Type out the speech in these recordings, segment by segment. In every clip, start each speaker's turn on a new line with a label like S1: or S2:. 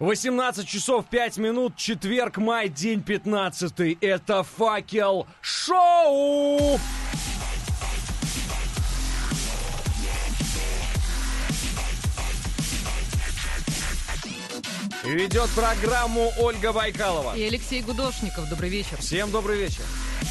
S1: 18 часов 5 минут, четверг, май, день 15. Это Факел Шоу! Ведет программу Ольга Байкалова.
S2: И Алексей Гудошников. Добрый вечер.
S1: Всем добрый вечер.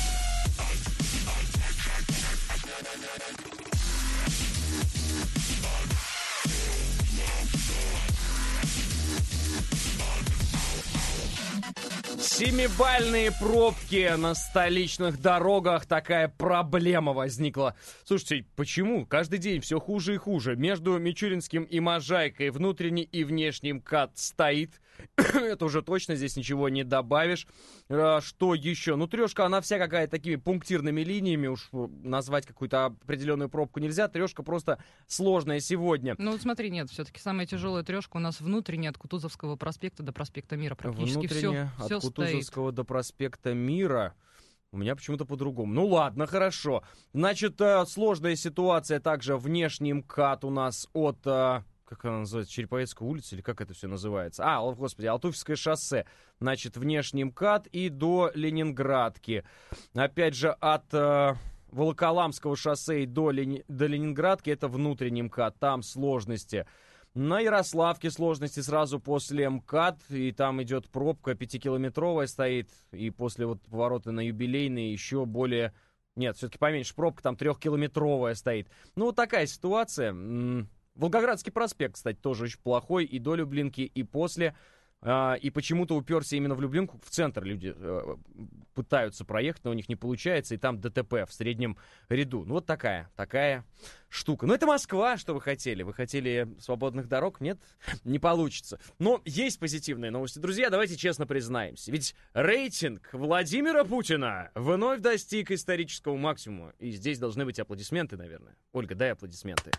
S1: Семибальные пробки на столичных дорогах. Такая проблема возникла. Слушайте, почему? Каждый день все хуже и хуже. Между Мичуринским и Можайкой внутренний и внешний МКАД стоит. Это уже точно, здесь ничего не добавишь. Что еще? Ну, трешка, она вся какая-то такими пунктирными линиями. Уж назвать какую-то определенную пробку нельзя. Трешка просто сложная сегодня.
S2: Ну, смотри, нет, все-таки самая тяжелая трешка у нас внутренняя от Кутузовского проспекта до проспекта Мира. Практически
S1: внутренняя
S2: все
S1: от Кутузовского до проспекта Мира. У меня почему-то по-другому. Ну ладно, хорошо. Значит, сложная ситуация также внешний МКАД у нас от... как она называется, Череповецкая улица, или как это все называется? Господи, Алтуфьевское шоссе. Значит, внешний МКАД и до Ленинградки. Опять же, от Волоколамского шоссе и до Ленинградки это внутренний МКАД, там сложности. На Ярославке сложности сразу после МКАД, и там идет пробка 5-километровая стоит, и после вот поворота на Юбилейный еще более... Нет, все-таки поменьше пробка, там 3-километровая стоит. Ну, вот такая ситуация. Волгоградский проспект, кстати, тоже очень плохой, и до Люблинки, и после. И почему-то уперся именно в Люблинку. В центр люди пытаются проехать, но у них не получается, и там ДТП в среднем ряду. Ну, вот такая штука. Ну, это Москва, что вы хотели? Вы хотели свободных дорог? Нет, не получится. Но есть позитивные новости. Друзья, давайте честно признаемся. Ведь рейтинг Владимира Путина вновь достиг исторического максимума. И здесь должны быть аплодисменты, наверное. Ольга, дай аплодисменты.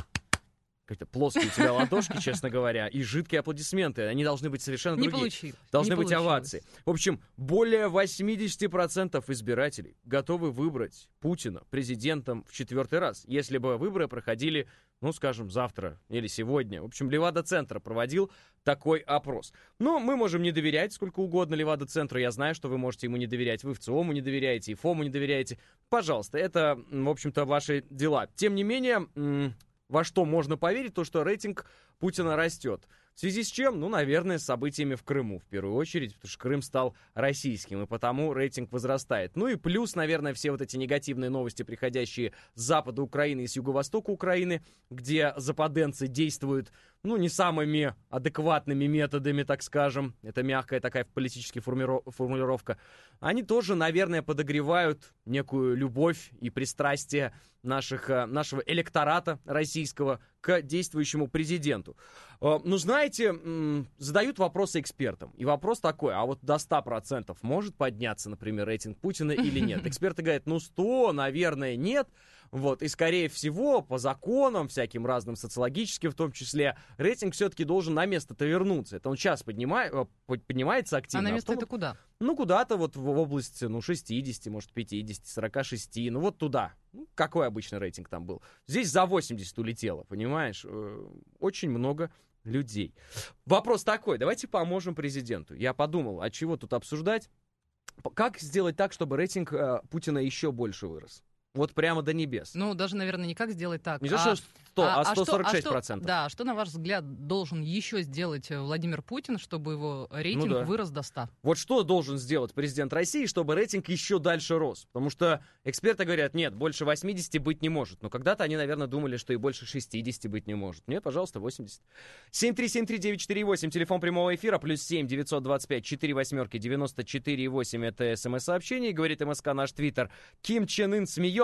S1: Как-то плоские у тебя ладошки, честно говоря, и жидкие аплодисменты. Они должны быть совершенно другие.
S2: Не получилось.
S1: Должны быть овации. В общем, более 80% избирателей готовы выбрать Путина президентом в 4-й раз, если бы выборы проходили, ну, скажем, завтра или сегодня. В общем, Левада-центр проводил такой опрос. Но мы можем не доверять сколько угодно Левада-центру. Я знаю, что вы можете ему не доверять. Вы в ЦИОМу не доверяете, и ФОМу не доверяете. Пожалуйста, это, в общем-то, ваши дела. Тем не менее... Во что можно поверить, то, что рейтинг Путина растет. В связи с чем? Ну, наверное, с событиями в Крыму, в первую очередь, потому что Крым стал российским, и потому рейтинг возрастает. Ну и плюс, наверное, все вот эти негативные новости, приходящие с запада Украины и с юго-востока Украины, где западенцы действуют, ну, не самыми адекватными методами, так скажем. Это мягкая такая политическая формулировка. Они тоже, наверное, подогревают некую любовь и пристрастие нашего электората российского к действующему президенту. Ну, знаете, задают вопросы экспертам. И вопрос такой, а вот до 100% может подняться, например, рейтинг Путина или нет? Эксперты говорят, 100, наверное, нет. Вот, и, скорее всего, по законам, всяким разным социологическим в том числе, рейтинг все-таки должен на место-то вернуться. Это он сейчас поднимается активно.
S2: А на место это куда?
S1: Ну, куда-то вот в область, 60, может, 50, 46, ну, вот туда. Какой обычный рейтинг там был? Здесь за 80 улетело, понимаешь? Очень много людей. Вопрос такой, давайте поможем президенту. Я подумал, а чего тут обсуждать? Как сделать так, чтобы рейтинг Путина еще больше вырос? Вот прямо до небес.
S2: Ну, даже, наверное, не как сделать так.
S1: Не то, что 100, а 146%.
S2: Да, что, на ваш взгляд, должен еще сделать Владимир Путин, чтобы его рейтинг вырос до 100?
S1: Вот что должен сделать президент России, чтобы рейтинг еще дальше рос? Потому что эксперты говорят, нет, больше 80 быть не может. Но когда-то они, наверное, думали, что и больше 60 быть не может. Нет, пожалуйста, 80. 7373948, телефон прямого эфира, +7 925 48 94 8, это смс-сообщение, говорит МСК наш твиттер. Ким Чен Ын смеется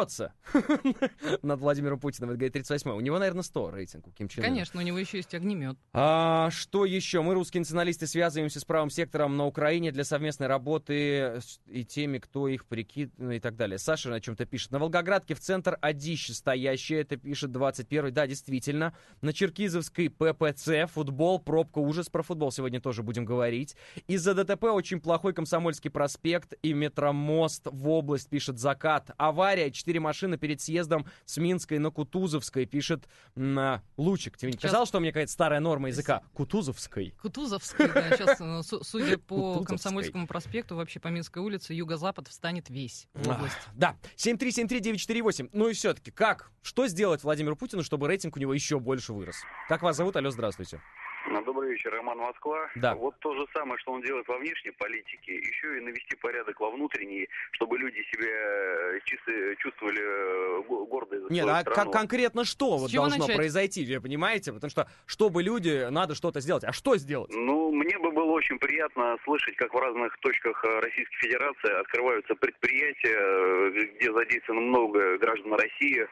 S1: над Владимиром Путиным, это говорит 38-й. У него, наверное, 100 рейтинг у Ким Чен Ына.
S2: Конечно, у него еще есть огнемет.
S1: Что еще? Мы, русские националисты, связываемся с правым сектором на Украине для совместной работы и теми, кто их прикидывает и так далее. Саша на чем-то пишет. На Волгоградке в центр Одище стоящая, это пишет 21-й. Да, действительно. На Черкизовской ППЦ футбол, пробка, ужас. Про футбол сегодня тоже будем говорить. Из-за ДТП очень плохой Комсомольский проспект и метромост в область, пишет Закат. Авария, 4 машины перед съездом с Минской на Кутузовской, пишет Лучик, тебе не казалось, что у меня какая-то старая норма языка? Кутузовской.
S2: Кутузовской, да. Сейчас, судя по Комсомольскому проспекту, вообще по Минской улице, юго-запад встанет весь в область.
S1: Да, 7373948. Ну и все-таки, что сделать Владимиру Путину, чтобы рейтинг у него еще больше вырос? Как вас зовут? Алло, здравствуйте.
S3: Добрый вечер, Роман, Москва.
S1: Да.
S3: Вот то же самое, что он делает во внешней политике, еще и навести порядок во внутренней, чтобы люди себя чувствовали гордо за свою страну.
S1: Нет, конкретно что вот должно произойти, вы понимаете? Потому что, чтобы люди, надо что-то сделать. А что сделать?
S3: Ну, мне бы было очень приятно слышать, как в разных точках Российской Федерации открываются предприятия, где задействовано много граждан России,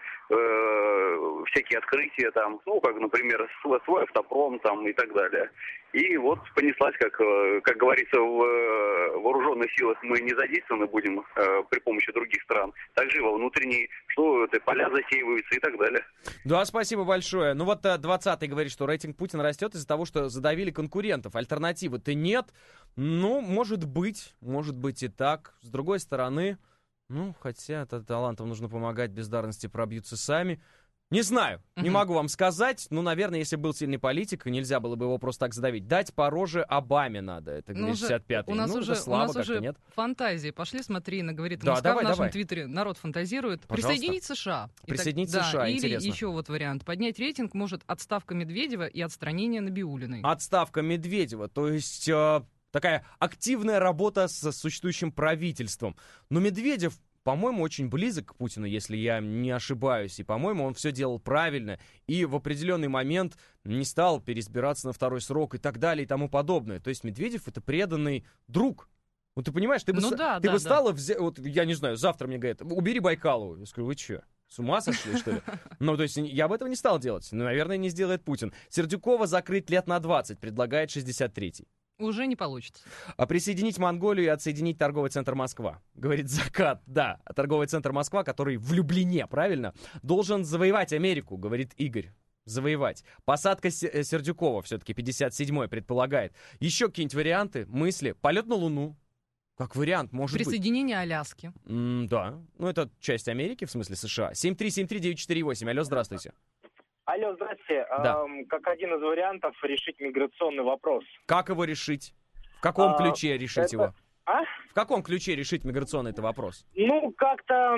S3: всякие открытия там, ну, как, например, свой автопром там и так далее. И вот понеслась, как говорится, в вооруженных силах мы не задействованы будем при помощи других стран, также и во внутренней, что это поля засеиваются и так далее. Да,
S1: спасибо большое. Ну вот 20-й говорит, что рейтинг Путина растет из-за того, что задавили конкурентов. Альтернативы-то нет. Ну, может быть и так. С другой стороны, хотя талантам нужно помогать, бездарности пробьются сами. Не знаю, не могу вам сказать. Наверное, если был сильный политик, нельзя было бы его просто так задавить. Дать по роже Обаме надо, это 65-й.
S2: У нас уже
S1: нет?
S2: Фантазии пошли, смотри, говорит Москва в нашем твиттере. Народ фантазирует.
S1: Пожалуйста.
S2: Присоединить США.
S1: США, интересно.
S2: Или еще вот вариант. Поднять рейтинг может отставка Медведева и отстранение Набиуллиной.
S1: Отставка Медведева, то есть такая активная работа с существующим правительством. Но Медведев, по-моему, очень близок к Путину, если я не ошибаюсь. И, по-моему, он все делал правильно. И в определенный момент не стал переизбираться на второй срок и так далее и тому подобное. То есть Медведев — это преданный друг. Вот ты понимаешь, ты бы стала... Вот, я не знаю, завтра мне говорят, убери Байкалову. Я скажу, вы что, с ума сошли, что ли? Ну, то есть я бы этого не стал делать. Но, наверное, не сделает Путин. Сердюкова закрыть лет на 20, предлагает 63-й.
S2: Уже не получится.
S1: А присоединить Монголию и отсоединить торговый центр Москва. Говорит Закат, да. А торговый центр Москва, который в Люблине, правильно, должен завоевать Америку, говорит Игорь. Завоевать. Посадка Сердюкова все-таки 57-й предполагает. Еще какие-нибудь варианты, мысли? Полет на Луну. Как вариант, может быть.
S2: Присоединение Аляски.
S1: Да. Это часть Америки, в смысле США. 7373948. Алло, здравствуйте.
S4: Алло, здравствуйте.
S1: Да.
S4: Как один из вариантов решить миграционный вопрос.
S1: Как его решить? В каком ключе решить его?
S4: В
S1: каком ключе решить миграционный вопрос?
S4: Как-то...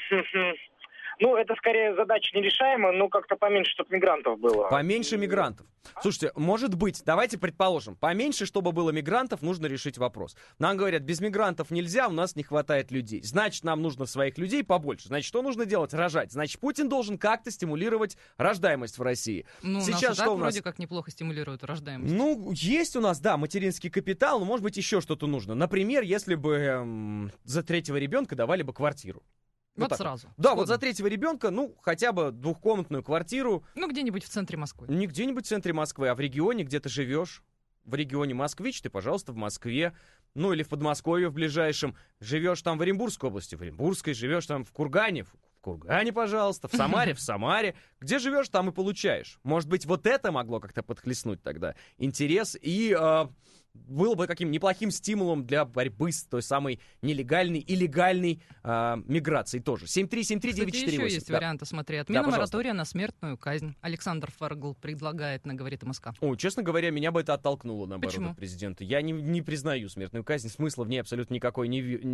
S4: это скорее задача нерешаемая, но как-то поменьше, чтобы мигрантов было.
S1: Поменьше мигрантов. Слушайте, может быть, давайте предположим, поменьше, чтобы было мигрантов, нужно решить вопрос. Нам говорят, без мигрантов нельзя, у нас не хватает людей. Значит, нам нужно своих людей побольше. Значит, что нужно делать? Рожать. Значит, Путин должен как-то стимулировать рождаемость в России.
S2: Сейчас что у нас? Вроде как неплохо стимулируют рождаемость.
S1: Есть у нас, да, материнский капитал, но, может быть, еще что-то нужно. Например, если бы за 3-го ребенка давали бы квартиру.
S2: Вот сразу.
S1: Да, сходу. Вот за 3-го ребенка, хотя бы 2-комнатную квартиру.
S2: Где-нибудь в центре Москвы.
S1: Не где-нибудь в центре Москвы, а в регионе, где ты живешь. В регионе москвич, ты, пожалуйста, в Москве. Или в Подмосковье в ближайшем. Живешь там в Оренбургской области, в Оренбургской. Живешь там в Кургане, в Кургане, пожалуйста. В Самаре, в Самаре. Где живешь, там и получаешь. Может быть, вот это могло как-то подхлестнуть тогда интерес и... было бы каким неплохим стимулом для борьбы с той самой нелегальной и легальной миграцией тоже. 7373948.
S2: Кстати, еще есть варианты, смотри. Отмена моратория на смертную казнь. Александр Фаргл предлагает, говорит МСК.
S1: Честно говоря, меня бы это оттолкнуло, наоборот,
S2: Почему?
S1: От президента. Я не признаю смертную казнь, смысла в ней абсолютно никакого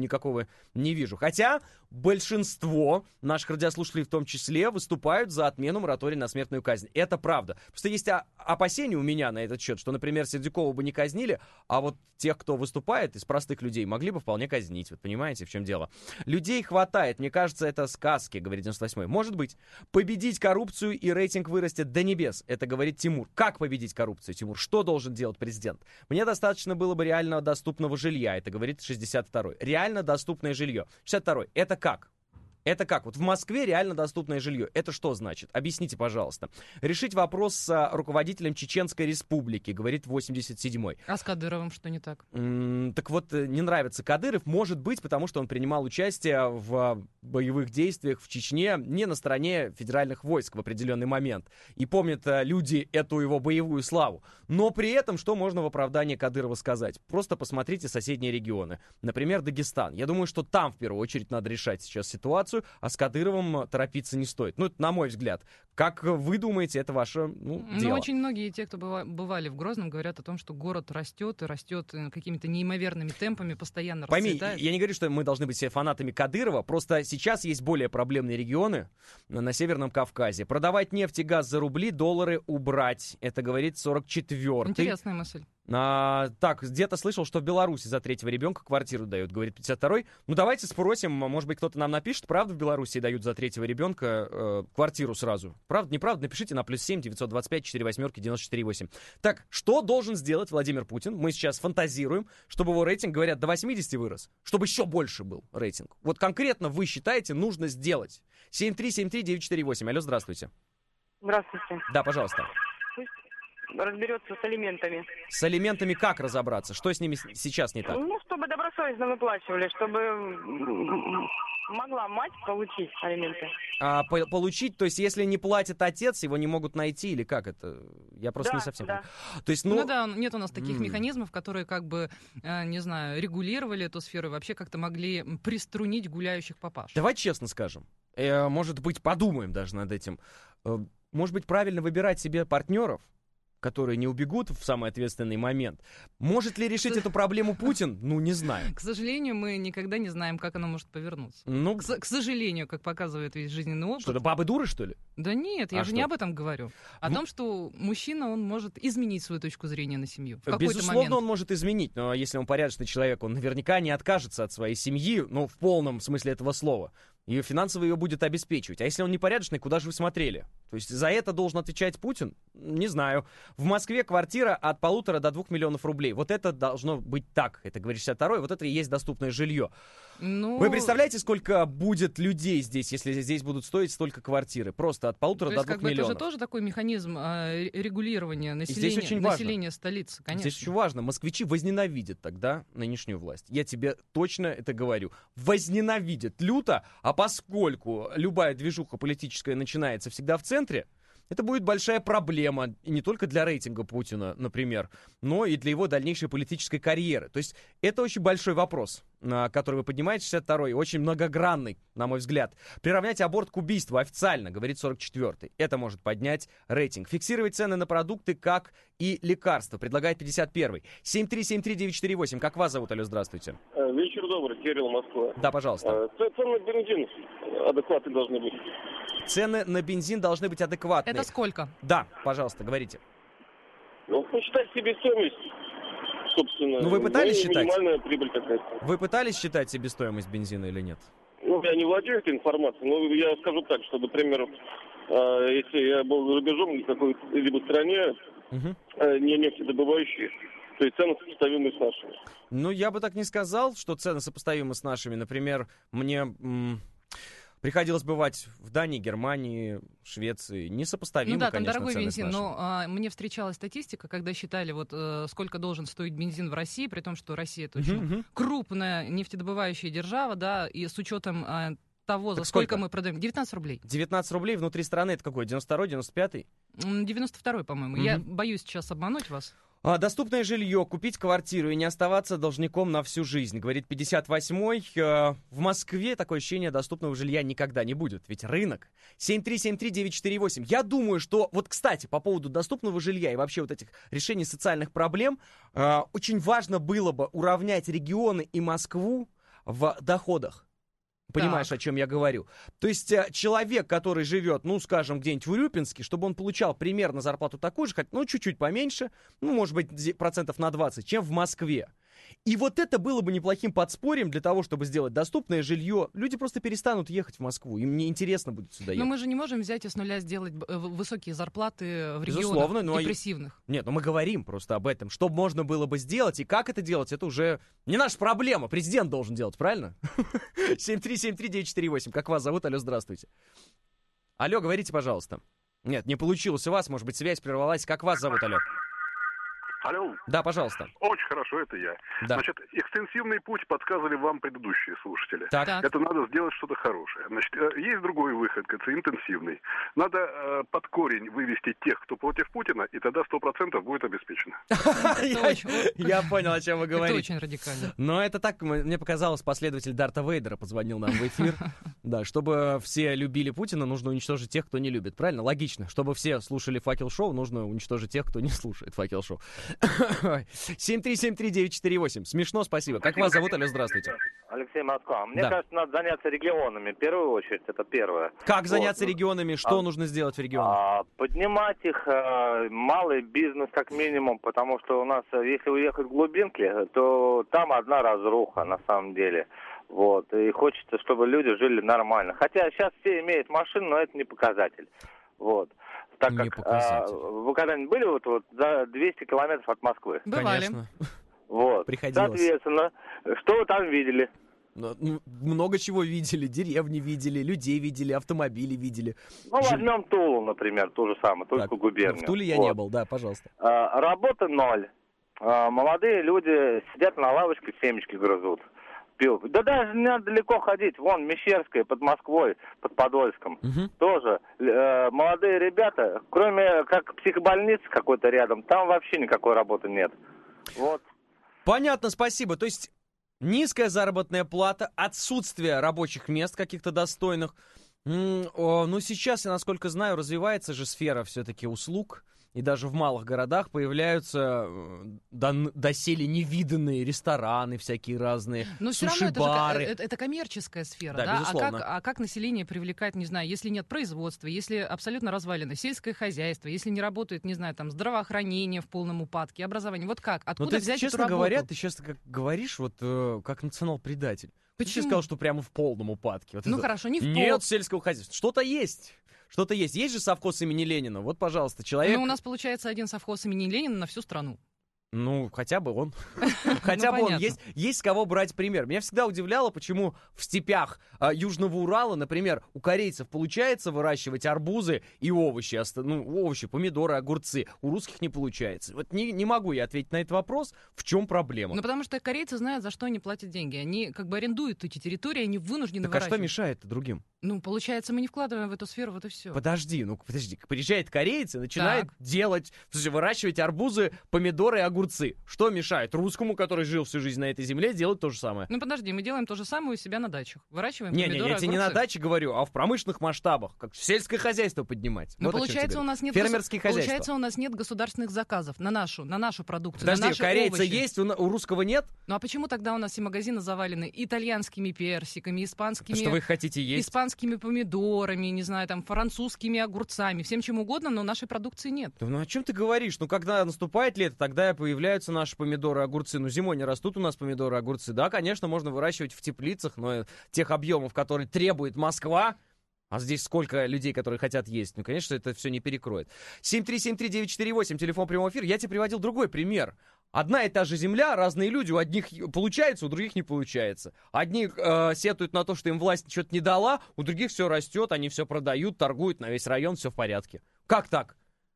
S1: не вижу. Хотя большинство наших радиослушателей в том числе выступают за отмену моратория на смертную казнь. Это правда. Просто есть опасения у меня на этот счет, что, например, Сердюкова бы не казнили, а вот тех, кто выступает из простых людей, могли бы вполне казнить. Вот понимаете, в чем дело? Людей хватает. Мне кажется, это сказки, говорит 98-й. Может быть. Победить коррупцию и рейтинг вырастет до небес. Это говорит Тимур. Как победить коррупцию, Тимур? Что должен делать президент? Мне достаточно было бы реально доступного жилья. Это говорит 62-й. Реально доступное жилье. 62-й. Это как? Это как? Вот в Москве реально доступное жилье. Это что значит? Объясните, пожалуйста. Решить вопрос с руководителем Чеченской Республики, говорит 87-й.
S2: А с Кадыровым что не так?
S1: Так вот, не нравится Кадыров, может быть, потому что он принимал участие в боевых действиях в Чечне не на стороне федеральных войск в определенный момент. И помнят люди эту его боевую славу. Но при этом, что можно в оправдании Кадырова сказать? Просто посмотрите соседние регионы. Например, Дагестан. Я думаю, что там в первую очередь надо решать сейчас ситуацию. ситуацию, а с Кадыровым торопиться не стоит. Ну, это на мой взгляд. Как вы думаете, это ваше дело?
S2: Очень многие те, кто бывали в Грозном, говорят о том, что город растет и растет какими-то неимоверными темпами, постоянно расцветает.
S1: Пойми, я не говорю, что мы должны быть все фанатами Кадырова, просто сейчас есть более проблемные регионы на Северном Кавказе. Продавать нефть и газ за рубли, доллары убрать. Это говорит 44-й.
S2: Интересная мысль.
S1: Так, где-то слышал, что в Беларуси за третьего ребенка квартиру дают, говорит 52-й. Ну, давайте спросим, может быть, кто-то нам напишет, правда в Беларуси дают за третьего ребенка квартиру сразу? Правда, неправда? Напишите на +7 925 48 94 8. Так, что должен сделать Владимир Путин? Мы сейчас фантазируем, чтобы его рейтинг, говорят, до 80 вырос, чтобы еще больше был рейтинг. Вот конкретно вы считаете, нужно сделать. 7373948. Алло, здравствуйте.
S5: Здравствуйте.
S1: Да, пожалуйста.
S5: Разберется с алиментами.
S1: С алиментами как разобраться? Что с ними сейчас не так?
S5: Ну, чтобы добросовестно выплачивали, чтобы могла мать получить алименты.
S1: Получить, то есть если не платит отец, его не могут найти, или как это? Я просто не совсем понимаю. То есть,
S2: нет у нас таких механизмов, которые как бы, не знаю, регулировали эту сферу и вообще как-то могли приструнить гуляющих папаш.
S1: Давай честно скажем. Может быть, подумаем даже над этим. Может быть, правильно выбирать себе партнеров, которые не убегут в самый ответственный момент. Может ли решить эту проблему Путин? Ну, не знаю.
S2: К сожалению, мы никогда не знаем, как оно может повернуться. К сожалению, как показывает весь жизненный опыт.
S1: Что-то бабы дуры, что ли?
S2: Да нет, я же не об этом говорю. О том, что мужчина, он может изменить свою точку зрения на семью.
S1: Безусловно, он может изменить, но если он порядочный человек, он наверняка не откажется от своей семьи, ну, в полном смысле этого слова. И финансово ее будет обеспечивать. А если он непорядочный, куда же вы смотрели? То есть за это должен отвечать Путин? Не знаю. В Москве квартира от 1,5 до 2 миллионов рублей. Вот это должно быть так. Это, говорит 62-й. Вот это и есть доступное жилье. Вы представляете, сколько будет людей здесь, если здесь будут стоить столько квартиры? Просто от 1,5 до 2 миллионов.
S2: Это же тоже такой механизм регулирования населения столицы, конечно.
S1: Здесь очень важно. Москвичи возненавидят тогда нынешнюю власть. Я тебе точно это говорю. Возненавидят люто, а поскольку любая движуха политическая начинается всегда в центре, это будет большая проблема, и не только для рейтинга Путина, например, но и для его дальнейшей политической карьеры. То есть это очень большой вопрос, который вы поднимаете, 62-й, очень многогранный, на мой взгляд. Приравнять аборт к убийству официально, говорит 44-й. Это может поднять рейтинг. Фиксировать цены на продукты, как и лекарства, предлагает 51-й. 7373948. Как вас зовут? Алло, здравствуйте.
S6: Вечер добрый, Кирилл, Москва.
S1: Да, пожалуйста.
S6: Цены на бензин адекватные должны быть.
S1: Цены на бензин должны быть адекватные.
S2: Это сколько?
S1: Да, пожалуйста, говорите.
S6: Ну, посчитать себестоимость, собственно.
S1: Ну, вы пытались считать?
S6: Минимальная прибыль какая-то.
S1: Вы пытались считать себестоимость бензина или нет?
S6: Ну, я не владею этой информацией, но я скажу так, что, например, если я был за рубежом в какой-либо стране, не нефтедобывающей, то и цены сопоставимы с нашими.
S1: Ну, я бы так не сказал, что цены сопоставимы с нашими. Например, мне приходилось бывать в Дании, Германии, Швеции. Несопоставимо,
S2: ну да,
S1: конечно,
S2: там дорогой
S1: цены
S2: бензин,
S1: с нашими.
S2: но мне встречалась статистика, когда считали, вот сколько должен стоить бензин в России, при том, что Россия это очень крупная нефтедобывающая держава, да, и с учетом того,
S1: Так
S2: за сколько
S1: сколько
S2: мы продаем. 19 рублей.
S1: 19 рублей внутри страны, это какой? 92-й, 95-й?
S2: 92-й, по-моему. Я боюсь сейчас обмануть вас.
S1: Доступное жилье, купить квартиру и не оставаться должником на всю жизнь, говорит 58-й. В Москве такое ощущение доступного жилья никогда не будет, ведь рынок. 7373948. Я думаю, что, вот, кстати, по поводу доступного жилья и вообще вот этих решений социальных проблем, очень важно было бы уравнять регионы и Москву в доходах. Понимаешь, о чем я говорю? То есть человек, который живет, ну, скажем, где-нибудь в Урюпинске, чтобы он получал примерно зарплату такую же, хоть, ну, чуть-чуть поменьше, ну, может быть, процентов на 20, чем в Москве. И вот это было бы неплохим подспорьем для того, чтобы сделать доступное жилье. Люди просто перестанут ехать в Москву, им неинтересно будет сюда ехать.
S2: Но мы же не можем взять и с нуля сделать высокие зарплаты в регионах депрессивных.
S1: Нет, но мы говорим просто об этом. Что можно было бы сделать и как это делать, это уже не наша проблема. Президент должен делать, правильно? 7373948. Как вас зовут? Алло, здравствуйте. Алло, говорите, пожалуйста. Нет, не получилось у вас, может быть, связь прервалась. Как вас зовут, алло?
S7: Алло.
S1: Да, пожалуйста.
S7: Очень хорошо, это я.
S1: Да.
S7: Значит, экстенсивный путь подсказывали вам предыдущие слушатели.
S1: Так.
S7: Это надо сделать что-то хорошее. Значит, есть другой выход, это интенсивный. Надо под корень вывести тех, кто против Путина, и тогда 100% будет обеспечено.
S1: Я понял, о чем вы говорите.
S2: Это очень радикально.
S1: Но это так, мне показалось, последователь Дарта Вейдера позвонил нам в эфир. Да, чтобы все любили Путина, нужно уничтожить тех, кто не любит. Правильно? Логично. Чтобы все слушали факел-шоу, нужно уничтожить тех, кто не слушает факел-шоу. 7373948. Смешно, спасибо. Как вас зовут? Алло, здравствуйте.
S8: Алексей, Москва. Мне кажется, надо заняться регионами. В первую очередь, это первое.
S1: Как заняться регионами? Что нужно сделать в регионах?
S8: Поднимать их, малый бизнес как минимум, потому что у нас, если уехать в глубинки, то там одна разруха на самом деле. Вот. И хочется, чтобы люди жили нормально. Хотя сейчас все имеют машину, но это не показатель. Вот. Так
S1: не
S8: как вы когда-нибудь были вот за 200 километров от Москвы?
S2: Бывали.
S1: Конечно.
S8: Вот.
S1: Приходилось.
S8: Соответственно, что вы там видели?
S1: Много чего видели. Деревни видели, людей видели, автомобили видели.
S8: Ну, возьмем Тулу, например, ту же самую, только губернию.
S1: В Туле я не был, да, пожалуйста.
S8: Работа ноль. Молодые люди сидят на лавочке, семечки грызут. Пьют. Да даже не надо далеко ходить. Вон, Мещерская, под Москвой, под Подольском. Тоже молодые ребята, кроме как психбольницы какой-то рядом, там вообще никакой работы нет. Вот.
S1: Понятно, спасибо. То есть низкая заработная плата, отсутствие рабочих мест каких-то достойных. Ну, сейчас, я насколько знаю, развивается же сфера все-таки услуг. И даже в малых городах появляются доселе невиданные рестораны всякие разные,
S2: но
S1: суши-бары.
S2: Это коммерческая сфера,
S1: да? Безусловно.
S2: А как население привлекать, не знаю, если нет производства, если абсолютно развалено сельское хозяйство, если не работает, не знаю, там, здравоохранение в полном упадке, образование. Вот как? Откуда взять эту
S1: честно
S2: работу?
S1: говоря, ты сейчас как говоришь, вот как национал-предатель. Ты сказал, что прямо в полном упадке. Вот
S2: хорошо, не в полном.
S1: Нет сельского хозяйства. Что-то есть. Что-то есть. Есть же совхоз имени Ленина. Вот, пожалуйста, человек...
S2: Ну, у нас, получается, один совхоз имени Ленина на всю страну.
S1: Ну, хотя бы он. Хотя бы он. Есть с кого брать пример. Меня всегда удивляло, почему в степях Южного Урала, например, у корейцев получается выращивать арбузы и овощи. Овощи, помидоры, огурцы. У русских не получается. Вот не могу я ответить на этот вопрос. В чем проблема?
S2: Ну, потому что корейцы знают, за что они платят деньги. Они как бы арендуют эти территории, они вынуждены
S1: выращивать. Так а что мешает другим?
S2: Ну, получается, мы не вкладываем в эту сферу, вот и все.
S1: Подожди. Приезжает корейцы, начинает выращивать арбузы, помидоры и огурцы. Что мешает русскому, который жил всю жизнь на этой земле, делать то же самое?
S2: Ну, подожди, мы делаем то же самое у себя на дачах. Выращиваем помидоры,
S1: я тебе не на даче говорю, а в промышленных масштабах. Как сельское хозяйство поднимать.
S2: Ну, вот получается, у нас нет
S1: фермерские хозяйства.
S2: Получается, у нас нет государственных заказов на нашу продукцию,
S1: подожди,
S2: на наши
S1: корейца
S2: овощи.
S1: есть, у русского нет?
S2: Ну, а почему тогда у нас все магазины завалены итальянскими персиками, испанскими...
S1: Что вы хотите есть?
S2: Испанскими помидорами, не знаю, там, французскими огурцами, всем чем угодно, но нашей продукции нет.
S1: Ну, о чем ты говоришь? Ну, когда наступает лето, тогда появляются наши помидоры, огурцы. Ну, зимой не растут у нас помидоры, огурцы. Да, конечно, можно выращивать в теплицах, но тех объемов, которые требует Москва, а здесь сколько людей, которые хотят есть, ну, конечно, это все не перекроет. 7373948, телефон прямого эфира. Я тебе приводил другой пример. Одна и та же земля, разные люди, у одних получается, у других не получается. Одни сетуют на то, что им власть что-то не дала, у других все растет, они все продают, торгуют на весь район, все в порядке. Как так?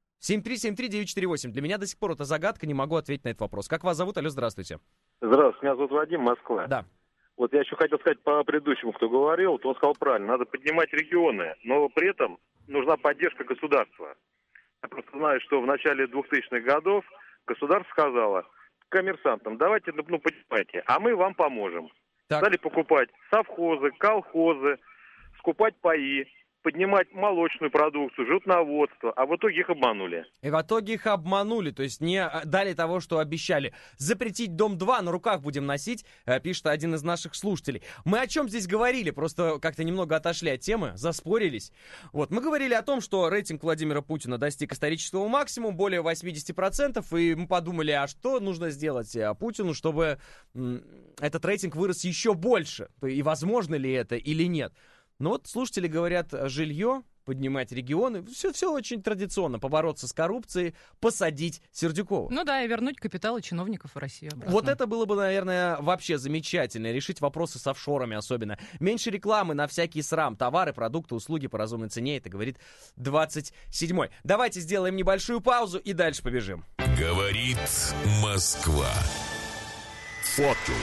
S1: 7373948. Для меня до сих пор это загадка, не могу ответить на этот вопрос. Как вас зовут? Алло, здравствуйте.
S9: Здравствуйте, меня зовут Вадим, Москва.
S1: Да.
S9: Вот я еще хотел сказать по предыдущему, кто говорил, то он сказал правильно, надо поднимать регионы, но при этом нужна поддержка государства. Я просто знаю, что в начале 2000-х годов государство сказало коммерсантам, давайте, поднимайте, а мы вам поможем.
S1: Так.
S9: Стали покупать совхозы, колхозы, скупать паи, поднимать молочную продукцию, животноводство, а в итоге их обманули.
S1: И в итоге их обманули, то есть не дали того, что обещали. Запретить Дом-2 на руках будем носить, пишет один из наших слушателей. Мы о чем здесь говорили? Просто как-то немного отошли от темы, заспорились. Вот, мы говорили о том, что рейтинг Владимира Путина достиг исторического максимума, более 80%, и мы подумали, а что нужно сделать Путину, чтобы этот рейтинг вырос еще больше? И возможно ли это или нет? Ну вот слушатели говорят, жилье, поднимать регионы. Все очень традиционно. Побороться с коррупцией, посадить Сердюкова.
S2: Ну да, и вернуть капиталы чиновников в Россию обратно.
S1: Вот это было бы, наверное, вообще замечательно. Решить вопросы с офшорами особенно. Меньше рекламы на всякий срам. Товары, продукты, услуги по разумной цене. Это говорит 27-й. Давайте сделаем небольшую паузу и дальше побежим.
S10: Говорит Москва. Фото.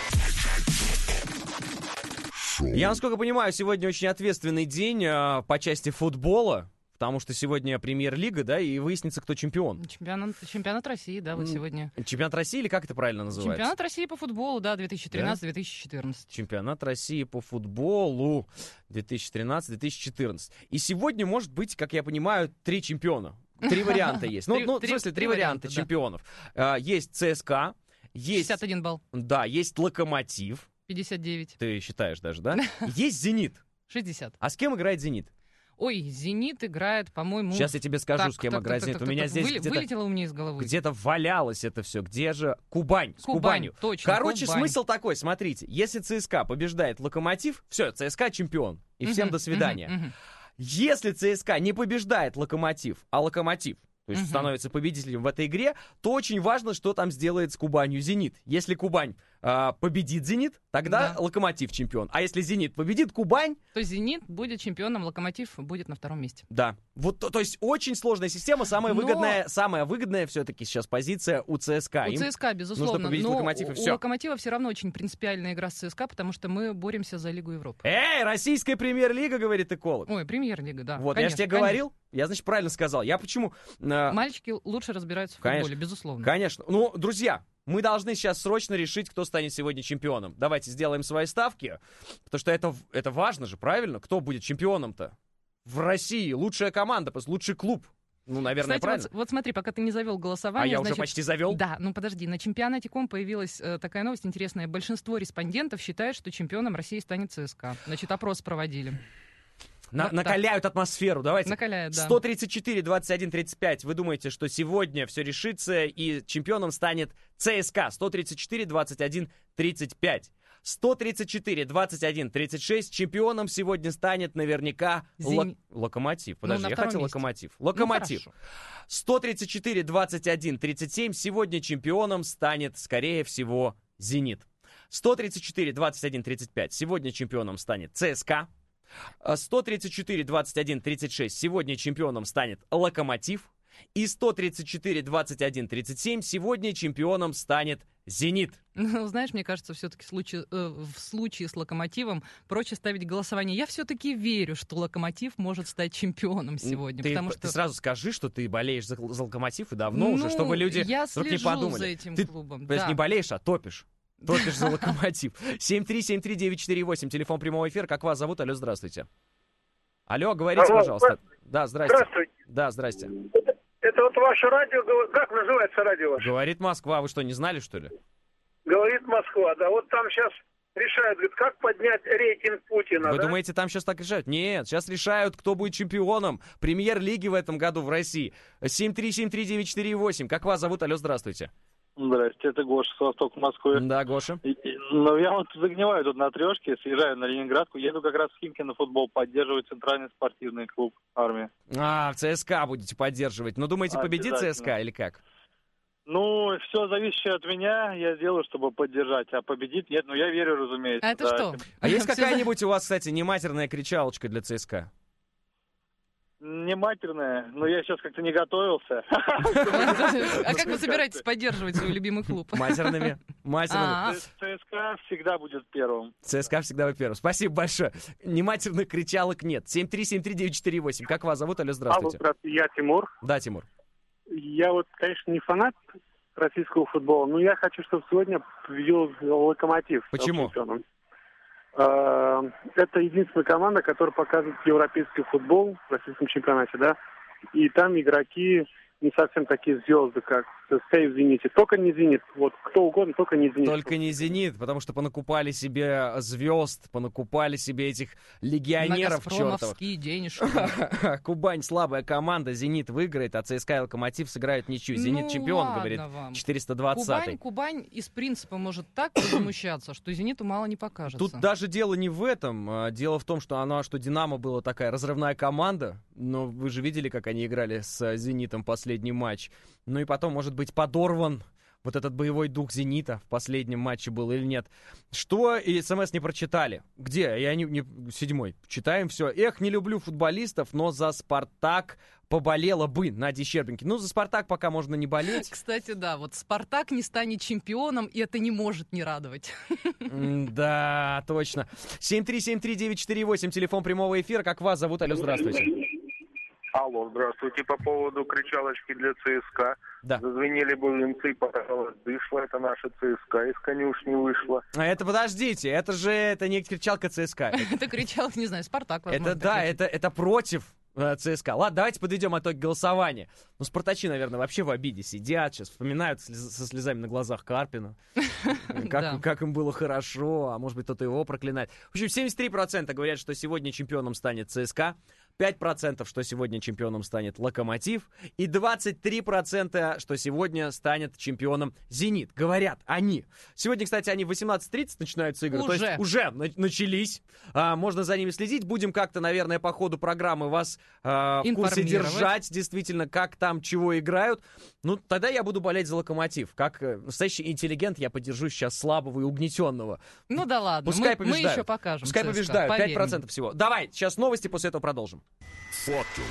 S1: Я, насколько понимаю, сегодня очень ответственный день по части футбола, потому что сегодня премьер-лига, да, и выяснится, кто чемпион.
S2: Чемпионат России, да, вот сегодня.
S1: Чемпионат России или как это правильно называется?
S2: Чемпионат России по футболу, да, 2013-2014.
S1: Чемпионат России по футболу 2013-2014. И сегодня может быть, как я понимаю, 3 чемпиона. 3 варианта есть. Ну, в смысле, 3 варианта чемпионов. Есть ЦСКА, есть...
S2: 61 балл.
S1: Да, есть Локомотив.
S2: 59.
S1: Ты считаешь даже, да? Есть Зенит.
S2: 60.
S1: А с кем играет Зенит?
S2: Ой, Зенит играет, по-моему...
S1: Сейчас я тебе скажу, с кем играет Зенит. У меня здесь
S2: вылетело у меня из головы.
S1: Где-то валялось это все. Где же? Кубань. С Кубанью.
S2: Точно,
S1: Короче,
S2: Кубань.
S1: смысл такой, смотрите. Если ЦСКА побеждает Локомотив, все, ЦСКА чемпион. И всем до свидания. Если ЦСКА не побеждает Локомотив, а Локомотив, то есть становится победителем в этой игре, то очень важно, что там сделает с Кубанью Зенит. Если Кубань победит Зенит, тогда Локомотив чемпион. А если Зенит победит Кубань...
S2: То Зенит будет чемпионом, Локомотив будет на 2-м месте.
S1: Да. Вот, то есть очень сложная система. Самая выгодная все-таки сейчас позиция у ЦСКА.
S2: У ЦСКА, безусловно.
S1: Нужно победить Локомотив, и все.
S2: У Локомотива все равно очень принципиальная игра с ЦСКА, потому что мы боремся за Лигу Европы.
S1: Российская премьер-лига, говорит эколог.
S2: Ой, премьер-лига, да.
S1: Вот,
S2: конечно,
S1: я же тебе говорил. Я, значит, правильно сказал. Я почему...
S2: Мальчики лучше разбираются в футболе, безусловно.
S1: Конечно. Ну, друзья, мы должны сейчас срочно решить, кто станет сегодня чемпионом. Давайте сделаем свои ставки, потому что это важно же, правильно? Кто будет чемпионом-то? В России лучшая команда, лучший клуб. Ну, наверное,
S2: кстати,
S1: правильно.
S2: Вот смотри, пока ты не завел голосование...
S1: А я уже почти завел?
S2: Да, ну подожди, на чемпионате КОМ появилась такая новость интересная. Большинство респондентов считает, что чемпионом России станет ЦСКА. Значит, опрос проводили.
S1: Накаляют атмосферу, давайте.
S2: Накаляют, да.
S1: 134, 21, 35. Вы думаете, что сегодня все решится и чемпионом станет ЦСКА? 134, 21, 35. 134, 21, 36. Чемпионом сегодня станет наверняка Локомотив. Подожди, я хотел Локомотив. Локомотив. 134, 21, 37. Сегодня чемпионом станет, скорее всего, Зенит. 134, 21, 35. Сегодня чемпионом станет ЦСКА. 134, 21, 36. Сегодня чемпионом станет Локомотив. И 134, 21, 37. Сегодня чемпионом станет Зенит.
S2: Ну, знаешь, мне кажется, все-таки в случае с Локомотивом проще ставить голосование. Я все-таки верю, что Локомотив может стать чемпионом сегодня.
S1: Ты сразу скажи, что ты болеешь за Локомотив и давно уже, чтобы люди вдруг не подумали.
S2: За этим клубом.
S1: Ты не болеешь, а топишь. Топишь за Локомотив. 7373948, телефон прямого эфира. Как вас зовут? Алло, здравствуйте. Алло, говорите, пожалуйста. Да, здрасте.
S11: Здравствуйте.
S1: Да, здрасте.
S11: Это вот ваше радио, как называется радио ваше?
S1: Говорит Москва. Вы что, не знали, что ли?
S11: Говорит Москва, да. Вот там сейчас решают, говорит, как поднять рейтинг Путина.
S1: Вы думаете, там сейчас так решают? Нет, сейчас решают, кто будет чемпионом премьер-лиги в этом году в России. 7373948. Как вас зовут? Алло, здравствуйте.
S12: Здрасте, это Гоша с востока Москвы.
S1: Да, Гоша.
S12: Ну, я вот загниваю тут на трешке, съезжаю на Ленинградку, еду как раз в Химки на футбол, поддерживаю центральный спортивный клуб «Армия».
S1: В ЦСКА будете поддерживать. Но думаете, победит ЦСКА или как?
S12: Ну, все зависящее от меня я сделаю, чтобы поддержать. А победит нет, я верю, разумеется.
S2: А это что?
S1: А есть какая-нибудь у вас, кстати, нематерная кричалочка для ЦСКА?
S12: Не матерная, но я сейчас как-то не готовился.
S2: А как вы собираетесь поддерживать свой любимый клуб?
S1: Матерными.
S12: ЦСКА всегда будет первым.
S1: ЦСКА всегда будет первым. Спасибо большое. Нематерных кричалок нет. 7373948. Как вас зовут? Алло, здравствуйте.
S13: Алло, здравствуйте. Я Тимур.
S1: Да, Тимур.
S13: Я вот, конечно, не фанат российского футбола, но я хочу, чтобы сегодня победил Локомотив.
S1: Почему?
S13: Это единственная команда, которая показывает европейский футбол в российском чемпионате, да, и там игроки не совсем такие звезды, как в «Зените». Только не «Зенит». Вот кто угодно, только не «Зенит».
S1: Только не «Зенит», потому что понакупали себе звезд, понакупали себе этих легионеров чертовых.
S2: Газпромовские денежки.
S1: Кубань слабая команда, «Зенит» выиграет, а ЦСКА и «Локомотив» сыграют ничью. «Зенит» чемпион, говорит 420-й.
S2: Кубань из принципа может так возмущаться, что «Зениту» мало не покажется.
S1: Тут даже дело не в этом. Дело в том, что «Динамо» была такая разрывная команда. но вы же видели, как они играли с «Зенитом» последний матч. Ну и потом, может быть, подорван вот этот боевой дух «Зенита» в последнем матче был или нет. Что и СМС не прочитали? Где? Я не 7-й. Читаем все. Эх, не люблю футболистов, но за «Спартак» поболела бы Надя Щербинки. Ну, за «Спартак» пока можно не болеть.
S2: Кстати, да, вот «Спартак» не станет чемпионом, и это не может не радовать.
S1: Да, точно. 7373948, телефон прямого эфира. Как вас зовут? Алло, здравствуйте.
S14: Алло, здравствуйте. По поводу кричалочки для ЦСКА.
S1: Да.
S14: Зазвенели булинцы, показалось, дышло. Это наша ЦСКА из конюшни вышла.
S1: А это, подождите, это не кричалка ЦСКА.
S2: Это кричалка, не знаю, «Спартак», возможно.
S1: Это да, это против ЦСКА. Ладно, давайте подведем итог голосования. Ну, спартачи, наверное, вообще в обиде сидят, сейчас вспоминают со слезами на глазах Карпина. Как им было хорошо, а может быть, кто-то его проклинает. В общем, 73% говорят, что сегодня чемпионом станет ЦСКА, 5%, что сегодня чемпионом станет «Локомотив», и 23%, что сегодня станет чемпионом «Зенит». Говорят они. Сегодня, кстати, они в 18:30 начинаются игры. То есть уже начались. Можно за ними следить. Будем как-то, наверное, по ходу программы вас в курсе держать. Действительно, как там, чего играют. Ну, тогда я буду болеть за «Локомотив». Как настоящий интеллигент я поддержу сейчас слабого и угнетенного.
S2: Ну да ладно,
S1: Пускай
S2: мы еще покажем.
S1: Пускай побеждают, 5% всего. Давай, сейчас новости, после этого продолжим.
S10: Фото.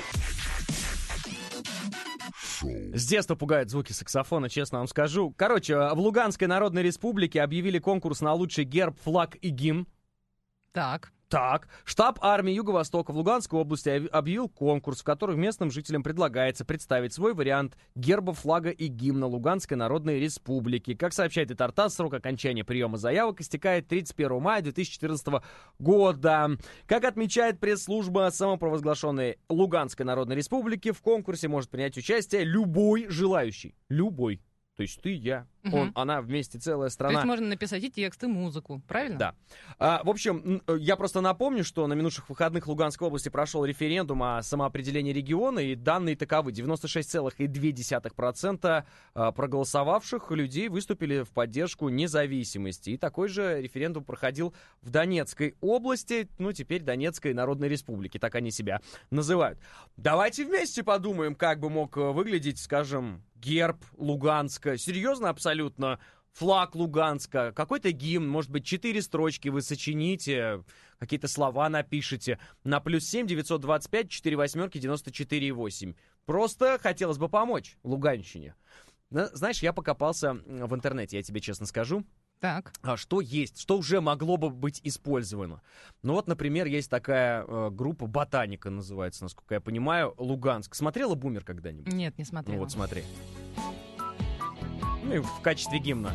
S1: С детства пугают звуки саксофона, честно вам скажу. Короче, в Луганской Народной Республике объявили конкурс на лучший герб, флаг и гимн.
S2: Так.
S1: Штаб армии Юго-Востока в Луганской области объявил конкурс, в котором местным жителям предлагается представить свой вариант герба, флага и гимна Луганской Народной Республики. Как сообщает ТАРТАСС, срок окончания приема заявок истекает 31 мая 2014 года. Как отмечает пресс-служба самопровозглашенной Луганской Народной Республики, в конкурсе может принять участие любой желающий. Любой. То есть ты, я, он, она, вместе целая страна.
S2: То есть можно написать и текст, и музыку, правильно?
S1: Да. В общем, я просто напомню, что на минувших выходных в Луганской области прошел референдум о самоопределении региона, и данные таковы. 96,2% проголосовавших людей выступили в поддержку независимости. И такой же референдум проходил в Донецкой области, ну, теперь Донецкой Народной Республики, так они себя называют. Давайте вместе подумаем, как бы мог выглядеть, скажем, герб Луганска. Серьезно, абсолютно. Флаг Луганска, какой-то гимн, может быть, 4 строчки вы сочините, какие-то слова напишите. На +7 925 48 94 8. Просто хотелось бы помочь Луганщине. Знаешь, я покопался в интернете, я тебе честно скажу.
S2: Так.
S1: Что есть, что уже могло бы быть использовано. Ну вот, например, есть такая группа «Ботаника» называется, насколько я понимаю, Луганск. Смотрела «Бумер» когда-нибудь?
S2: Нет, не смотрела.
S1: Ну вот смотри. Ну и в качестве гимна.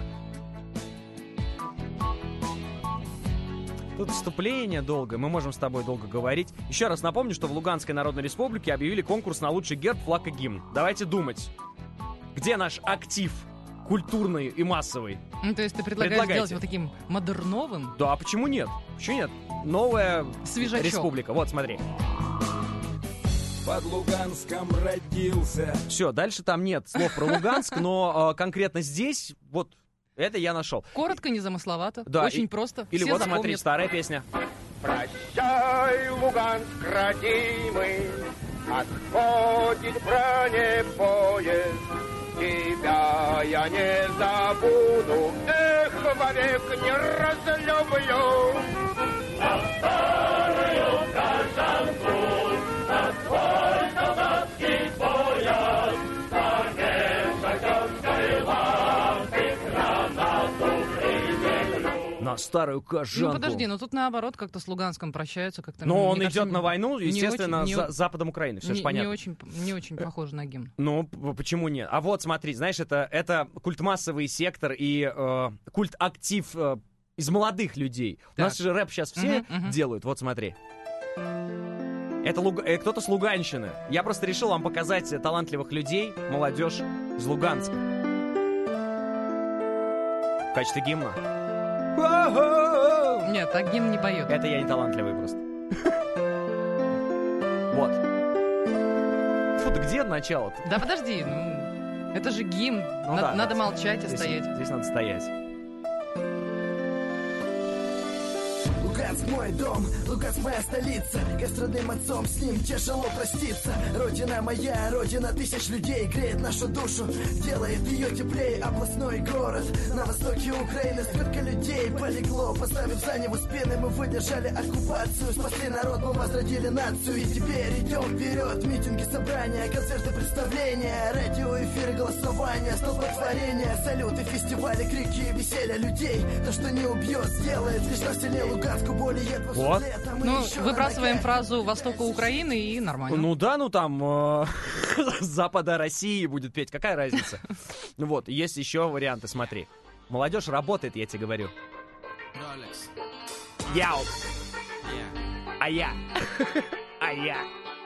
S1: Тут вступление долго, мы можем с тобой долго говорить. Еще раз напомню, что в Луганской Народной Республике объявили конкурс на лучший герб, флаг и гимн. Давайте думать, где наш актив культурный и массовый?
S2: Ну, то есть ты предлагаешь сделать вот таким модерновым?
S1: Да, а почему нет? Почему нет? Новая
S2: Свежачок.
S1: Республика. Вот, смотри.
S15: Под Луганском родился.
S1: Все, дальше там нет слов про Луганск, но конкретно здесь, вот, это я нашел.
S2: Коротко, незамысловато,
S1: да,
S2: очень просто.
S1: Или
S2: все
S1: вот,
S2: запомнят.
S1: смотри, старая песня.
S16: Прощай, Луганск, родимый, отходит бронепоезд. Тебя я не забуду, эх, вовек не разлюблю. На старую каштанку, на свой солдатский пояс, на шоферской лампе гранату приземлю.
S1: На старую каштанку.
S2: Ну подожди, но тут наоборот как-то с Луганском прощаются. Как-то,
S1: но он
S2: кажется,
S1: идет на войну, естественно,
S2: очень,
S1: за западом Украины, все же понятно.
S2: Не очень похоже на гимн.
S1: Ну, почему нет? А вот смотри, знаешь, это культмассовый сектор и культ-актив из молодых людей. Так. У нас же рэп сейчас все делают, вот смотри. Это кто-то с Луганщины. Я просто решил вам показать талантливых людей, молодежь из Луганска. В качестве гимна.
S2: Нет, так гимн не поет.
S1: Это я не талантливый просто. Вот. Фу, да где начало-то?
S2: Да подожди, это же гимн. Надо молчать и стоять.
S1: Здесь надо стоять.
S17: Луганск мой дом, Луганск моя столица. Я с родным отцом, с ним тяжело проститься. Родина моя, родина тысяч людей. Греет нашу душу, делает ее теплее. Областной город на востоке Украины. Сколько людей полегло, поставив за него спины. Мы выдержали оккупацию, спасли народ, мы возродили нацию. И теперь идем вперед, митинги, собрания, концерты, представления, радио, эфиры, голосования, столпотворения, салюты, фестивали, крики, веселья людей. То, что не убьет, сделает лишь население Луганску более 200
S2: вот.
S17: лет. А
S2: Ну, выбрасываем фразу «Востока Украины» и нормально.
S1: Ну да, ну там Запада России будет петь, какая разница? Ну вот, есть еще варианты, смотри. Молодежь работает, я тебе говорю. Яу. А я. А я.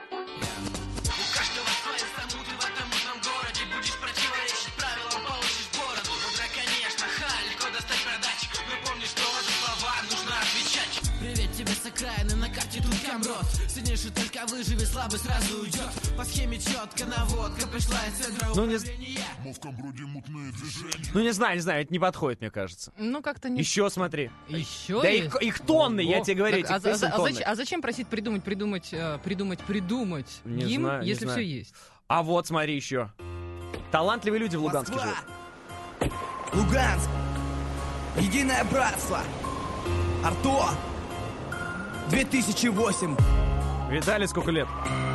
S18: Окраины на карте тут камрот. Сильнейший только выживет, слабый сразу уйдет. По схеме четко наводка пришла из центра управления.
S1: Ну не знаю, это не подходит, мне кажется.
S2: Ну как-то не...
S1: Еще смотри.
S2: Еще
S1: да
S2: есть?
S1: их тонны, я тебе говорю,
S2: так,
S1: этих песен тонны.
S2: А зачем просить придумать
S1: Не
S2: гимн,
S1: знаю,
S2: если
S1: не
S2: все
S1: знаю.
S2: есть?
S1: А вот смотри еще. Талантливые люди в Луганске
S17: Москва.
S1: живут.
S17: Луганск, единое братство. Арто, 2008.
S1: Виталий, сколько лет?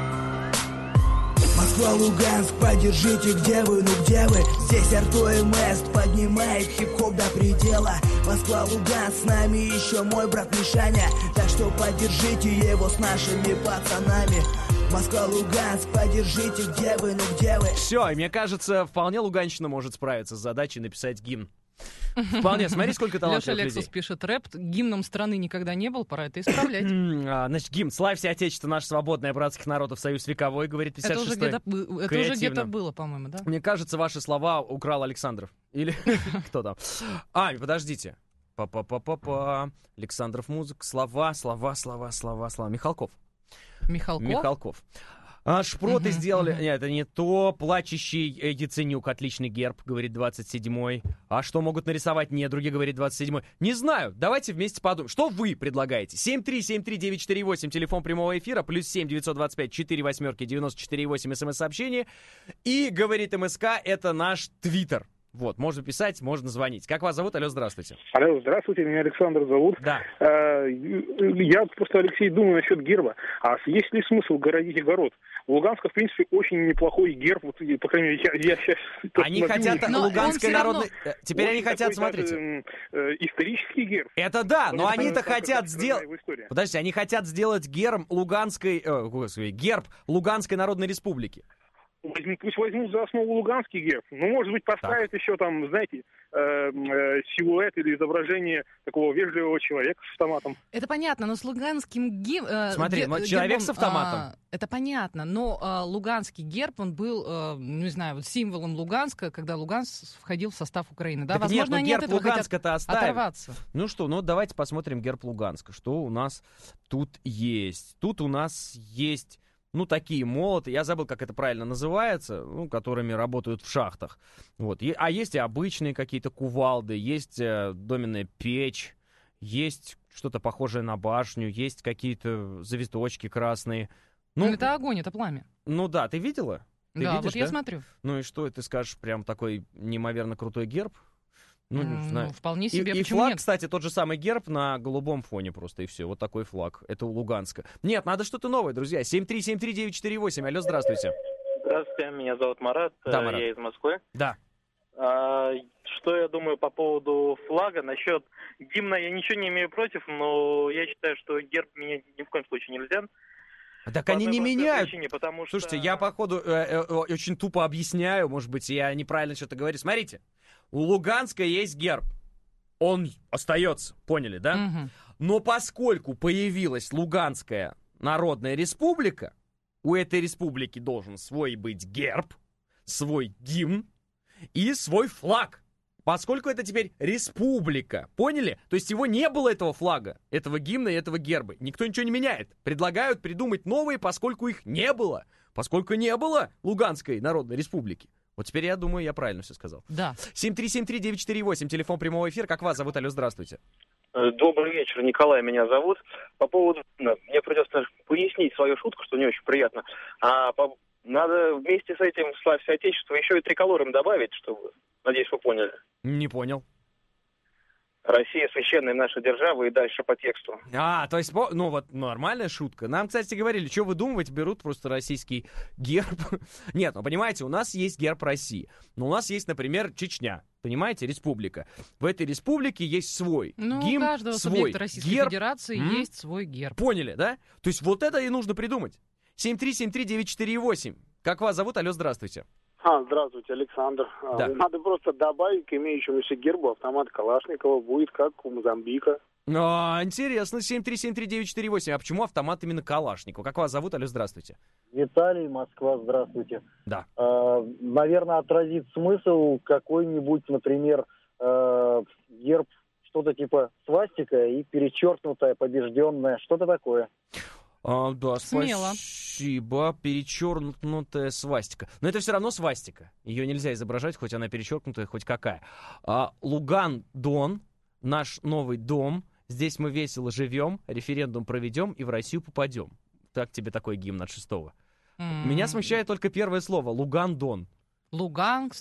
S17: Москва, Луганск, поддержите, где вы, ну где вы? Здесь Арто и Мест поднимает хип-хоп до предела. Москва, Луганск, с нами еще мой брат Мишаня. Так что поддержите его с нашими пацанами. Москва, Луганск, поддержите, где вы, ну где вы?
S1: Все, и мне кажется, вполне Луганщина может справиться с задачей написать гимн. Вполне, смотри, сколько талантливых
S2: Леша
S1: людей.
S2: Лексус пишет: рэп гимном страны никогда не был, пора это исправлять.
S1: Значит, гимн «Славься, Отечество, наше свободное братских народов, союз вековой», говорит 56-й.
S2: Это уже где-то было, по-моему, да?
S1: Мне кажется, ваши слова украл Александров. Или кто там? Подождите. Па-па-па-па-па. Александров музыка, слова. Михалков. Михалков. Шпроты сделали... Нет, это не то. Плачущий Яценюк. Отличный герб, говорит 27-й. А что могут нарисовать недруги, говорит 27-й. Не знаю. Давайте вместе подумаем. Что вы предлагаете? 7373948, телефон прямого эфира, +7 925 48 94 8 смс-сообщение. И, говорит МСК, это наш твиттер. Вот, можно писать, можно звонить. Как вас зовут? Алло, здравствуйте.
S13: Алло, здравствуйте, меня Александр зовут.
S1: Да.
S13: Я просто, Алексей, думаю насчет герба. А есть ли смысл городить огород? У Луганска, в принципе, очень неплохой герб. Вот, по крайней мере, я сейчас...
S1: Они хотят Луганской народной... Теперь они хотят, смотрите...
S13: Исторический герб.
S1: Это да, но они-то хотят сделать... Подождите, они хотят сделать герб Луганской Народной Республики.
S13: Пусть возьмут за основу луганский герб. Ну, может быть, поставят еще там, знаете, силуэт или изображение такого вежливого человека с автоматом.
S2: Это понятно, но с луганским
S1: Смотри, человек с автоматом.
S2: Это понятно, но луганский герб, он был, не знаю, символом Луганска, когда Луганск входил в состав Украины. Да?
S1: Так
S2: Возможно,
S1: нет,
S2: они от этого
S1: Луганска-то
S2: хотят оторваться.
S1: Ну что, давайте посмотрим герб Луганска. Что у нас тут есть? Тут у нас есть... такие молоты, я забыл, как это правильно называется, которыми работают в шахтах. Вот. А есть и обычные какие-то кувалды, есть доменная печь, есть что-то похожее на башню, есть какие-то завиточки красные.
S2: Это огонь, это пламя.
S1: Ну да, ты видела? Ты
S2: да,
S1: видишь,
S2: вот я смотрю.
S1: Ну и что, ты скажешь, прям такой неимоверно крутой герб? Не знаю.
S2: Вполне себе,
S1: и
S2: почему
S1: флаг,
S2: нет?
S1: кстати, тот же самый герб на голубом фоне просто, и все. Вот такой флаг. Это у Луганска. Нет, надо что-то новое, друзья. 7373948. Алло, здравствуйте.
S12: Здравствуйте, меня зовут Марат.
S1: Да, Марат.
S12: Я из Москвы.
S1: Да.
S12: Что я думаю по поводу флага? Насчет гимна я ничего не имею против, но я считаю, что герб менять ни в коем случае нельзя.
S1: Так они не меняют.
S12: Причине, потому что...
S1: Слушайте, я, походу, очень тупо объясняю, может быть, я неправильно что-то говорю. Смотрите, у Луганска есть герб. Он остается, поняли, да?
S2: Угу.
S1: Но поскольку появилась Луганская Народная Республика, у этой республики должен свой быть герб, свой гимн и свой флаг. Поскольку это теперь республика, поняли? То есть его не было, этого флага, этого гимна и этого герба. Никто ничего не меняет. Предлагают придумать новые, поскольку их не было. Поскольку не было Луганской Народной Республики. Вот теперь я думаю, я правильно все сказал.
S2: Да.
S1: 7373948, телефон прямого эфира. Как вас зовут? Алло, здравствуйте.
S19: Добрый вечер, Николай меня зовут. По поводу... Мне придется пояснить свою шутку, что не очень приятно. Надо вместе с этим «Славься Отечество» еще и триколором добавить, чтобы... Надеюсь, вы поняли.
S1: Не понял.
S19: Россия священная наша держава, и дальше по тексту.
S1: То есть, ну вот, нормальная шутка. Нам, кстати, говорили, что выдумывать, берут просто российский герб. Нет, ну понимаете, у нас есть герб России. Но у нас есть, например, Чечня. Понимаете, республика. В этой республике есть свой гимн,
S2: у каждого
S1: свой
S2: субъекта Российской
S1: герб.
S2: Федерации есть свой герб.
S1: Поняли, да? То есть вот это и нужно придумать. 7373948. Как вас зовут? Алло, здравствуйте.
S13: Здравствуйте, Александр.
S1: Да.
S13: Надо просто добавить к имеющемуся гербу автомат Калашникова, будет как у Мозамбика.
S1: Интересно, 7373948. А почему автомат именно Калашникова? Как вас зовут? Алло, здравствуйте.
S20: Виталий, Москва, здравствуйте.
S1: Да.
S20: Наверное, отразит смысл какой-нибудь, например, герб, что-то типа свастика и перечеркнутая, побежденная, что-то такое.
S1: Да,
S2: смело.
S1: Спасибо. Перечеркнутая свастика. Но это все равно свастика. Ее нельзя изображать, хоть она перечеркнутая, хоть какая. Луган-Дон, наш новый дом. Здесь мы весело живем, референдум проведем и в Россию попадем. Так тебе такой гимн от 6-го. Меня смущает только первое слово. Луган-Дон.
S2: Луганг.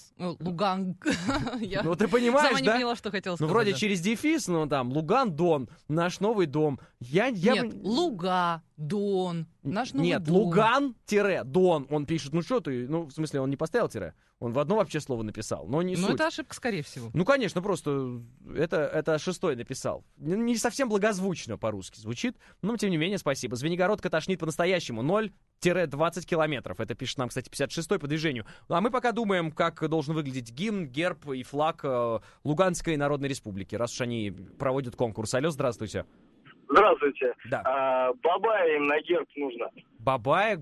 S1: Ну, ты понимаешь,
S2: сама не поняла, что хотел сказать.
S1: Ну, вроде через дефис, но там Луган-Дон, наш новый дом.
S2: Нет, Луга-Дон, наш новый
S1: Нет,
S2: дом.
S1: Луган-Дон. Он пишет, ну что ты, ну, в смысле, он не поставил тире. Он в одно вообще слово написал, но не суть.
S2: Ну, это ошибка, скорее всего.
S1: Ну, конечно, просто это 6-й написал. Не совсем благозвучно по-русски звучит, но, тем не менее, спасибо. Звенигородка тошнит по-настоящему. 0-20 километров. Это пишет нам, кстати, 56-й по движению. А мы пока думаем, как должен выглядеть гимн, герб и флаг Луганской Народной Республики, раз уж они проводят конкурс. Алло, здравствуйте.
S11: Здравствуйте.
S1: Да.
S11: Бабая им на герб нужно.
S1: Бабай.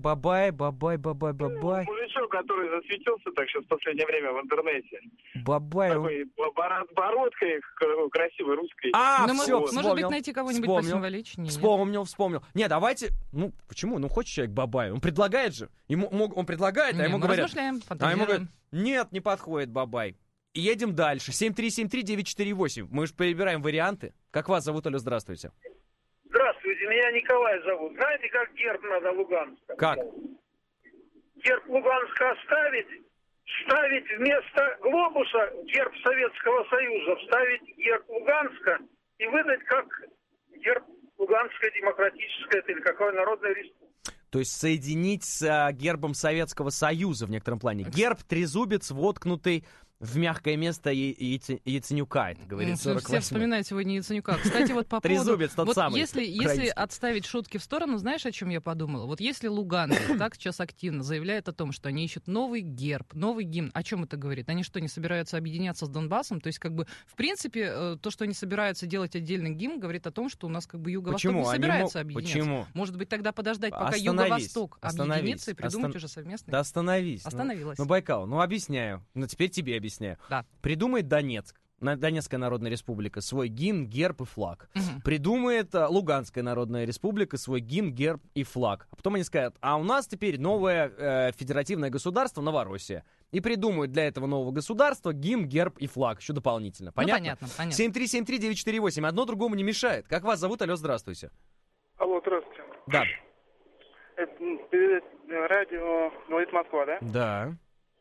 S11: Мужичок, который засветился так сейчас в последнее время в интернете.
S1: Бабай.
S11: Такой с бородкой красивой русской.
S1: Все,
S2: может быть, найти кого-нибудь посимволичнее.
S1: Вспомнил. Не, давайте... Ну, почему? Ну, хочет человек Бабай. Он предлагает же. Он предлагает, а ему говорят... А ему говорят, нет, не подходит Бабай. Едем дальше. 7373948. Мы же перебираем варианты. Как вас зовут? Алло, здравствуйте.
S11: Здравствуйте, меня Николай зовут. Знаете, как герб надо Луганска?
S1: Как?
S11: Герб Луганска оставить, ставить вместо глобуса герб Советского Союза, вставить герб Луганска и выдать как герб Луганская демократическая или какой народная республика.
S1: То есть соединить с гербом Советского Союза в некотором плане. Герб трезубец, воткнутый в мягкое место Яценюка, это говорит 48.
S2: Все вспоминают сегодня Яценюка. Кстати, вот по поводу...
S1: Трезубец тот
S2: вот
S1: самый.
S2: Если отставить шутки в сторону, знаешь, о чем я подумала? Вот если Луганск так сейчас активно заявляет о том, что они ищут новый герб, новый гимн, о чем это говорит? Они что, не собираются объединяться с Донбассом? То есть, как бы, в принципе, то, что они собираются делать отдельный гимн, говорит о том, что у нас, как бы, Юго-Восток не собирается объединяться.
S1: Почему?
S2: Может быть, тогда подождать, пока Юго-Восток объединится и придумать уже совместный?
S1: Да остановись.
S2: Остановилась.
S1: Ну, Байкал, объясняю. Теперь тебе объясняю.
S2: Да.
S1: Придумает Донецк, Донецкая Народная Республика, свой гимн, герб и флаг. Придумает Луганская Народная Республика свой гимн, герб и флаг. А потом они скажут, а у нас теперь новое федеративное государство Новороссия. И придумают для этого нового государства гимн, герб и флаг. Еще дополнительно. Понятно?
S2: Ну, понятно.
S1: 7373948. Одно другому не мешает. Как вас зовут? Алло, здравствуйте.
S21: Алло, здравствуйте.
S1: Да.
S21: Это радио «Говорит Москва», да?
S1: Да.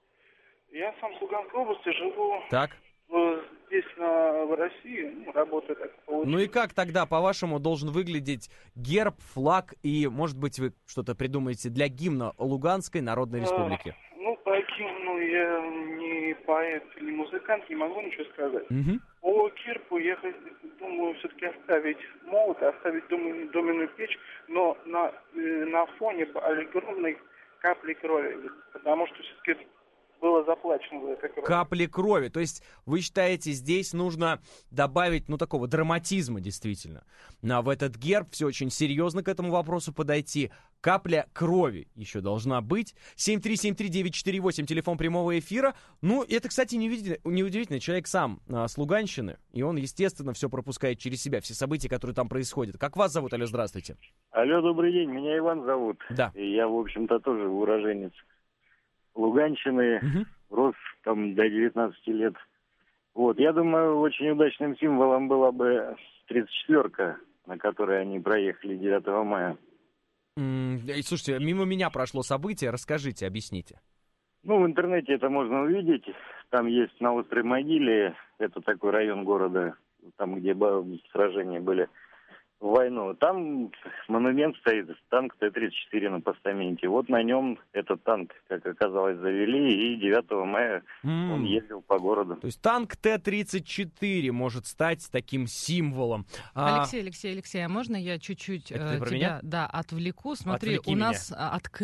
S21: Я сам с Луганской области живу.
S1: Так.
S21: Здесь, в России, работаю так.
S1: Ну и как тогда, по-вашему, должен выглядеть герб, флаг и, может быть, вы что-то придумаете для гимна Луганской Народной Республики?
S21: По гимну я не поэт, не музыкант, не могу ничего сказать. По гербу я думаю все-таки оставить молот, оставить доменную печь, но на фоне огромной капли крови, потому что все-таки было заплачено за это кровь.
S1: Капли крови. То есть вы считаете, здесь нужно добавить, такого драматизма, действительно. В этот герб все очень серьезно к этому вопросу подойти. Капля крови еще должна быть. 7373948, телефон прямого эфира. Это, кстати, неудивительно. Человек сам с Луганщины, и он, естественно, все пропускает через себя, все события, которые там происходят. Как вас зовут? Алло, здравствуйте.
S22: Алло, добрый день. Меня Иван зовут.
S1: Да.
S22: И я, в общем-то, тоже уроженец Луганщины, рос там до 19 лет. Я думаю, очень удачным символом была бы 34-ка, на которой они проехали 9 мая.
S1: Слушайте, мимо меня прошло событие, расскажите, объясните.
S22: Ну, в интернете это можно увидеть. Там есть на Острой Могиле, это такой район города, там, где сражения были в войну. Там монумент стоит, танк Т-34 на постаменте. Вот на нем этот танк, как оказалось, завели, и 9 мая он ездил по городу.
S1: То есть танк Т-34 может стать таким символом.
S2: Алексей, а можно я чуть-чуть тебя отвлеку? Смотри,
S1: Отвлеки
S2: у нас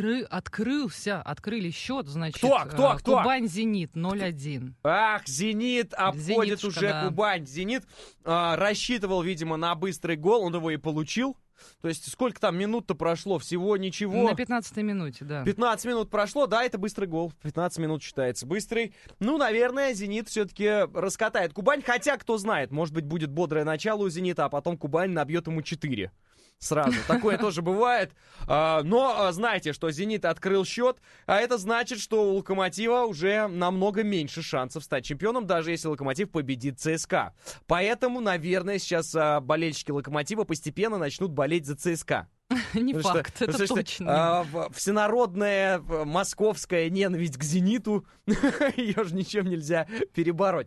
S2: открыли счет, значит,
S1: Кто?
S2: Кубань-Зенит 0-1.
S1: Ах, «Зенит» обходит
S2: Зенитушка,
S1: уже
S2: да.
S1: Кубань. «Зенит» рассчитывал, видимо, на быстрый гол, он его и получил. То есть сколько там минут-то прошло? Всего ничего.
S2: На 15-й минуте, да.
S1: 15 минут прошло, да, это быстрый гол. 15 минут считается быстрый. Ну, наверное, «Зенит» все-таки раскатает Кубань. Хотя, кто знает, может быть, будет бодрое начало у «Зенита», а потом Кубань набьет ему 4. Сразу. Такое тоже бывает. Но знаете, что «Зенит» открыл счет, а это значит, что у «Локомотива» уже намного меньше шансов стать чемпионом, даже если «Локомотив» победит ЦСКА. Поэтому, наверное, сейчас болельщики «Локомотива» постепенно начнут болеть за ЦСКА.
S2: Не факт, это точно.
S1: Всенародная московская ненависть к «Зениту», ее же ничем нельзя перебороть.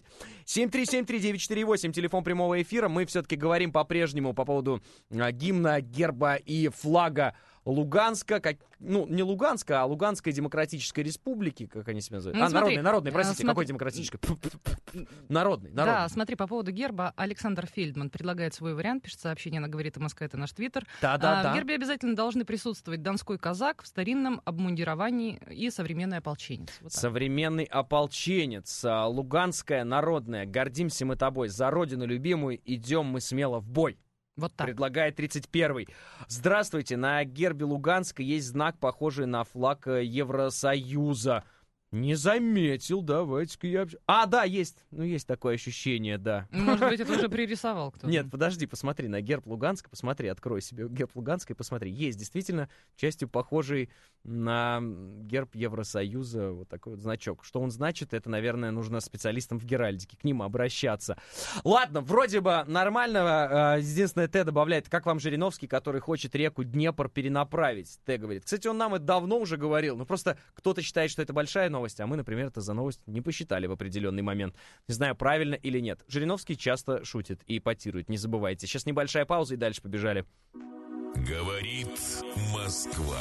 S1: 7373948, телефон прямого эфира. Мы все-таки говорим по-прежнему по поводу гимна, герба и флага Луганска, не Луганска, а Луганской Демократической Республики, как они себя называют. Народной, простите, какой демократической? Народный.
S2: Да, смотри, по поводу герба Александр Фельдман предлагает свой вариант, пишет сообщение на «Говорит МСК», это наш твиттер. В гербе обязательно должны присутствовать донской казак в старинном обмундировании и современный ополченец. Вот
S1: современный ополченец, Луганская народная, гордимся мы тобой, за родину любимую идем мы смело в бой.
S2: Вот так.
S1: Предлагает 31-й. Здравствуйте, на гербе Луганска есть знак, похожий на флаг Евросоюза. Не заметил, давайте-ка я... да, есть. Есть такое ощущение, да.
S2: Может быть, это уже пририсовал кто-то.
S1: Нет, подожди, посмотри на герб Луганска, посмотри, открой себе герб Луганска и посмотри. Есть действительно частью похожий на герб Евросоюза вот такой вот значок. Что он значит, это, наверное, нужно специалистам в геральдике к ним обращаться. Ладно, вроде бы нормально. Единственное, Т добавляет, как вам Жириновский, который хочет реку Днепр перенаправить? Т говорит. Кстати, он нам это давно уже говорил, но просто кто-то считает, что это большая новость, а мы, например, это за новость не посчитали в определенный момент. Не знаю, правильно или нет. Жириновский часто шутит и ипотирует, не забывайте. Сейчас небольшая пауза и дальше побежали.
S10: Говорит Москва.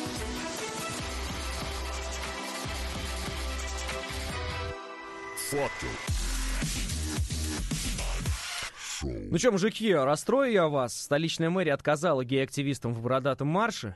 S10: Фото.
S1: Ну что, мужики, расстрою я вас. Столичная мэрия отказала гей-активистам в бородатом марше.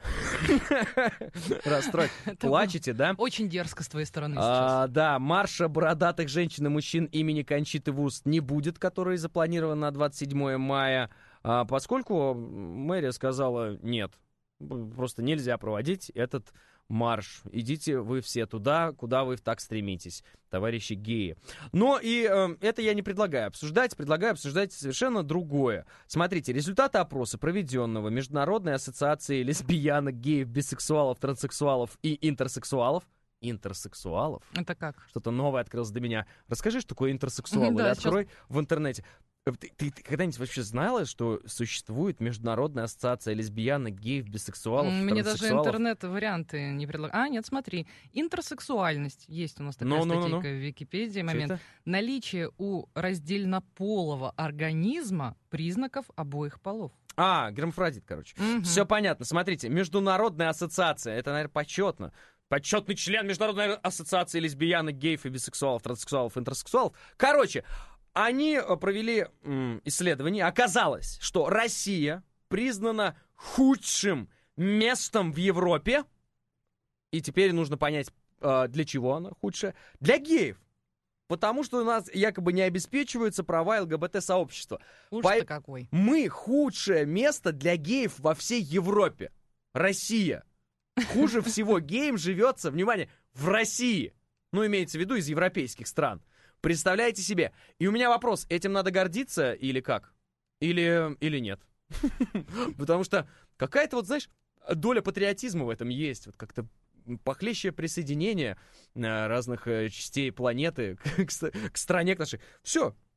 S1: Расстроить. Плачете, да?
S2: Очень дерзко с твоей стороны сейчас.
S1: Да, марша бородатых женщин и мужчин имени Кончиты Вурст не будет, который запланирован на 27 мая, поскольку мэрия сказала нет. Просто нельзя проводить этот марш. Идите вы все туда, куда вы так стремитесь, товарищи геи. Но и это я не предлагаю обсуждать. Предлагаю обсуждать совершенно другое. Смотрите, результаты опроса, проведенного Международной ассоциацией лесбиянок, геев, бисексуалов, транссексуалов и интерсексуалов. Интерсексуалов?
S2: Это как?
S1: Что-то новое открылось для меня. Расскажи, что такое интерсексуал, или открой в интернете. Ты когда-нибудь вообще знала, что существует Международная ассоциация лесбиянок, геев, бисексуалов,
S2: Мне
S1: транссексуалов?
S2: даже интернет-варианты не предлагают. Нет, смотри. Интерсексуальность. Есть у нас такая статейка в Википедии. Момент. Наличие у раздельнополого организма признаков обоих полов.
S1: Гермафродит, короче. Все понятно. Смотрите, Международная ассоциация, это, наверное, почетно. Почетный член Международной ассоциации лесбиянок, геев и бисексуалов, транссексуалов, интерсексуалов. Короче, они провели исследование. Оказалось, что Россия признана худшим местом в Европе. И теперь нужно понять, для чего она худшая. Для геев. Потому что у нас якобы не обеспечиваются права ЛГБТ-сообщества.
S2: Ужас-то какой.
S1: Мы худшее место для геев во всей Европе. Россия. Хуже всего геям живется, внимание, в России. Имеется в виду из европейских стран. Представляете себе? И у меня вопрос, этим надо гордиться или как? Или нет? Потому что какая-то доля патриотизма в этом есть. Вот как-то похлеще присоединение разных частей планеты к стране нашей. Все,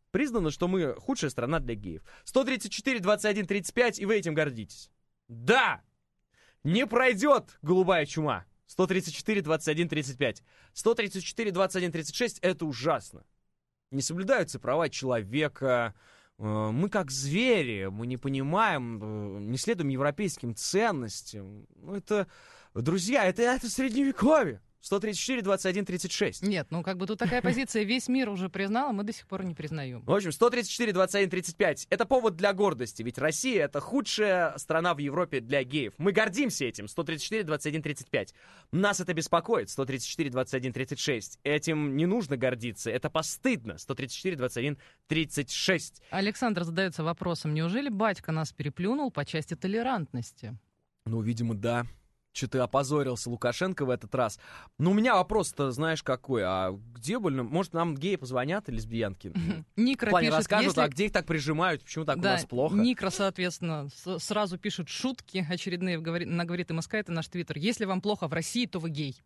S1: Признано, что мы худшая страна для геев. 134, 21, 35, и вы этим гордитесь. Да! Не пройдет голубая чума. 134, 21, 35. 134, 21, 36 — это ужасно. Не соблюдаются права человека. Мы как звери, мы не понимаем, не следуем европейским ценностям. Ну, это, друзья, это средневековье. 134, 21, 36.
S2: Нет, ну как бы тут такая позиция, весь мир уже признал, а мы до сих пор не признаем.
S1: В общем, 134, 21, 35. Это повод для гордости, ведь Россия — это худшая страна в Европе для геев. Мы гордимся этим. 134, 21, 35. Нас это беспокоит. 134, 21, 36. Этим не нужно гордиться, это постыдно. 134, 21, 36.
S2: Александр задается вопросом, неужели батька нас переплюнул по части толерантности?
S1: Ну, видимо, да. Что-то опозорился Лукашенко в этот раз. Но у меня вопрос-то, знаешь, какой? А где больно? Может, нам геи позвонят, лесбиянки?
S2: Никра пишет,
S1: расскажут,
S2: если...
S1: а где их так прижимают? Почему так у нас плохо?
S2: Никра, соответственно, сразу пишет шутки очередные, на «Говорит МСК», это наш твиттер. Если вам плохо в России, то вы гей.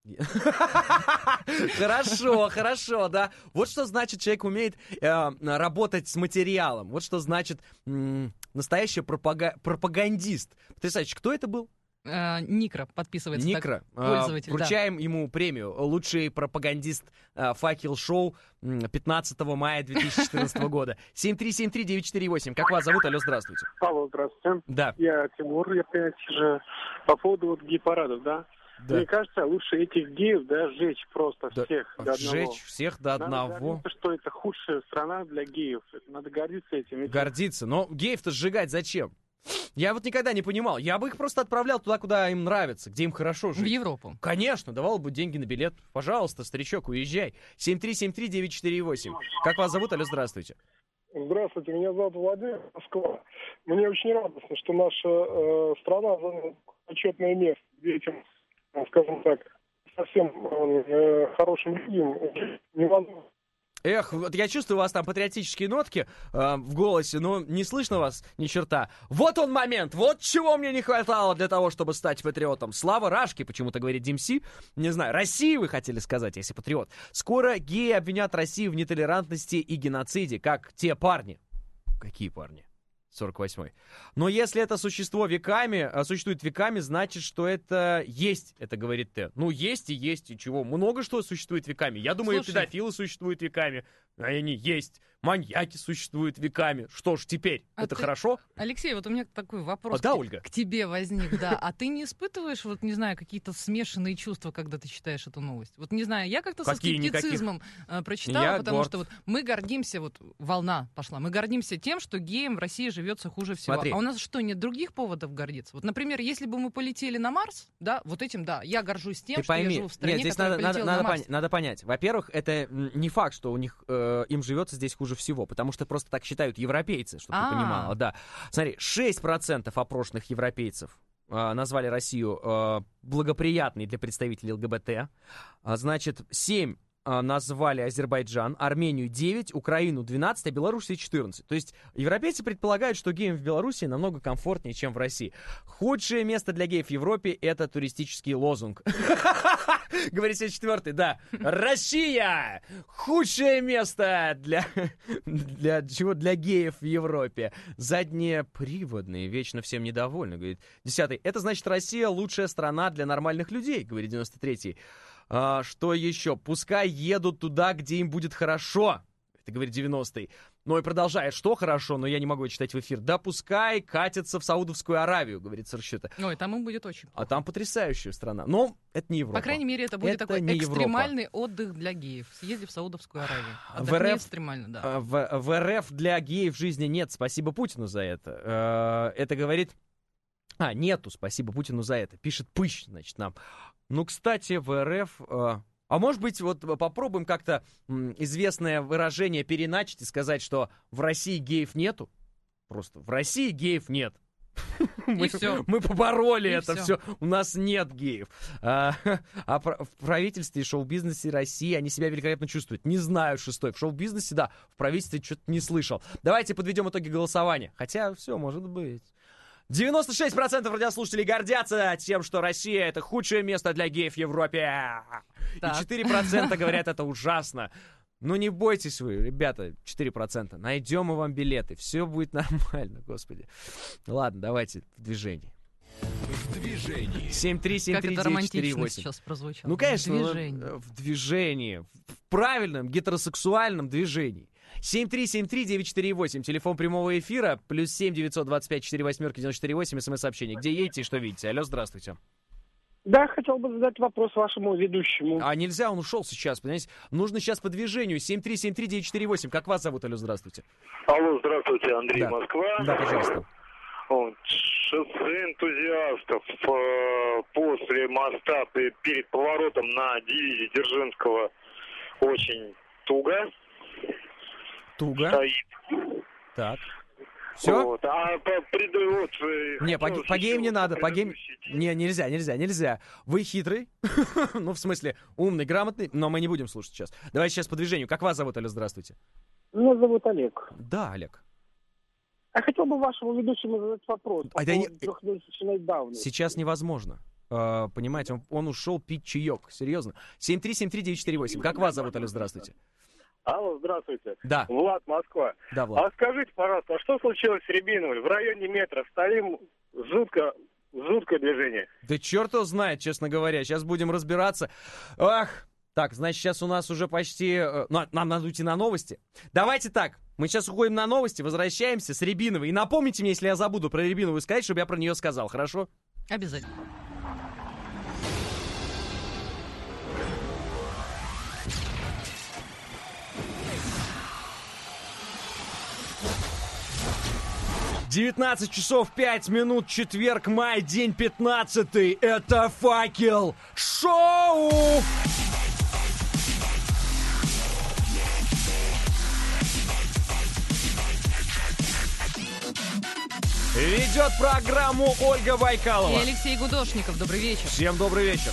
S1: Хорошо, да. Вот что значит, человек умеет работать с материалом. Вот что значит настоящий пропагандист. Потрясающе. Кто это был?
S2: Никра подписывается.
S1: Никра.
S2: Пользователь.
S1: Вручаем ему премию. Лучший пропагандист «Факел-шоу» 15 мая 2014 года. 7373948. Как вас зовут? Алло, здравствуйте.
S13: Алло, здравствуйте.
S1: Да.
S13: Я Тимур, я опять же по поводу вот гей-парадов, да?
S1: Да.
S13: Мне кажется, лучше этих геев, да, сжечь просто всех до одного.
S1: Сжечь всех до одного.
S13: Надо гордиться, что это худшая страна для геев. Надо гордиться этим.
S1: Гордиться. Но геев-то сжигать зачем? Я вот никогда не понимал. Я бы их просто отправлял туда, куда им нравится, где им хорошо жить.
S2: В Европу.
S1: Конечно, давал бы деньги на билет. Пожалуйста, старичок, уезжай. 7373948. Как вас зовут? Алло, здравствуйте.
S3: Здравствуйте, меня зовут Владимир, Москва. Мне очень радостно, что наша страна заняла почетное место, где этим, скажем так, совсем хорошим людям невозможно.
S1: Эх, вот я чувствую у вас там патриотические нотки в голосе, но не слышно вас ни черта. Вот он момент, вот чего мне не хватало для того, чтобы стать патриотом. Слава Рашке, почему-то говорит Димси. Не знаю, России вы хотели сказать, если патриот. Скоро геи обвинят Россию в нетолерантности и геноциде, как те парни. Какие парни? 48-й. Но если это существует веками, значит, что это есть, это говорит Т. Ну, есть, и чего? Много что существует веками. Я думаю, педофилы существуют веками, а они есть. Маньяки существуют веками. Что ж теперь? Это хорошо?
S2: Алексей, вот у меня такой вопрос
S1: Ольга?
S2: К тебе возник, да. А ты не испытываешь, вот, не знаю, какие-то смешанные чувства, когда ты читаешь эту новость? Вот, не знаю, я как-то со скептицизмом прочитала, потому что вот мы гордимся, вот волна пошла, мы гордимся тем, что геям в России живется хуже всего.
S1: Смотри.
S2: А у нас что, нет других поводов гордиться? Вот, например, если бы мы полетели на Марс, да, вот этим, да, я горжусь тем,
S1: ты
S2: что
S1: пойми.
S2: я живу в стране,
S1: Нет, здесь
S2: которая полетела на Марс.
S1: надо понять. Во-первых, это не факт, что у них им живется здесь хуже всего, потому что просто так считают европейцы, чтобы ты понимала. Да. Смотри, 6% опрошенных европейцев назвали Россию благоприятной для представителей ЛГБТ. Значит, 7 назвали Азербайджан, Армению 9, Украину 12, а Белоруссию 14. То есть европейцы предполагают, что геям в Беларуси намного комфортнее, чем в России. Худшее место для геев в Европе — это туристический лозунг. Говорит 74-й, да. Россия! Худшее место для геев в Европе. Заднеприводные, вечно всем недовольны, говорит 10-й. Это значит, Россия лучшая страна для нормальных людей, говорит 93-й. Что еще? Пускай едут туда, где им будет хорошо. Это говорит 90-й. Ну и продолжает, что хорошо, но я не могу это читать в эфир. Да пускай катятся в Саудовскую Аравию, говорит Саршита.
S2: Ой, там им будет очень плохо.
S1: А там потрясающая страна. Но это не Европа.
S2: По крайней мере, это будет такой экстремальный отдых для геев. Съезди в Саудовскую Аравию. Отдохни экстремально, да.
S1: В РФ для геев жизни нет. Спасибо Путину за это. Это говорит... нету, спасибо Путину за это. Пишет Пыщ, значит, нам. Ну, кстати, в РФ... А может быть, вот попробуем как-то известное выражение переначить и сказать, что в России геев нету? Просто в России геев нет. Мы побороли это все. У нас нет геев. А в правительстве и шоу-бизнесе России они себя великолепно чувствуют. Не знаю, 6-й. В шоу-бизнесе, да. В правительстве что-то не слышал. Давайте подведем итоги голосования. Хотя все может быть. 96% радиослушателей гордятся тем, что Россия — это худшее место для геев в Европе. Так. И 4% говорят, это ужасно. Ну не бойтесь вы, ребята, 4%. Найдем мы вам билеты, все будет нормально, господи. Ладно, давайте в движении.
S10: В движении.
S1: 7373948.
S2: Как это романтично сейчас прозвучало.
S1: Ну, конечно,
S2: в
S1: движении. В правильном гетеросексуальном движении. 7373948, телефон прямого эфира, +7 925 48 94 смс-сообщение. Где едете и что видите? Алло, здравствуйте.
S4: Да, хотел бы задать вопрос вашему ведущему.
S1: А нельзя, он ушел сейчас, понимаете? Нужно сейчас по движению. 7373948. Как вас зовут? Алло, здравствуйте.
S5: Алло, здравствуйте, Андрей,
S1: да.
S5: Москва.
S1: Да, пожалуйста.
S5: Шоссе энтузиастов после моста перед поворотом на дивизии Дзержинского очень туго.
S1: Туго?
S5: Стоит.
S1: Так. Все?
S5: Вот.
S1: Не, по геям не надо. По геям... Не, нельзя. Вы хитрый. Ну, в смысле, умный, грамотный, но мы не будем слушать сейчас. Давайте сейчас по движению. Как вас зовут, Алло, здравствуйте?
S4: Меня зовут Олег.
S1: Да, Олег.
S4: Я хотел бы вашему ведущему задать вопрос по поводу трехмесячной давности.
S1: Сейчас невозможно. Понимаете, он ушел пить чаек. Серьезно. 7373948. Как вас зовут, Алло, здравствуйте?
S5: Алло, здравствуйте.
S1: Да.
S5: Влад, Москва.
S1: Да, Влад.
S5: А скажите, пожалуйста, что случилось с Рябиновой? В районе метра стоим, жуткое движение.
S1: Да черт его знает, честно говоря. Сейчас будем разбираться. Ах, так, значит, сейчас у нас уже почти... нам надо уйти на новости. Давайте так, мы сейчас уходим на новости, возвращаемся с Рябиновой. И напомните мне, если я забуду про Рябиновую сказать, чтобы я про нее сказал, хорошо?
S2: Обязательно.
S1: «19 часов 5 минут, четверг, май, день 15-й. Это «Факел» шоу!» Ведет программу Ольга Байкалова.
S2: И Алексей Гудошников. Добрый вечер.
S1: Всем добрый вечер.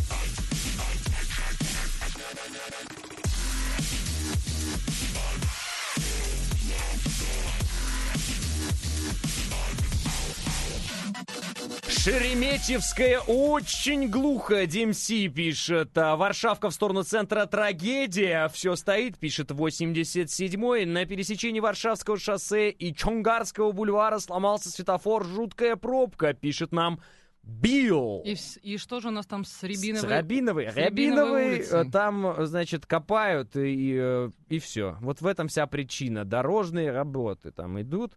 S1: Шереметьевская очень глухо, DMC пишет. Варшавка в сторону центра трагедия. Все стоит, пишет 87-й. На пересечении Варшавского шоссе и Чонгарского бульвара сломался светофор. Жуткая пробка, пишет нам Билл.
S2: И что же у нас там с Рябиновой?
S1: С Рябиновой там, значит, копают и все. Вот в этом вся причина. Дорожные работы там идут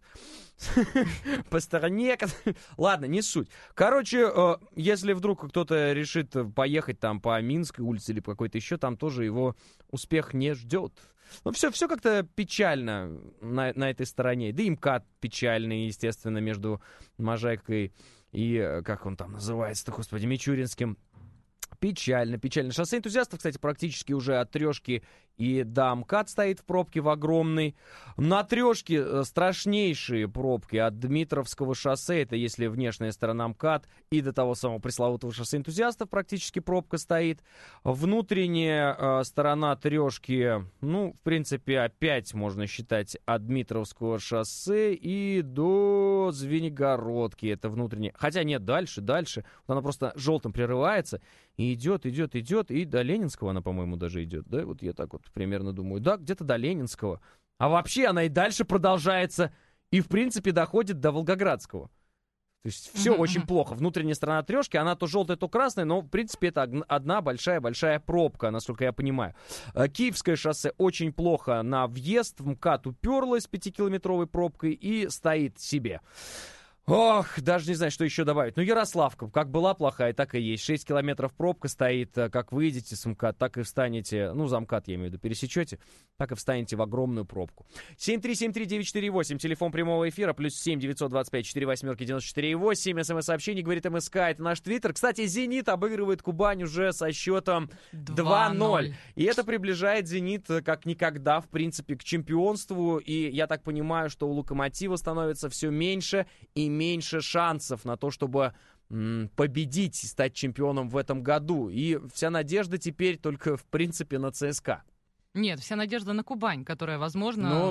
S1: по стороне. Ладно, не суть. Короче, если вдруг кто-то решит поехать там по Минской улице или по какой-то еще, там тоже его успех не ждет. Ну, все как-то печально на этой стороне. Да и МКАД печальный, естественно, между Можайкой и, как он там называется-то, господи, Мичуринским. Печально. Шоссе энтузиастов, кстати, практически уже от Трешки и до МКАД стоит в пробке в огромной. На Трешке страшнейшие пробки от Дмитровского шоссе, это если внешняя сторона МКАД, и до того самого пресловутого шоссе энтузиастов практически пробка стоит. Внутренняя сторона Трешки, ну, в принципе, опять можно считать от Дмитровского шоссе и до Звенигородки. Это внутренняя. Хотя нет, дальше. Она просто желтым прерывается. И идет, и до Ленинского она, по-моему, даже идет, да? Вот я так вот примерно думаю. Да, где-то до Ленинского. А вообще она и дальше продолжается, и, в принципе, доходит до Волгоградского. То есть все очень плохо. Внутренняя сторона Трешки, она то желтая, то красная, но, в принципе, это одна большая-большая пробка, насколько я понимаю. Киевское шоссе очень плохо на въезд. В МКАД уперлась 5-километровой пробкой и стоит себе. Ох, даже не знаю, что еще добавить. Ну, Ярославка, как была плохая, так и есть. 6 километров пробка стоит. Как выйдете с МКАД, так и встанете, ну, за МКАД, я имею в виду, пересечете, так и встанете в огромную пробку. 7373948, телефон прямого эфира, +7 925 48 94 8. СМС-сообщение, говорит МСК, это наш твиттер. Кстати, «Зенит» обыгрывает Кубань уже со счетом 2-0. И это приближает «Зенит» как никогда, в принципе, к чемпионству. И я так понимаю, что у «Локомотива» становится все меньше и меньше шансов на то, чтобы победить и стать чемпионом в этом году. И вся надежда теперь только, в принципе, на ЦСКА.
S2: Нет, вся надежда на Кубань, которая, возможно,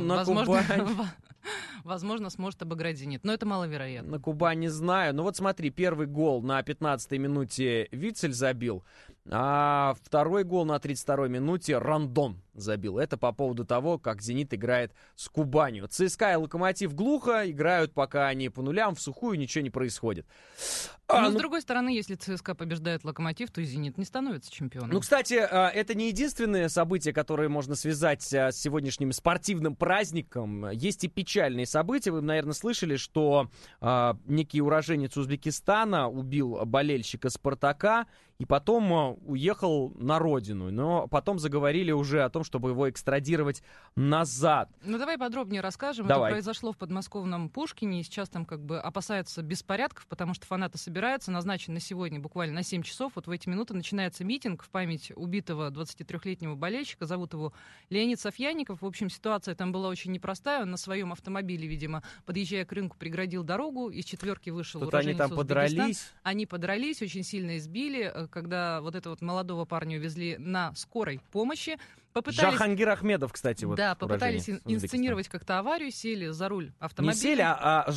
S2: сможет обыграть «Зенит». Но это маловероятно.
S1: На Кубань не знаю. Ну вот смотри, первый гол на 15-й минуте Вицель забил. А второй гол на 32-й минуте Рандон забил. Это по поводу того, как «Зенит» играет с Кубанью. ЦСКА и «Локомотив» глухо играют, пока они по нулям, в сухую, ничего не происходит.
S2: Но, с другой стороны, если ЦСКА побеждает «Локомотив», то и «Зенит» не становится чемпионом.
S1: Ну, кстати, это не единственное событие, которое можно связать с сегодняшним спортивным праздником. Есть и печальные события. Вы, наверное, слышали, что некий уроженец Узбекистана убил болельщика «Спартака» и потом уехал на родину. Но потом заговорили уже о том, чтобы его экстрадировать назад.
S2: Ну, давай подробнее расскажем.
S1: Давай.
S2: Это произошло в подмосковном Пушкине, и сейчас там как бы опасаются беспорядков, потому что фанаты собираются. Назначен на сегодня буквально на 7 часов. Вот в эти минуты начинается митинг в память убитого 23-летнего болельщика. Зовут его Леонид Софьянников. В общем, ситуация там была очень непростая. Он на своем автомобиле, видимо, подъезжая к рынку, преградил дорогу. Из четверки вышел уроженец
S1: Узбекистана. Они там подрались?
S2: Они подрались, очень сильно избили. Когда вот этого вот молодого парня увезли на скорой помощи,
S1: Жахангир Ахмедов, кстати, вот.
S2: Да, попытались инсценировать как-то аварию, сели за руль автомобиля.
S1: Не сели,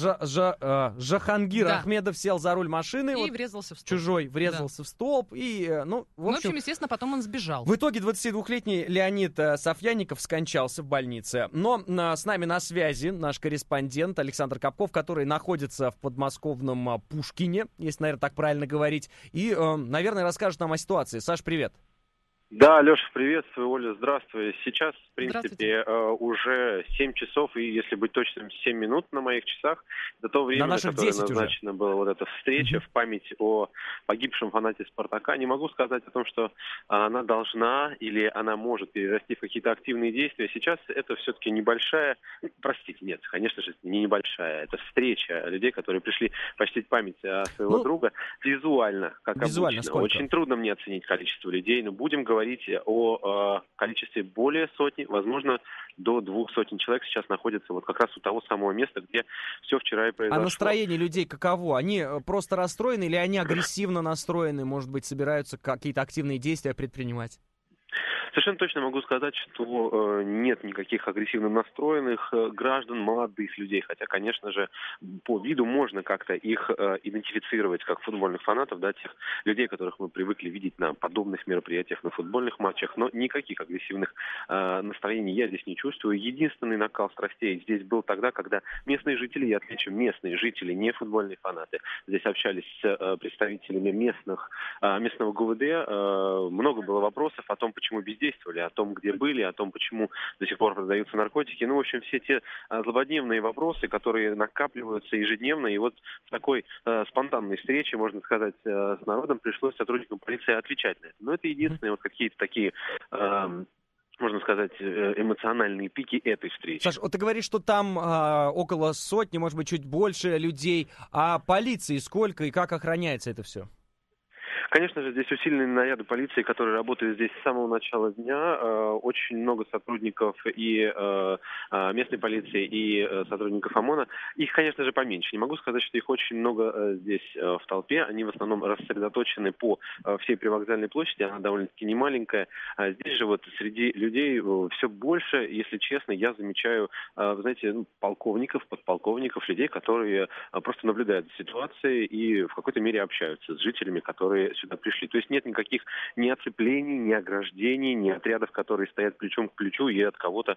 S1: а Жахангир Ахмедов сел за руль машины.
S2: И
S1: вот
S2: врезался в столб.
S1: Чужой врезался в столб. И, в общем,
S2: естественно, потом он сбежал.
S1: В итоге 22-летний Леонид Софьянников скончался в больнице. Но с нами на связи наш корреспондент Александр Капков, который находится в подмосковном Пушкине, если, наверное, так правильно говорить. И, наверное, расскажет нам о ситуации. Саш, привет.
S6: Да, Леша, приветствую, Оля, здравствуй. Сейчас, в принципе, уже 7 часов, и, если быть точным, 7 минут на моих часах. Это то время, на которое назначена была вот эта встреча в память о погибшем фанате «Спартака». Не могу сказать о том, что она должна или она может перерасти в какие-то активные действия. Сейчас это все-таки небольшая, простите, нет, конечно же, не небольшая, это встреча людей, которые пришли почтить память своего друга. Визуально, как обычно.
S1: Сколько?
S6: Очень трудно мне оценить количество людей, но будем говорить о количестве более сотни, возможно, до 200 человек сейчас находятся вот как раз у того самого места, где все вчера и произошло.
S1: А настроение людей каково? Они просто расстроены или они агрессивно настроены, может быть, собираются какие-то активные действия предпринимать?
S6: Совершенно точно могу сказать, что нет никаких агрессивно настроенных граждан, молодых людей. Хотя, конечно же, по виду можно как-то их идентифицировать как футбольных фанатов, да, тех людей, которых мы привыкли видеть на подобных мероприятиях, на футбольных матчах. Но никаких агрессивных настроений я здесь не чувствую. Единственный накал страстей здесь был тогда, когда местные жители, я отмечу, местные жители, не футбольные фанаты, здесь общались с представителями местного ГУВД. Много было вопросов о том, почему бездействовали, о том, где были, о том, почему до сих пор продаются наркотики. Ну, в общем, все те злободневные вопросы, которые накапливаются ежедневно. И вот в такой спонтанной встрече, можно сказать, с народом пришлось сотрудникам полиции отвечать на это. Но это единственные вот какие-то такие... можно сказать, эмоциональные пики этой встречи.
S1: Саш, вот ты говоришь, что там около сотни, может быть, чуть больше людей. А полиции сколько и как охраняется это все?
S6: Конечно же, здесь усиленные наряды полиции, которые работают здесь с самого начала дня. Очень много сотрудников и местной полиции, и сотрудников ОМОНа. Их, конечно же, поменьше. Не могу сказать, что их очень много здесь в толпе. Они в основном рассредоточены по всей привокзальной площади. Она довольно-таки немаленькая. Здесь же вот среди людей все больше, если честно, я замечаю, вы знаете, полковников, подполковников, людей, которые просто наблюдают за ситуацией и в какой-то мере общаются с жителями, которые сюда пришли. То есть нет никаких ни оцеплений, ни ограждений, ни отрядов, которые стоят плечом к плечу и от кого-то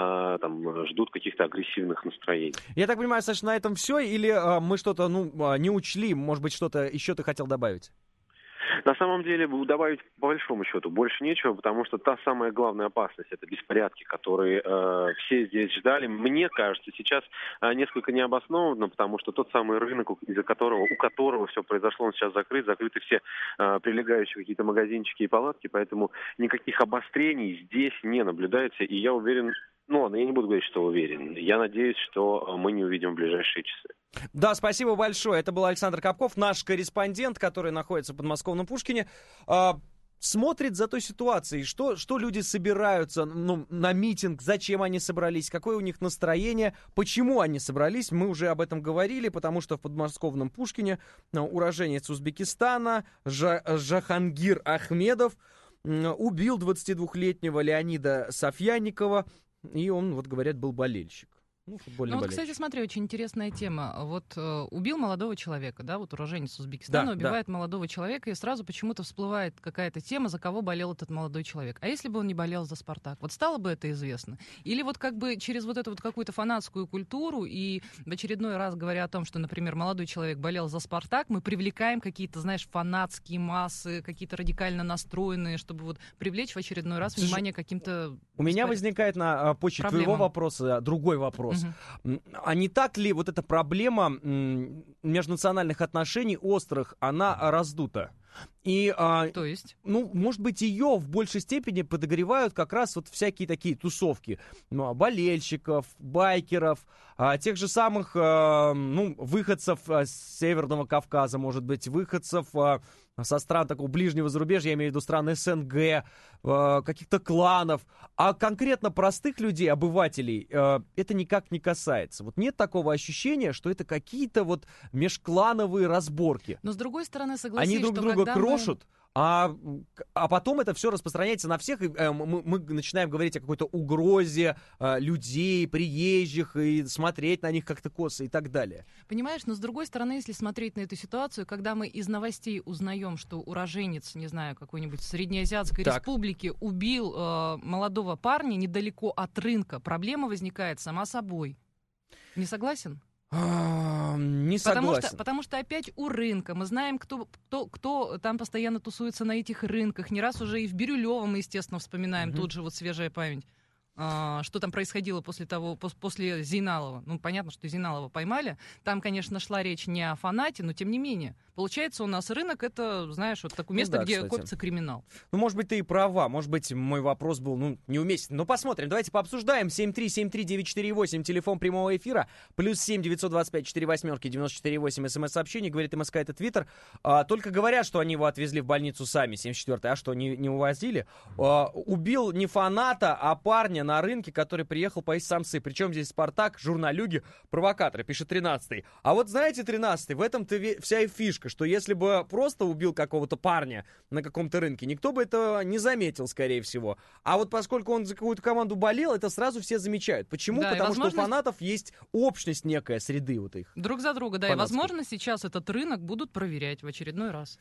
S6: там ждут каких-то агрессивных настроений.
S1: Я так понимаю, Саша, на этом все? Или мы что-то не учли? Может быть, что-то еще ты хотел добавить?
S6: На самом деле, добавить по большому счету больше нечего, потому что та самая главная опасность — это беспорядки, которые все здесь ждали. Мне кажется, сейчас несколько необоснованно, потому что тот самый рынок, у которого все произошло, он сейчас закрыты все прилегающие какие-то магазинчики и палатки, поэтому никаких обострений здесь не наблюдается, и я уверен... Ну ладно, я не буду говорить, что уверен. Я надеюсь, что мы не увидим в ближайшие часы.
S1: Да, спасибо большое. Это был Александр Капков, наш корреспондент, который находится в подмосковном Пушкине. Смотрит за той ситуацией, что люди собираются на митинг, зачем они собрались, какое у них настроение, почему они собрались. Мы уже об этом говорили, потому что в подмосковном Пушкине уроженец Узбекистана Жахангир Ахмедов убил 22-летнего Леонида Софьянникова. И он, вот говорят, был болельщик. футбольный болельщик.
S2: Кстати, смотри, очень интересная тема. Вот убил молодого человека, да, вот уроженец Узбекистана убивает молодого человека, и сразу почему-то всплывает какая-то тема, за кого болел этот молодой человек. А если бы он не болел за «Спартак», вот стало бы это известно? Или вот как бы через вот эту вот какую-то фанатскую культуру и в очередной раз говоря о том, что, например, молодой человек болел за «Спартак», мы привлекаем какие-то, знаешь, фанатские массы, какие-то радикально настроенные, чтобы вот привлечь в очередной раз внимание каким-то...
S1: У меня возникает на почве твоего вопроса другой вопрос. А не так ли вот эта проблема межнациональных отношений острых, она раздута? И,
S2: то есть?
S1: Может быть, ее в большей степени подогревают как раз вот всякие такие тусовки. Болельщиков, байкеров, тех же самых, выходцев с Северного Кавказа, может быть, выходцев со стран такого ближнего зарубежья, я имею в виду стран СНГ, каких-то кланов. А конкретно простых людей, обывателей, это никак не касается. Вот нет такого ощущения, что это какие-то вот межклановые разборки.
S2: Но с другой стороны, согласись,
S1: они друг друга крошат, а потом это все распространяется на всех, и мы начинаем говорить о какой-то угрозе людей, приезжих, и смотреть на них как-то косо и так далее.
S2: Понимаешь, но с другой стороны, если смотреть на эту ситуацию, когда мы из новостей узнаем, что уроженец, не знаю, какой-нибудь Среднеазиатской республики убил молодого парня недалеко от рынка, проблема возникает сама собой. Не согласен?
S1: Не согласен.
S2: Потому что опять у рынка. Мы знаем, кто там постоянно тусуется на этих рынках. Не раз уже и в Бирюлево мы, естественно, вспоминаем. Тут же вот свежая память. Что там происходило после Зейналова. Понятно, что Зейналова поймали. Там, конечно, шла речь не о фанате, но тем не менее. Получается, у нас рынок — это, знаешь, вот такое место, где копится криминал.
S1: Может быть, ты и права. Может быть, мой вопрос был, неуместен. Но посмотрим. Давайте пообсуждаем. 7373948, телефон прямого эфира. +7 925 48 94 смс-сообщение. Говорит МСК, это Твиттер. Только говорят, что они его отвезли в больницу сами, 74-й. А что, не увозили? Убил не фаната, а парня на рынке, который приехал поесть самсы. Причем здесь «Спартак», журналюги, провокаторы, пишет 13-й. А вот знаете, 13-й, в этом-то вся и фишка, что если бы просто убил какого-то парня на каком-то рынке, никто бы этого не заметил, скорее всего. А вот поскольку он за какую-то команду болел, это сразу все замечают. Почему? Потому что у фанатов есть общность некая среды вот их.
S2: Друг за друга, да. Фанатской. И, возможно, сейчас этот рынок будут проверять в очередной раз.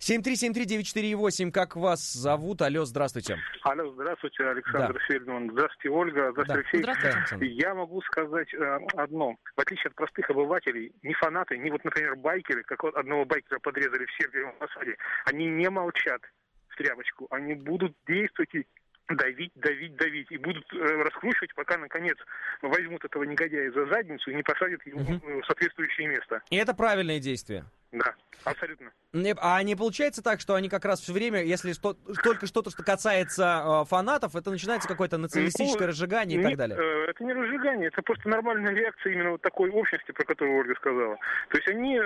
S1: 7373948, как вас зовут? Алло, здравствуйте.
S9: Алло, здравствуйте, Александр Фельдман. Здравствуйте, Ольга. Здравствуйте, Алексей.
S1: Здравствуйте, Александр.
S9: Я могу сказать одно. В отличие от простых обывателей, не фанаты, не вот, например, байкеры, как вот одного байкера подрезали в Сербии в Асаде, они не молчат в тряпочку. Они будут действовать и давить, и будут раскручивать, пока, наконец, возьмут этого негодяя за задницу и не посадят его в соответствующее место.
S1: И это правильное действие.
S9: Да, абсолютно.
S1: А не получается так, что они как раз все время, если только что-то, что касается фанатов, это начинается какое-то националистическое разжигание и так далее?
S9: Это не разжигание, это просто нормальная реакция именно вот такой общности, про которую Ольга сказала. То есть они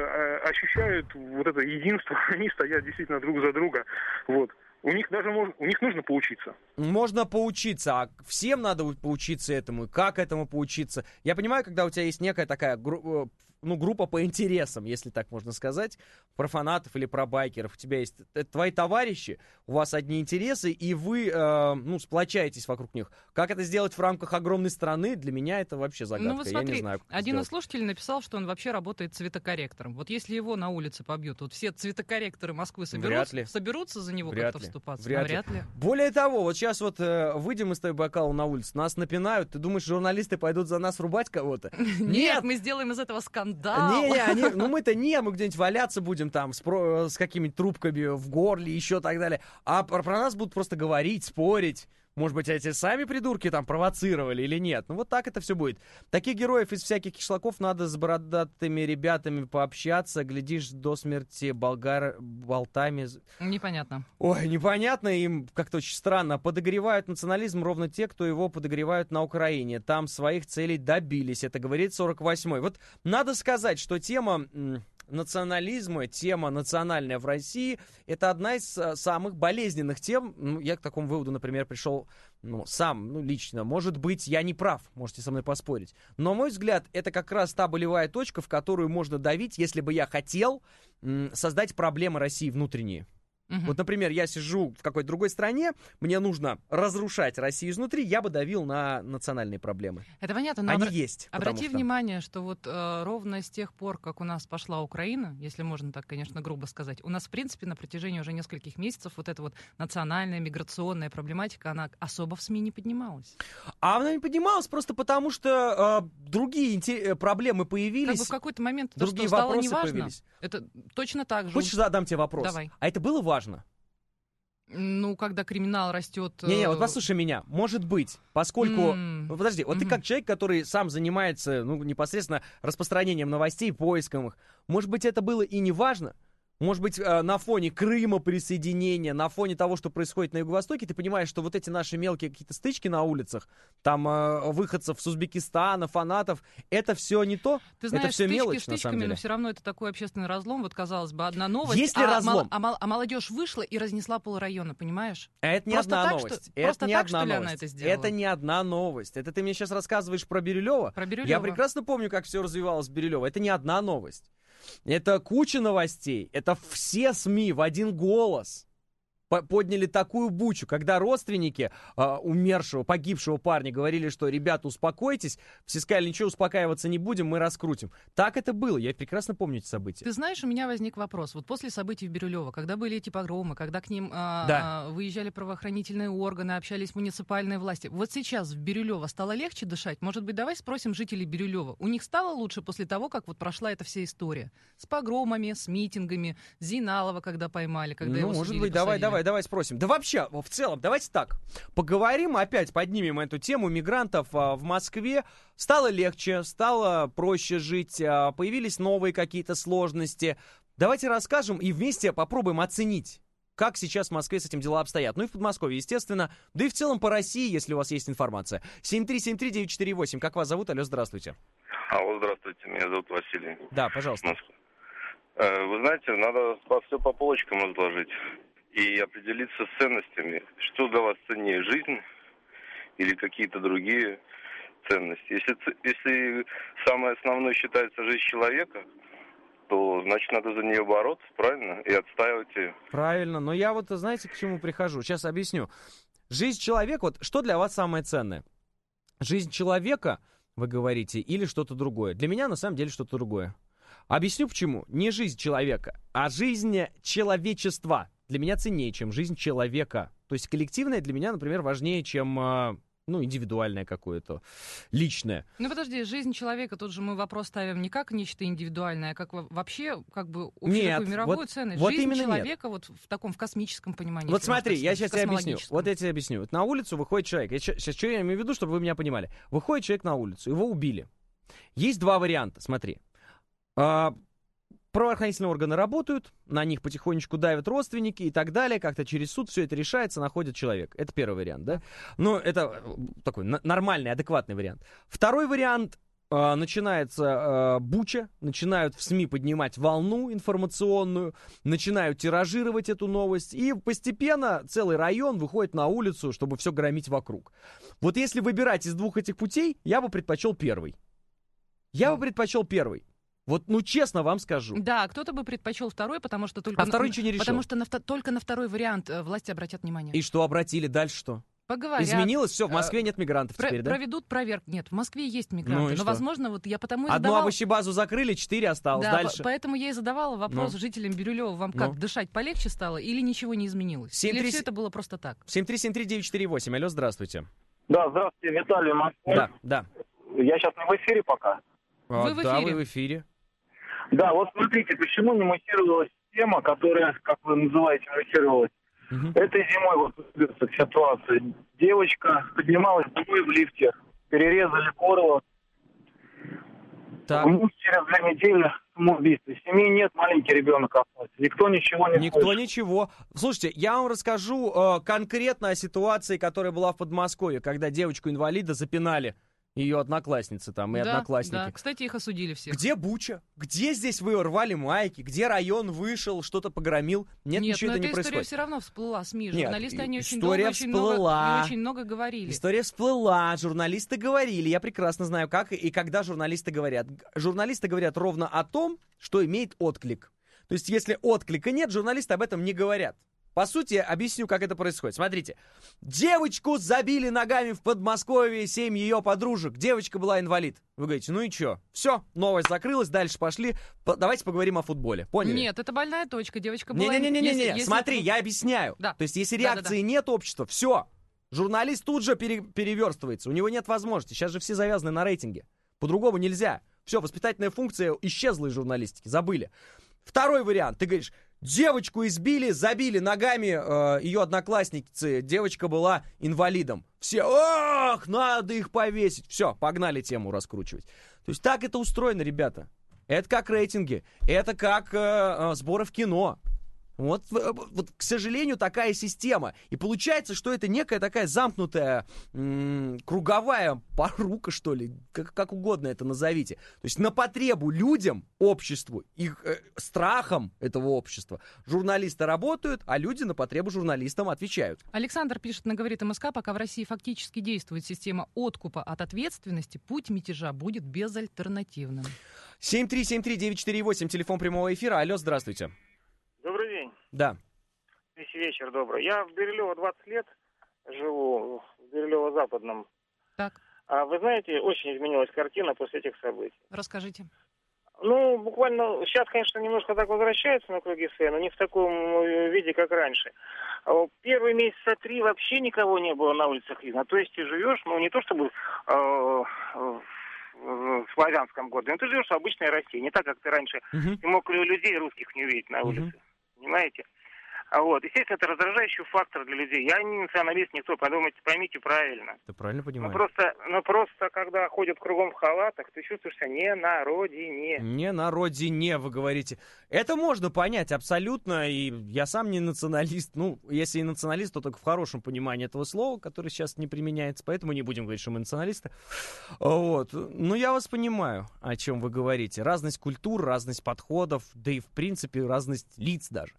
S9: ощущают вот это единство, они стоят действительно друг за друга. Вот. У них нужно поучиться.
S1: Можно поучиться, а всем надо поучиться этому. Как этому поучиться? Я понимаю, когда у тебя есть некая такая группа по интересам, если так можно сказать, про фанатов или про байкеров. У тебя есть твои товарищи, у вас одни интересы, и вы сплочаетесь вокруг них. Как это сделать в рамках огромной страны, для меня это вообще загадка.
S2: Вот смотри,
S1: я не знаю, как
S2: один из слушателей написал, что он вообще работает цветокорректором. Вот если его на улице побьют, вот все цветокорректоры Москвы соберутся за него как-то вступаться? Вряд ли.
S1: Более того, вот сейчас вот выйдем мы с тобой бокалом на улицу, нас напинают, ты думаешь, журналисты пойдут за нас рубать кого-то?
S2: Нет, мы сделаем из этого скандал.
S1: Мы где-нибудь валяться будем там с какими-то трубками в горле, еще так далее. А про нас будут просто говорить, спорить. Может быть, эти сами придурки там провоцировали или нет. Вот так это все будет. Таких героев из всяких кишлаков надо с бородатыми ребятами пообщаться. Глядишь, до смерти болтами.
S2: Непонятно.
S1: Ой, непонятно, им как-то очень странно. Подогревают национализм ровно те, кто его подогревают на Украине. Там своих целей добились. Это говорит 48-й. Вот надо сказать, что тема национализма, тема национальная в России, это одна из самых болезненных тем. Я к такому выводу, например, пришел лично. Может быть, я не прав, можете со мной поспорить. Но, на мой взгляд, это как раз та болевая точка, в которую можно давить, если бы я хотел создать проблемы России внутренние. Вот, например, я сижу в какой-то другой стране, мне нужно разрушать Россию изнутри, я бы давил на национальные проблемы.
S2: Это понятно, но
S1: они есть.
S2: Обрати внимание, что вот ровно с тех пор, как у нас пошла Украина, если можно так, конечно, грубо сказать, у нас, в принципе, на протяжении уже нескольких месяцев вот эта вот национальная, миграционная проблематика, она особо в СМИ не поднималась.
S1: А она не поднималась просто потому, что другие проблемы появились.
S2: Как бы в какой-то момент
S1: другие
S2: что стало
S1: вопросы
S2: неважно.
S1: появились.
S2: Это точно так же.
S1: Хочешь, задам тебе вопрос?
S2: Давай.
S1: А это было важно?
S2: Ну, когда криминал растет...
S1: Не-не, вот послушай меня. Может быть, поскольку... Подожди, вот ты как человек, который сам занимается непосредственно распространением новостей, поиском их, может быть, это было и не важно? Может быть, на фоне Крыма присоединения, на фоне того, что происходит на Юго-Востоке, ты понимаешь, что вот эти наши мелкие какие-то стычки на улицах, там выходцев с Узбекистана, фанатов, это все не то?
S2: Ты знаешь,
S1: это все мелочь,
S2: стычками,
S1: на самом деле.
S2: Но все равно это такой общественный разлом. Вот, казалось бы, одна новость,
S1: Есть ли разлом?
S2: А молодежь вышла и разнесла полрайона, понимаешь?
S1: Это не
S2: просто
S1: одна
S2: так,
S1: новость.
S2: Что,
S1: это
S2: просто
S1: не
S2: так,
S1: одна
S2: что ли,
S1: новость.
S2: она это сделала?
S1: Это не одна новость. Это ты мне сейчас рассказываешь про Бирюлева?
S2: Про Бирюлева.
S1: Я прекрасно помню, как все развивалось в Бирюлево. Это не одна новость. Это куча новостей. Это все СМИ в один голос подняли такую бучу, когда родственники умершего, погибшего парня говорили, что, ребята, успокойтесь, все сказали, ничего, успокаиваться не будем, мы раскрутим. Так это было, я прекрасно помню эти события.
S2: Ты знаешь, у меня возник вопрос. Вот после событий в Бирюлево, когда были эти погромы, когда к ним выезжали правоохранительные органы, общались муниципальные власти, вот сейчас в Бирюлево стало легче дышать? Может быть, давай спросим жителей Бирюлева. У них стало лучше после того, как вот прошла эта вся история? С погромами, с митингами, Зиналова, когда поймали, когда его
S1: может
S2: судили,
S1: быть,
S2: посадили.
S1: давай спросим. Да вообще, в целом, давайте так. Поговорим опять, поднимем эту тему мигрантов в Москве. Стало легче, стало проще жить, появились новые какие-то сложности. Давайте расскажем и вместе попробуем оценить, как сейчас в Москве с этим дела обстоят. Ну и в Подмосковье, естественно. Да и в целом по России, если у вас есть информация. 7373948. Как вас зовут? Алло, здравствуйте.
S7: Алло, здравствуйте. Меня зовут Василий.
S1: Да, пожалуйста.
S7: Вы знаете, надо все по полочкам разложить и определиться с ценностями. Что для вас ценнее, жизнь или какие-то другие ценности? Если самое основное считается жизнь человека, то, значит, надо за нее бороться, правильно? И отстаивать ее.
S1: Правильно. Но я вот, знаете, к чему прихожу? Сейчас объясню. Жизнь человека, вот что для вас самое ценное? Жизнь человека, вы говорите, или что-то другое? Для меня, на самом деле, что-то другое. Объясню почему. Не жизнь человека, а жизнь человечества для меня ценнее, чем жизнь человека. То есть коллективное для меня, например, важнее, чем индивидуальное какое-то, личное.
S2: Ну подожди, жизнь человека, тут же мы вопрос ставим не как нечто индивидуальное, а как вообще как бы общую мировую ценность.
S1: Вот
S2: жизнь
S1: именно
S2: человека вот в таком космическом понимании.
S1: Вот смотри, я сейчас тебе объясню. Вот я тебе объясню. Вот на улицу выходит человек. Сейчас что я имею в виду, чтобы вы меня понимали. Выходит человек на улицу, его убили. Есть два варианта, смотри. Правоохранительные органы работают, на них потихонечку давят родственники и так далее, как-то через суд все это решается, находят человека. Это первый вариант, да? Но это такой нормальный, адекватный вариант. Второй вариант, начинается буча, начинают в СМИ поднимать волну информационную, начинают тиражировать эту новость, и постепенно целый район выходит на улицу, чтобы все громить вокруг. Вот если выбирать из двух этих путей, я бы предпочел первый. Вот, честно вам скажу.
S2: Да, кто-то бы предпочел второй, потому что только...
S1: второй ничего не решил.
S2: Потому что только на второй вариант власти обратят внимание.
S1: И что обратили? Дальше что?
S2: Поговорят.
S1: Изменилось все, в Москве нет мигрантов теперь, да?
S2: Проведут проверку. Нет, в Москве есть мигранты. Но, возможно, вот я потому и
S1: задавала... Одну овощебазу закрыли, 4 осталось.
S2: Да,
S1: дальше.
S2: Поэтому я и задавала вопрос жителям Бирюлева. Вам как, дышать полегче стало или ничего не изменилось? Или все это было просто так?
S1: 7373948. Алло, здравствуйте.
S8: Да, здравствуйте, Виталий Москва.
S1: Да.
S8: Я сейчас не в эфире пока.
S2: Вы в эфире.
S1: Да, вы в эфире.
S8: Да, вот смотрите, почему не муссировалась тема, которая, как вы называете, муссировалась. Этой зимой вот к ситуации. Девочка поднималась домой в лифте, перерезали горло. Муж через 2 недели самоубийство. Семьи нет, маленький ребенок остался. Никто ничего не слышит.
S1: Никто ничего. Слушайте, я вам расскажу конкретно о ситуации, которая была в Подмосковье, когда девочку-инвалида запинали. Ее одноклассницы там и одноклассники.
S2: Да, кстати, их осудили всех.
S1: Где буча? Где здесь вы рвали майки? Где район вышел, что-то погромил? Нет, ничего это не происходит. Нет,
S2: история все равно всплыла в СМИ. Журналисты,
S1: Нет,
S2: они очень долго, очень много говорили.
S1: История всплыла, журналисты говорили. Я прекрасно знаю, как и когда журналисты говорят. Журналисты говорят ровно о том, что имеет отклик. То есть, если отклика нет, журналисты об этом не говорят. По сути, объясню, как это происходит. Смотрите, девочку забили ногами в Подмосковье 7 ее подружек. Девочка была инвалид. Вы говорите, ну и что? Все, новость закрылась, дальше пошли. Давайте поговорим о футболе. Поняли?
S2: Нет, это больная точка. Девочка была...
S1: Не-не-не, смотри, я объясняю.
S2: Да.
S1: То есть, если реакции нет общества, все. Журналист тут же переверстывается. У него нет возможности. Сейчас же все завязаны на рейтинге. По-другому нельзя. Все, воспитательная функция исчезла из журналистики. Забыли. Второй вариант. Ты говоришь, девочку избили, забили ногами ее одноклассницы. Девочка была инвалидом. Все, ах, надо их повесить. Все, погнали тему раскручивать. То есть так это устроено, ребята. Это как рейтинги. Это как сборы в кино. Вот, к сожалению, такая система. И получается, что это некая такая замкнутая, круговая порука, что ли, как угодно это назовите. То есть на потребу людям, обществу, их страхам этого общества журналисты работают, а люди на потребу журналистам отвечают.
S2: Александр пишет на «Говорит МСК», пока в России фактически действует система откупа от ответственности, путь мятежа будет безальтернативным.
S1: 7373948, телефон прямого эфира. Алло, здравствуйте.
S14: Добрый день.
S1: Да.
S14: Весь вечер добрый. Я в Бирюлево 20 лет живу, в Бирюлево-Западном.
S2: Так.
S14: А вы знаете, очень изменилась картина после этих событий.
S2: Расскажите.
S14: Ну, буквально, сейчас, конечно, немножко так возвращается на круги своя, но не в таком виде, как раньше. Первые месяца 3 вообще никого не было на улицах видно. То есть ты живешь, ну, не то чтобы в славянском городе, но ты живешь в обычной России. Не так, как ты раньше. Ты мог людей русских не увидеть на улице. Понимаете? Вот. Естественно, это раздражающий фактор для людей. Я не националист, никто, поймите правильно.
S1: Ты правильно понимаешь.
S14: Но просто, когда ходят кругом в халатах, ты чувствуешь себя не на родине.
S1: Не на родине, вы говорите. Это можно понять абсолютно, и я сам не националист. Ну, если и националист, то только в хорошем понимании этого слова, которое сейчас не применяется, поэтому не будем говорить, что мы националисты. Вот. Ну, я вас понимаю, о чем вы говорите. Разность культур, разность подходов, да и, в принципе, разность лиц даже.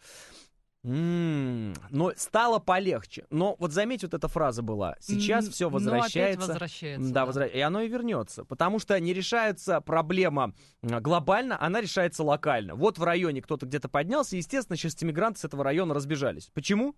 S1: Но стало полегче. Но вот заметь, вот эта фраза была. Сейчас все возвращается.
S2: Но опять возвращается.
S1: Да. И оно и вернется. Потому что не решается проблема глобально, она решается локально. Вот в районе кто-то где-то поднялся, естественно, сейчас иммигранты с этого района разбежались. Почему?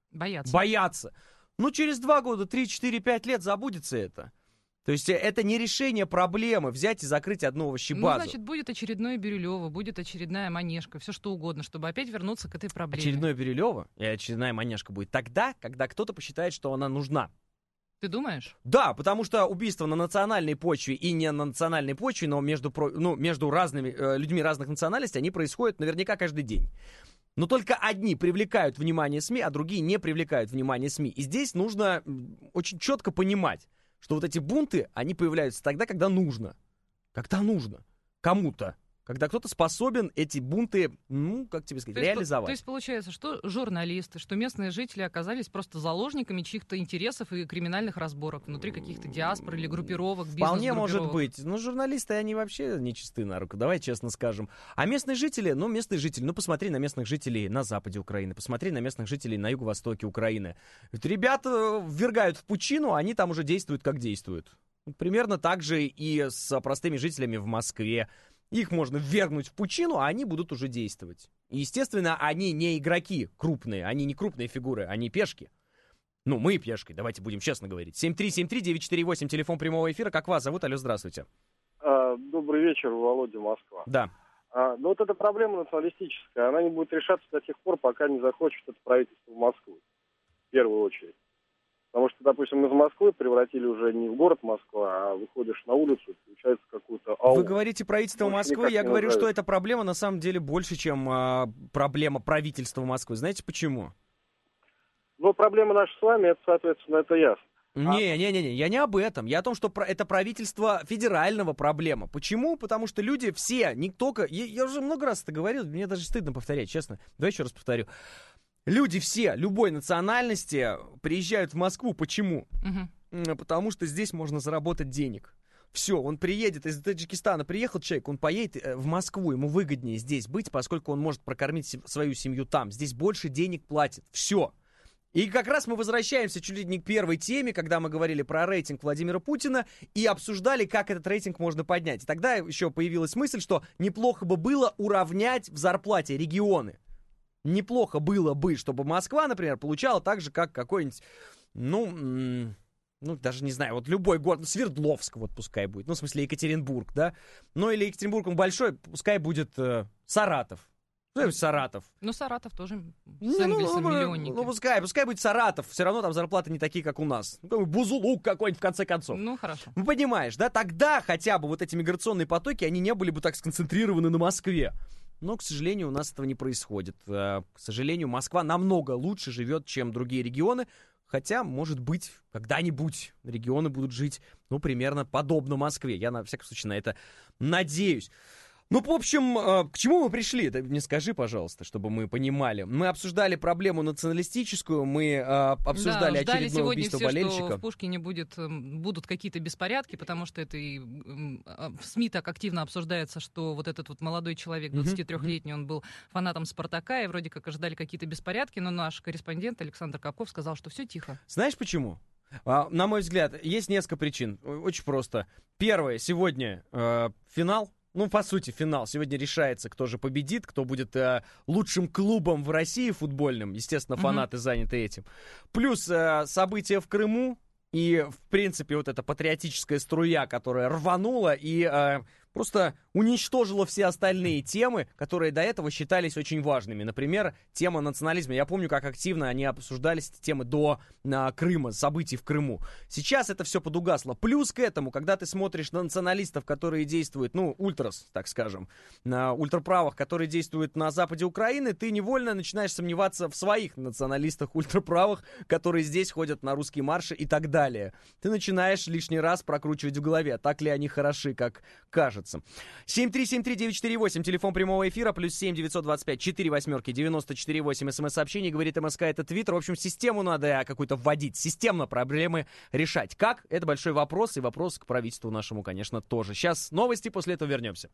S1: Боятся. Ну, через 2 года, 3, 4, 5 лет забудется это. То есть это не решение проблемы, взять и закрыть одну овощебазу.
S2: Ну, значит, будет очередное Бирюлево, будет очередная Манежка, все что угодно, чтобы опять вернуться к этой проблеме.
S1: Очередное Бирюлево и очередная Манежка будет тогда, когда кто-то посчитает, что она нужна.
S2: Ты думаешь?
S1: Да, потому что убийства на национальной почве и не на национальной почве, но между разными людьми разных национальностей, они происходят наверняка каждый день. Но только одни привлекают внимание СМИ, а другие не привлекают внимание СМИ. И здесь нужно очень четко понимать, что вот эти бунты, они появляются тогда, когда нужно. Когда нужно. Кому-то. Когда кто-то способен эти бунты, ну, как тебе сказать, реализовать.
S2: То есть получается, что журналисты, что местные жители оказались просто заложниками чьих-то интересов и криминальных разборок внутри каких-то диаспор или группировок, бизнес-группировок.
S1: Вполне может быть. Но журналисты, они вообще не чисты на руку, давай честно скажем. А местные жители, посмотри на местных жителей на западе Украины, посмотри на местных жителей на юго-востоке Украины. Ведь ребята ввергают в пучину, они там уже действуют, как действуют. Примерно так же и с простыми жителями в Москве. Их можно ввергнуть в пучину, а они будут уже действовать. И, естественно, они не игроки крупные, они не крупные фигуры, они пешки. Ну, мы пешки, давайте будем честно говорить. 7373948, телефон прямого эфира. Как вас зовут? Алло, здравствуйте.
S3: Добрый вечер, Володя, Москва.
S1: Да.
S3: Но вот эта проблема националистическая, она не будет решаться до тех пор, пока не захочет это правительство в Москву. В первую очередь. Потому что, допустим, из Москвы превратили уже не в город Москва, а выходишь на улицу, получается какую-то аулу.
S1: Вы говорите правительство Москвы, я говорю, что эта проблема на самом деле больше, чем проблема правительства Москвы. Знаете почему?
S3: Ну, проблема наша с вами, это, соответственно, это ясно.
S1: Не, я не об этом. Я о том, что это правительство федерального проблема. Почему? Потому что люди все, не только... Я уже много раз это говорил, мне даже стыдно повторять, честно. Давай еще раз повторю. Люди все, любой национальности, приезжают в Москву. Почему? Потому что здесь можно заработать денег. Все, он приедет из Таджикистана, приехал человек, он поедет в Москву, ему выгоднее здесь быть, поскольку он может прокормить свою семью там. Здесь больше денег платит. Все. И как раз мы возвращаемся чуть ли не к первой теме, когда мы говорили про рейтинг Владимира Путина и обсуждали, как этот рейтинг можно поднять. И тогда еще появилась мысль, что неплохо бы было уравнять в зарплате регионы. неплохо было бы, чтобы Москва, например, получала так же, как какой-нибудь, даже не знаю, вот любой город, Свердловск вот пускай будет, в смысле Екатеринбург, да, или Екатеринбург он большой, пускай будет Саратов. Саратов.
S2: Саратов тоже с Энгельсом миллионники.
S1: Пускай будет Саратов, все равно там зарплаты не такие, как у нас. Бузулук какой-нибудь, в конце концов.
S2: Хорошо.
S1: Понимаешь, да, тогда хотя бы вот эти миграционные потоки, они не были бы так сконцентрированы на Москве. Но, к сожалению, у нас этого не происходит. К сожалению, Москва намного лучше живет, чем другие регионы. Хотя, может быть, когда-нибудь регионы будут жить, примерно подобно Москве. Я, на всякий случай, на это надеюсь. В общем, к чему мы пришли? Ты мне скажи, пожалуйста, чтобы мы понимали. Мы обсуждали проблему националистическую, мы обсуждали очередное убийство болельщика.
S2: Что в Пушкине будут какие-то беспорядки, потому что это и в СМИ так активно обсуждается, что вот этот вот молодой человек, 23-летний, он был фанатом «Спартака», и вроде как ожидали какие-то беспорядки, но наш корреспондент Александр Капков сказал, что все тихо.
S1: Знаешь почему? На мой взгляд, есть несколько причин. Очень просто. Первое, сегодня финал. По сути, финал. Сегодня решается, кто же победит, кто будет лучшим клубом в России футбольным. Естественно, фанаты заняты этим. Плюс события в Крыму и, в принципе, вот эта патриотическая струя, которая рванула и просто уничтожила все остальные темы, которые до этого считались очень важными. Например, тема национализма. Я помню, как активно они обсуждались, эти темы до Крыма, событий в Крыму. Сейчас это все подугасло. Плюс к этому, когда ты смотришь на националистов, которые действуют, ультрас, так скажем, на ультраправых, которые действуют на западе Украины, ты невольно начинаешь сомневаться в своих националистах ультраправых, которые здесь ходят на русские марши и так далее. Ты начинаешь лишний раз прокручивать в голове, так ли они хороши, как кажется. 7373948, телефон прямого эфира, +7 925 48 94 смс-сообщение, говорит МСК, это Твиттер. В общем, систему надо какую-то вводить, системно проблемы решать. Как? Это большой вопрос, и вопрос к правительству нашему, конечно, тоже. Сейчас новости, после этого вернемся.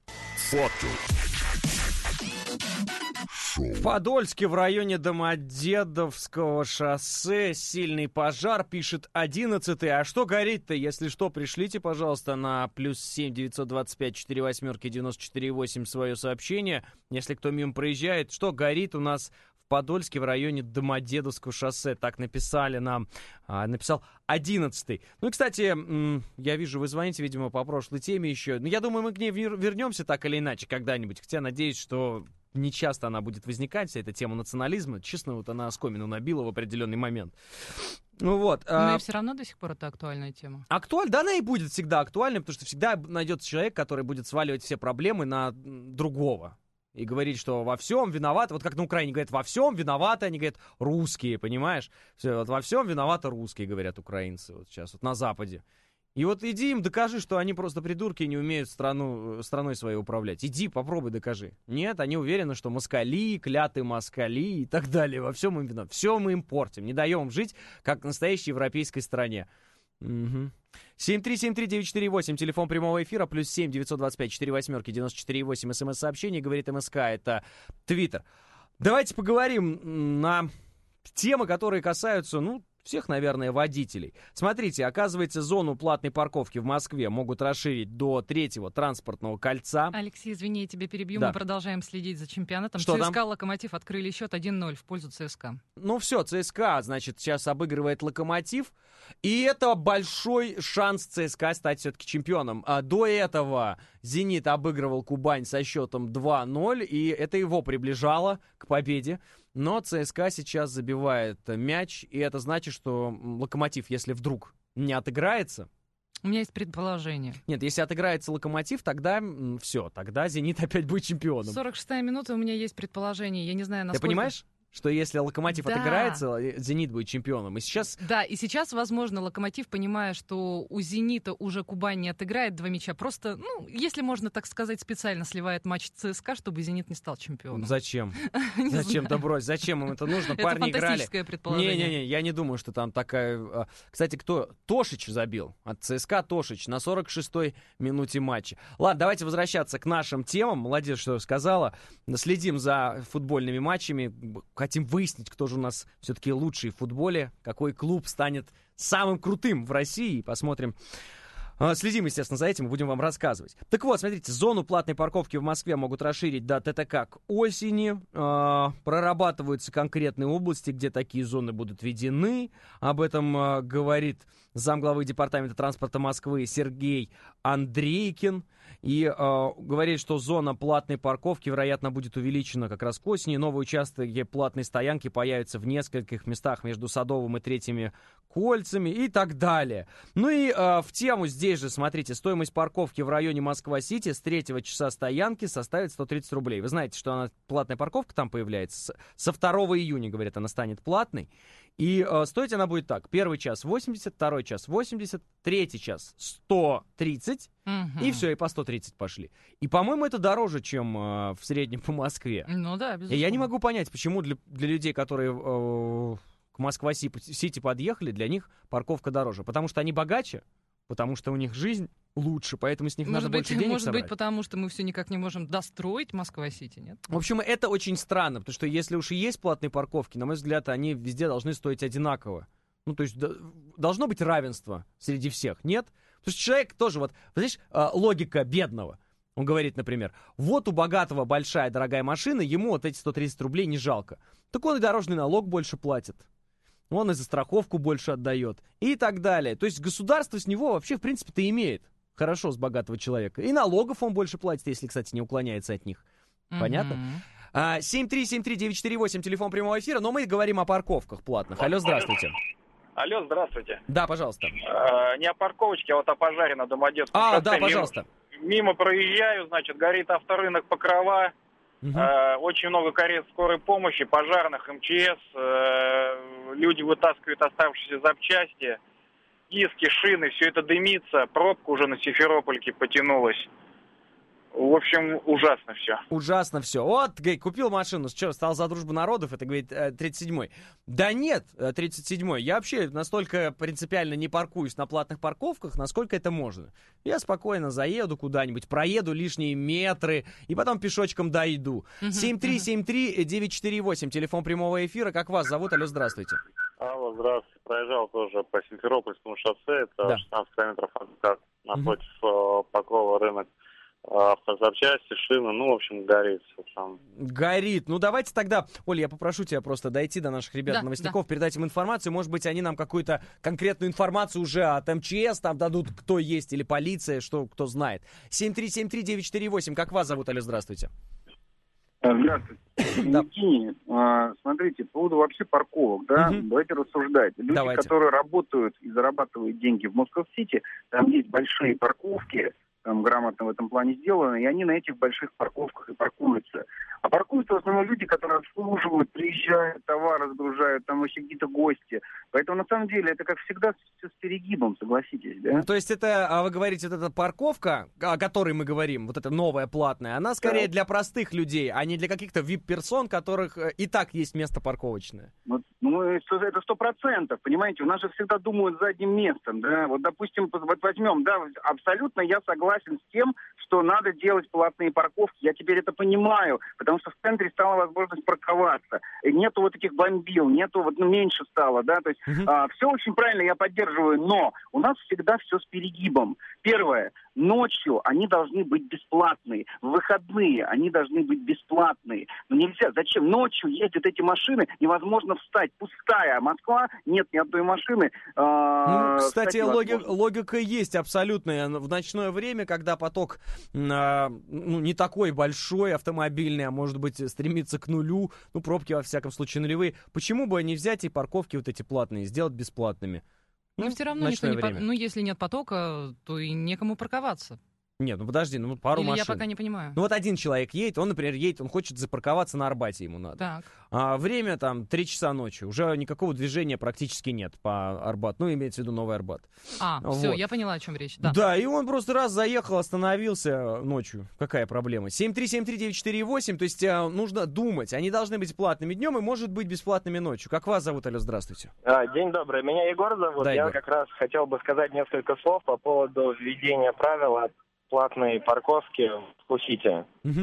S1: В Подольске в районе Домодедовского шоссе сильный пожар, пишет 11-й. А что горит-то? Если что, пришлите, пожалуйста, на +7 925 48 94 свое сообщение. Если кто мимо проезжает, что горит у нас в Подольске в районе Домодедовского шоссе? Так написали нам. Написал 11-й. И, кстати, я вижу, вы звоните, видимо, по прошлой теме еще. Я думаю, мы к ней вернемся так или иначе когда-нибудь. Хотя надеюсь, что не часто она будет возникать, вся эта тема национализма. Честно, вот она оскомину набила в определенный момент.
S2: Но и все равно до сих пор это актуальная тема.
S1: Актуальна? Да, она и будет всегда актуальной, потому что всегда найдется человек, который будет сваливать все проблемы на другого. И говорить, что во всем виноваты, вот как на Украине говорят, во всем виноваты, они говорят, русские, понимаешь? Все, вот во всем виноваты русские, говорят украинцы вот сейчас, вот на Западе. И вот иди им докажи, что они просто придурки и не умеют страной своей управлять. Иди, попробуй докажи. Нет, они уверены, что москали, клятые москали и так далее. Во всем им виноваты. Все мы им портим. Не даем им жить, как в настоящей европейской стране. 7373948, телефон прямого эфира, +7 925 48 94 смс-сообщение, говорит МСК, это Твиттер. Давайте поговорим на темы, которые касаются, всех, наверное, водителей. Смотрите, оказывается, зону платной парковки в Москве могут расширить до 3-го транспортного кольца.
S2: Алексей, извини, я тебя перебью.
S1: Да.
S2: Мы продолжаем следить за чемпионатом.
S1: Что
S2: ЦСКА,
S1: там?
S2: Локомотив открыли счет 1-0 в пользу ЦСКА.
S1: Все, ЦСКА, значит, сейчас обыгрывает Локомотив. И это большой шанс ЦСКА стать все-таки чемпионом. До этого «Зенит» обыгрывал Кубань со счетом 2-0, и это его приближало к победе. Но ЦСКА сейчас забивает мяч, и это значит, что Локомотив, если вдруг не отыграется...
S2: У меня есть предположение.
S1: Нет, если отыграется Локомотив, тогда все, тогда «Зенит» опять будет чемпионом.
S2: 46-я минута, у меня есть предположение. Я не знаю, насколько...
S1: Ты понимаешь? Что если Локомотив отыграется, «Зенит» будет чемпионом. И сейчас...
S2: Да, и сейчас, возможно, Локомотив, понимая, что у «Зенита» уже Кубань не отыграет 2 мяча, просто, если можно так сказать, специально сливает матч ЦСКА, чтобы «Зенит» не стал чемпионом.
S1: Зачем? Зачем? Да брось, зачем им это нужно? Парни играли. Это
S2: фантастическое предположение.
S1: Не-не-не, я не думаю, что там такая... Кстати, кто? Тошич забил. От ЦСКА Тошич на 46-й минуте матча. Ладно, давайте возвращаться к нашим темам. Молодец, что сказала. Следим за футбольными матчами. Хотим выяснить, кто же у нас все-таки лучший в футболе, какой клуб станет самым крутым в России. Посмотрим, Следим, естественно, за этим и будем вам рассказывать. Так вот, смотрите, зону платной парковки в Москве могут расширить до ТТК к осени. Прорабатываются конкретные области, где такие зоны будут введены. Об этом говорит замглавы Департамента транспорта Москвы Сергей Андрейкин. И говорит, что зона платной парковки, вероятно, будет увеличена как раз к осени. Новые участки платной стоянки появятся в нескольких местах между Садовым и Третьими кольцами и так далее. Ну и в тему здесь же, смотрите, стоимость парковки в районе Москва-Сити с 3-го часа стоянки составит 130 рублей. Вы знаете, что она, платная парковка там появляется. Со 2 июня, говорят, она станет платной. И стоить она будет так. Первый час 80, второй час 80, третий час 130, и все, и по 130 пошли. И, по-моему, это дороже, чем в среднем по Москве.
S2: Ну да, безусловно.
S1: И я не могу понять, почему для людей, которые к Москва-Сити подъехали, для них парковка дороже. Потому что они богаче, потому что у них жизнь лучше, поэтому с них надо больше денег
S2: может
S1: собрать.
S2: быть, потому что мы все никак не можем достроить Москва-Сити, нет?
S1: В общем, это очень странно, потому что если уж и есть платные парковки, на мой взгляд, они везде должны стоить одинаково. Ну, то есть должно быть равенство среди всех, нет? Потому что человек тоже, вот, знаешь, логика бедного. Он говорит, например, вот у богатого большая дорогая машина, ему вот эти 130 рублей не жалко. Так он и дорожный налог больше платит. Он и за страховку больше отдает. И так далее. То есть государство с него вообще, в принципе-то, имеет. Хорошо, с богатого человека. И налогов он больше платит, если, кстати, не уклоняется от них. Понятно? 7373948, телефон прямого эфира. Но мы говорим о парковках платных. Алло, здравствуйте.
S15: Алло, здравствуйте.
S1: Да, пожалуйста.
S15: Не о парковочке, а вот о пожаре на Домодедском шоссе.
S1: Да, пожалуйста.
S15: Мимо проезжаю, значит, горит авторынок Покрова. Очень много карет скорой помощи, пожарных, МЧС. Люди вытаскивают оставшиеся запчасти, диски, шины, все это дымится. Пробка уже на Симферопольке потянулась. В общем, ужасно все.
S1: Ужасно все. Вот, говорит, купил машину, что, стал за дружбу народов, это, говорит, 37-й. Да нет, 37-й. Я вообще настолько принципиально не паркуюсь на платных парковках, насколько это можно. Я спокойно заеду куда-нибудь, проеду лишние метры, и потом пешочком дойду. 7373948, телефон прямого эфира. Как вас зовут? Алло, здравствуйте.
S16: Алло, здравствуйте. Проезжал тоже по Симферопольскому шоссе, это 16 километров от ГАЗ, напротив Покрова рынок. Автозапчасти, шины, ну, в общем, горит все там.
S1: Горит. Ну, давайте тогда, Оля, я попрошу тебя просто дойти до наших ребят-новостников, передать им информацию. Может быть, они нам какую-то конкретную информацию уже от МЧС там дадут, кто есть, или полиция, что кто знает. 7373948, как вас зовут? Алло, здравствуйте.
S23: Здравствуйте. Евгений, смотрите, по поводу вообще парковок, да, давайте рассуждать. Люди, которые работают и зарабатывают деньги в Москва-Сити, там есть большие парковки, там грамотно в этом плане сделаны, и они на этих больших парковках и паркуются. А паркуются в основном люди, которые обслуживают, приезжают, товар разгружают, там вообще какие-то гости. Поэтому, на самом деле, это, как всегда, все с перегибом, согласитесь, да?
S1: Ну, то есть это, вы говорите, вот эта парковка, о которой мы говорим, вот эта новая платная, она скорее для простых людей, а не для каких-то вип-персон, которых и так есть место парковочное.
S23: Ну, это 100%, понимаете, у нас же всегда думают задним местом, да. Вот, допустим, вот возьмем, да, абсолютно я согласен с тем, что надо делать платные парковки. Я теперь это понимаю, потому что в центре стала возможность парковаться. Нету вот этих бомбил, нету, вот, меньше стало, да, то есть все очень правильно, я поддерживаю, но у нас всегда все с перегибом. Первое, ночью они должны быть бесплатные, в выходные они должны быть бесплатные. Но нельзя, зачем? Ночью ездят эти машины, невозможно встать, пустая Москва, нет ни одной машины.
S1: Кстати, логика есть абсолютная. В ночное время, когда поток не такой большой, автомобильный, а может быть стремится к нулю, ну пробки во всяком случае нулевые, почему бы не взять и парковки вот эти платные сделать бесплатными?
S2: Но все равно никто не если нет потока, то и некому парковаться.
S1: Нет, ну подожди, пару машин.
S2: Я пока не понимаю.
S1: Ну вот один человек едет, он, например, он хочет запарковаться на Арбате, ему надо.
S2: Так.
S1: Время там 3 часа ночи, уже никакого движения практически нет по Арбату, ну имеется в виду Новый Арбат.
S2: Все, я поняла, о чем речь.
S1: Да, и он просто раз заехал, остановился ночью. Какая проблема? 7373948, то есть нужно думать, они должны быть платными днем и, может быть, бесплатными ночью. Как вас зовут, алло, здравствуйте.
S24: День добрый, меня Егор зовут.
S1: Да,
S24: я
S1: Егор.
S24: как раз хотел бы сказать несколько слов по поводу введения правил от платной парковки в Москва-Сити.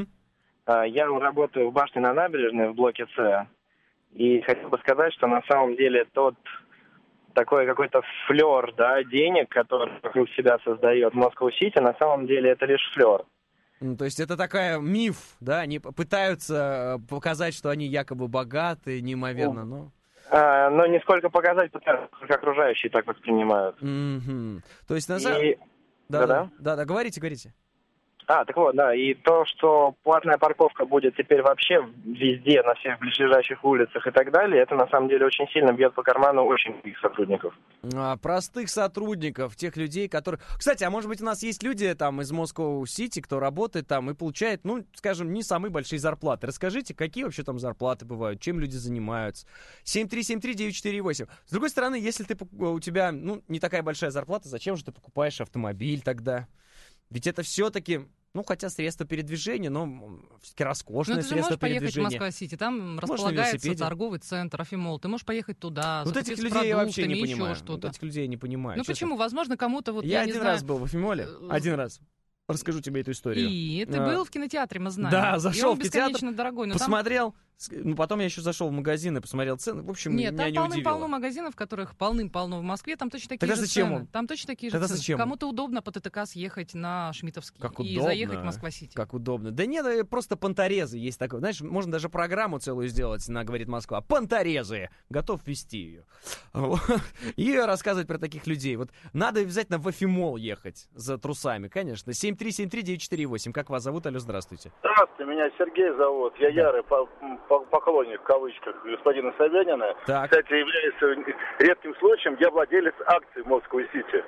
S24: Я работаю в башне на набережной в блоке С. И хотел бы сказать, что на самом деле тот такой какой-то флер, да, денег, который вокруг себя создает Москва-Сити, на самом деле это лишь флер.
S1: Ну, то есть это такая миф, да? Они пытаются показать, что они якобы богаты, неимоверно, но...
S24: Но не сколько показать, как окружающие так воспринимают.
S1: То есть на самом... Да, говорите.
S24: Так вот, да, и то, что платная парковка будет теперь вообще везде, на всех ближайших улицах и так далее, это на самом деле очень сильно бьет по карману очень многих сотрудников.
S1: Простых сотрудников, тех людей, которые... Кстати, а может быть у нас есть люди там из Москва-Сити, кто работает там и получает, ну, скажем, не самые большие зарплаты. Расскажите, какие вообще там зарплаты бывают, чем люди занимаются. 7373948. С другой стороны, если у тебя, ну, не такая большая зарплата, зачем же ты покупаешь автомобиль тогда? Ведь это все-таки, ну, хотя средства передвижения, но все-таки роскошные средства передвижения.
S2: Ты можешь поехать в Москва-Сити, там располагается торговый центр, Афимолл, ты можешь поехать туда,
S1: вот этих людей я вообще не понимаю. Вот этих людей я не понимаю.
S2: Ну почему? Возможно, кому-то вот,
S1: я один раз был в Афимолле, один раз. Расскажу тебе эту историю.
S2: И ты был в кинотеатре, мы знаем.
S1: Да, зашел в кинотеатр,
S2: бесконечно дорогой,
S1: посмотрел. Ну, потом я еще зашел в магазин и посмотрел цены. В общем,
S2: нет,
S1: меня не
S2: там
S1: удивило.
S2: полным-полно магазинов, в которых полным-полно в Москве, там точно такие
S1: Тогда
S2: же
S1: зачем
S2: цены.
S1: он?
S2: Там точно такие же
S1: Тогда
S2: цены.
S1: зачем?
S2: Кому-то удобно по ТТК съехать на Шмидтовский и заехать в Москва-Сити.
S1: Как удобно. Да нет, просто понторезы есть такое. Знаешь, можно даже программу целую сделать на «Говорит Москва». Понторезы! Готов вести ее. И рассказывать про таких людей. Вот надо обязательно в Афимолл ехать за трусами, конечно. 7373948. Как вас зовут? Алло, здравствуйте.
S12: Здравствуйте, меня Сергей зовут. Я ярый поклонник, в кавычках, господина Собянина.
S1: Так.
S12: Кстати, является редким случаем, я владелец акций Москва-Сити.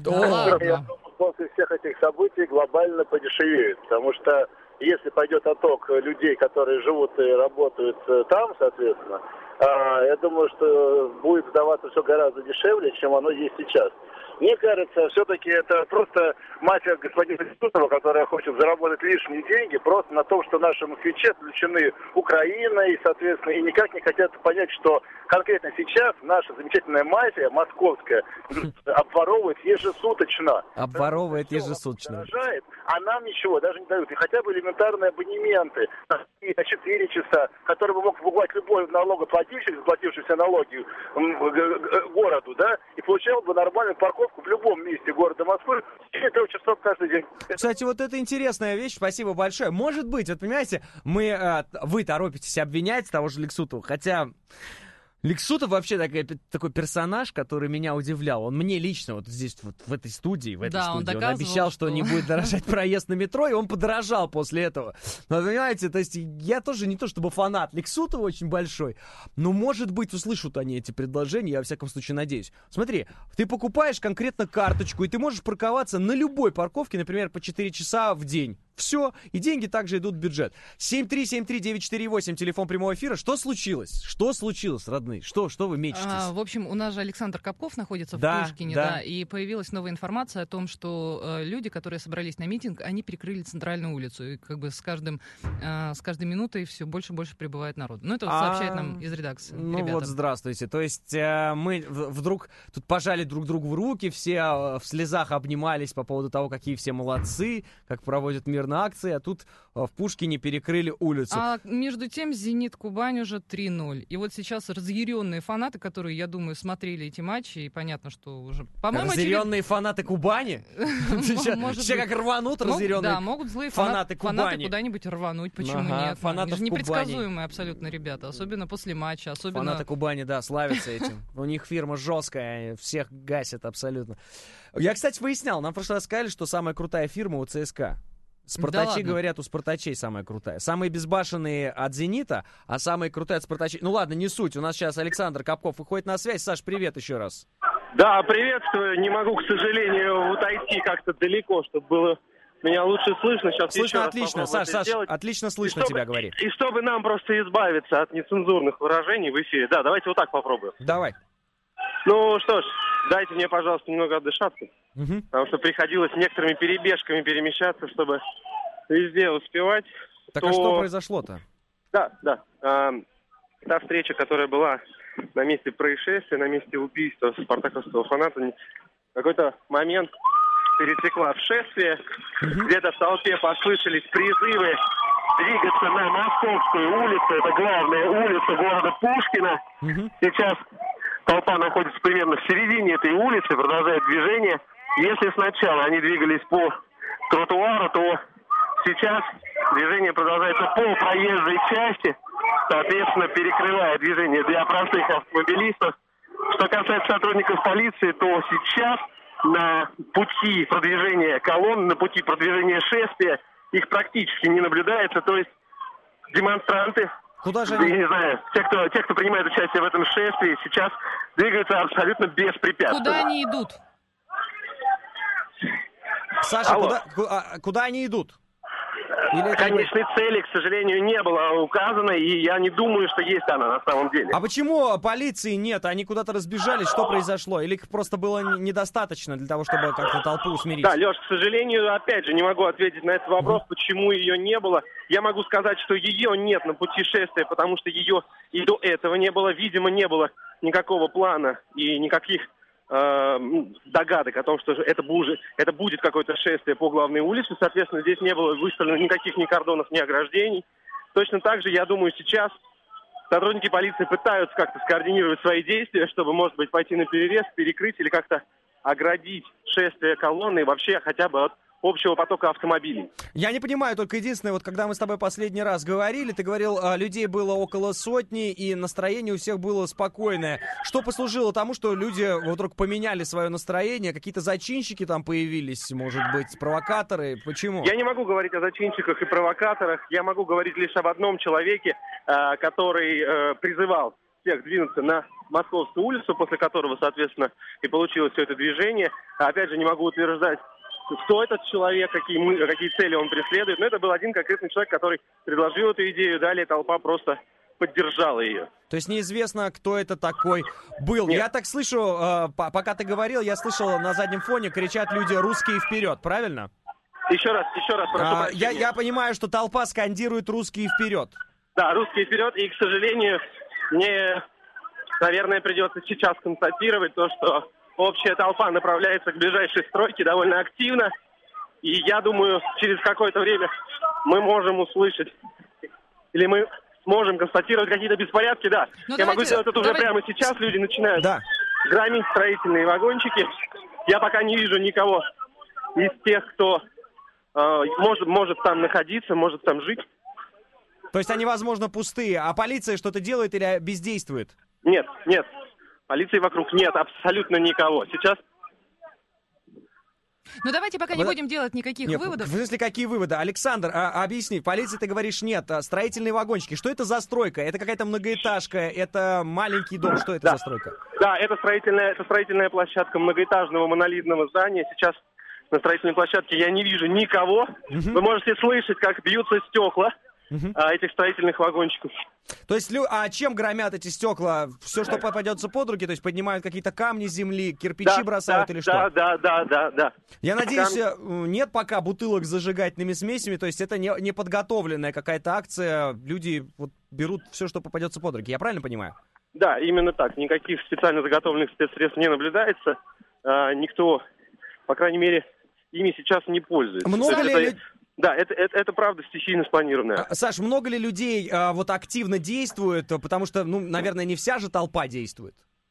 S12: Я думаю, после всех этих событий глобально подешевеет, потому что если пойдет отток людей, которые живут и работают там, соответственно, я думаю, что будет сдаваться все гораздо дешевле, чем оно есть сейчас. Мне кажется, все-таки это просто мафия господина Лексутова, которая хочет заработать лишние деньги просто на том, что наши москвичи отвлечены Украиной, соответственно, и никак не хотят понять, что конкретно сейчас наша замечательная мафия московская обворовывает ежесуточно.
S1: Обворовывает ежесуточно.
S12: Дорожает, а нам ничего даже не дают. И хотя бы элементарные абонементы на 4 часа, которые бы мог покупать любой налогоплательщик, заплатившийся налоги городу, да, и получал бы нормальную парковку в любом месте города Москвы в течение 3 часов каждый день.
S1: Кстати, вот это интересная вещь, спасибо большое. Может быть, вот понимаете, вы торопитесь обвинять того же Лексутова, хотя... Лексутов вообще такой персонаж, который меня удивлял. Он мне лично вот здесь, вот в этой студии, он обещал, что не будет дорожать проезд на метро, и он подорожал после этого. Но, понимаете, то есть я тоже не то чтобы фанат Лексутова очень большой, но, может быть, услышат они эти предложения, я, во всяком случае, надеюсь. Смотри, ты покупаешь конкретно карточку, и ты можешь парковаться на любой парковке, например, по 4 часа в день. Все, и деньги также идут в бюджет. 7373948, телефон прямого эфира. Что случилось? Что случилось, родные? Что вы мечетесь?
S2: В общем, у нас же Александр Капков находится в Пушкине, да, и появилась новая информация о том, что люди, которые собрались на митинг, они перекрыли центральную улицу, и как бы с каждой минутой все больше и больше прибывает народ. Ну, это вот сообщает нам из редакции.
S1: Ну
S2: ребята.
S1: вот, здравствуйте. То есть мы вдруг тут пожали друг другу в руки, все в слезах обнимались по поводу того, какие все молодцы, как проводят мир на акции, а тут в Пушкине перекрыли улицу.
S2: А между тем «Зенит» Кубань уже 3-0. И вот сейчас разъяренные фанаты, которые, я думаю, смотрели эти матчи, и понятно, что уже...
S1: Разъяренные фанаты Кубани? Все как рванут разъяренные
S2: Да, могут злые фанаты куда-нибудь рвануть, почему нет? Они же непредсказуемые абсолютно ребята, особенно после матча.
S1: Фанаты Кубани, да, славятся этим. У них фирма жесткая, всех гасят абсолютно. Я, кстати, выяснял, нам в прошлый раз сказали, что самая крутая фирма у ЦСКА. Спартачи, да, говорят, у спартачей самая крутая. Самые безбашенные от «Зенита», а самые крутые от спартачей... Ну ладно, не суть. У нас сейчас Александр Капков выходит на связь. Саш, привет еще раз.
S17: Да, приветствую. Не могу, к сожалению, отойти как-то далеко, чтобы было меня лучше слышно. Сейчас
S1: слышно отлично. Саш, отлично слышно тебя, говори.
S17: И чтобы нам просто избавиться от нецензурных выражений в эфире. Да, давайте вот так попробуем.
S1: Давай.
S17: Ну что ж, дайте мне, пожалуйста, немного отдышаться. Потому что приходилось некоторыми перебежками перемещаться, чтобы везде успевать.
S1: Так а что произошло-то?
S17: Да. Та встреча, которая была на месте происшествия, на месте убийства спартаковского фаната, в какой-то момент перетекла в шествие. Где-то в толпе послышались призывы двигаться на Московскую улицу. Это главная улица города Пушкина. Сейчас
S7: толпа находится примерно в середине этой улицы, продолжает движение. Если сначала они двигались по тротуару, то сейчас движение продолжается по проезжей части, соответственно, перекрывая движение для простых автомобилистов. Что касается сотрудников полиции, то сейчас на пути продвижения колонн, на пути продвижения шествия их практически не наблюдается. То есть демонстранты,
S1: куда же
S7: я не знаю, те, кто принимает участие в этом шествии, сейчас двигаются абсолютно беспрепятственно.
S2: Куда они идут?
S1: Саша, куда они идут?
S7: Конечной цели, к сожалению, не было указано, и я не думаю, что есть она на самом деле.
S1: А почему полиции нет? Они куда-то разбежались? Что произошло? Или их просто было недостаточно для того, чтобы как-то толпу усмирить?
S7: Да, Леш, к сожалению, опять же, не могу ответить на этот вопрос, почему ее не было. Я могу сказать, что ее нет на пути шествия, потому что ее и до этого не было. Видимо, не было никакого плана и никаких догадок о том, что это будет какое-то шествие по главной улице. Соответственно, здесь не было выставлено никаких ни кордонов, ни ограждений. Точно так же, я думаю, сейчас сотрудники полиции пытаются как-то скоординировать свои действия, чтобы, может быть, пойти на перерез, перекрыть или как-то оградить шествие колонны и вообще хотя бы от общего потока автомобилей.
S1: Я не понимаю, только единственное, вот когда мы с тобой последний раз говорили, ты говорил, людей было около 100, и настроение у всех было спокойное. Что послужило тому, что люди вдруг поменяли свое настроение, какие-то зачинщики там появились, может быть, провокаторы? Почему?
S7: Я не могу говорить о зачинщиках и провокаторах, я могу говорить лишь об одном человеке, который призывал всех двинуться на Московскую улицу, после которого, соответственно, и получилось все это движение. Опять же, не могу утверждать, кто этот человек, какие цели он преследует. Но это был один конкретный человек, который предложил эту идею, далее толпа просто поддержала ее.
S1: То есть неизвестно, кто это такой был.
S7: Нет.
S1: Я так слышу, пока ты говорил, я слышал, на заднем фоне кричат люди «русские вперед», правильно?
S7: Еще раз, прошу прощения.
S1: Я понимаю, что толпа скандирует «русские вперед».
S7: Да, «русские вперед», и, к сожалению, мне, наверное, придется сейчас констатировать то, что общая толпа направляется к ближайшей стройке довольно активно. И я думаю, через какое-то время мы можем услышать, или мы сможем констатировать какие-то беспорядки, да. Я могу сделать это уже прямо сейчас. Люди начинают громить строительные вагончики. Я пока не вижу никого из тех, кто может там находиться, может там жить.
S1: То есть они, возможно, пустые, а полиция что-то делает или бездействует?
S7: Нет. Полиции вокруг нет, абсолютно никого. Сейчас...
S2: Ну давайте пока не будем делать никаких выводов.
S1: В смысле, какие выводы? Александр, объясни, полиции ты говоришь нет, строительные вагончики. Что это за стройка? Это какая-то многоэтажка, это маленький дом, что это за стройка?
S7: Да, это строительная площадка многоэтажного монолитного здания. Сейчас на строительной площадке я не вижу никого. Вы можете слышать, как бьются стекла этих строительных вагончиков.
S1: То есть, а чем громят эти стекла? Все, что попадется под руки? То есть поднимают какие-то камни с земли, кирпичи бросают или что?
S7: Да.
S1: Я надеюсь, нет пока бутылок с зажигательными смесями, то есть это не подготовленная какая-то акция, люди вот берут все, что попадется под руки. Я правильно понимаю?
S7: Да, именно так. Никаких специально заготовленных спецсредств не наблюдается. Никто, по крайней мере, ими сейчас не пользуется.
S1: Много ли...
S7: Да, это правда стихийно спланированное.
S1: Саш, много ли людей вот активно действует? Потому что, наверное, не вся же толпа действует.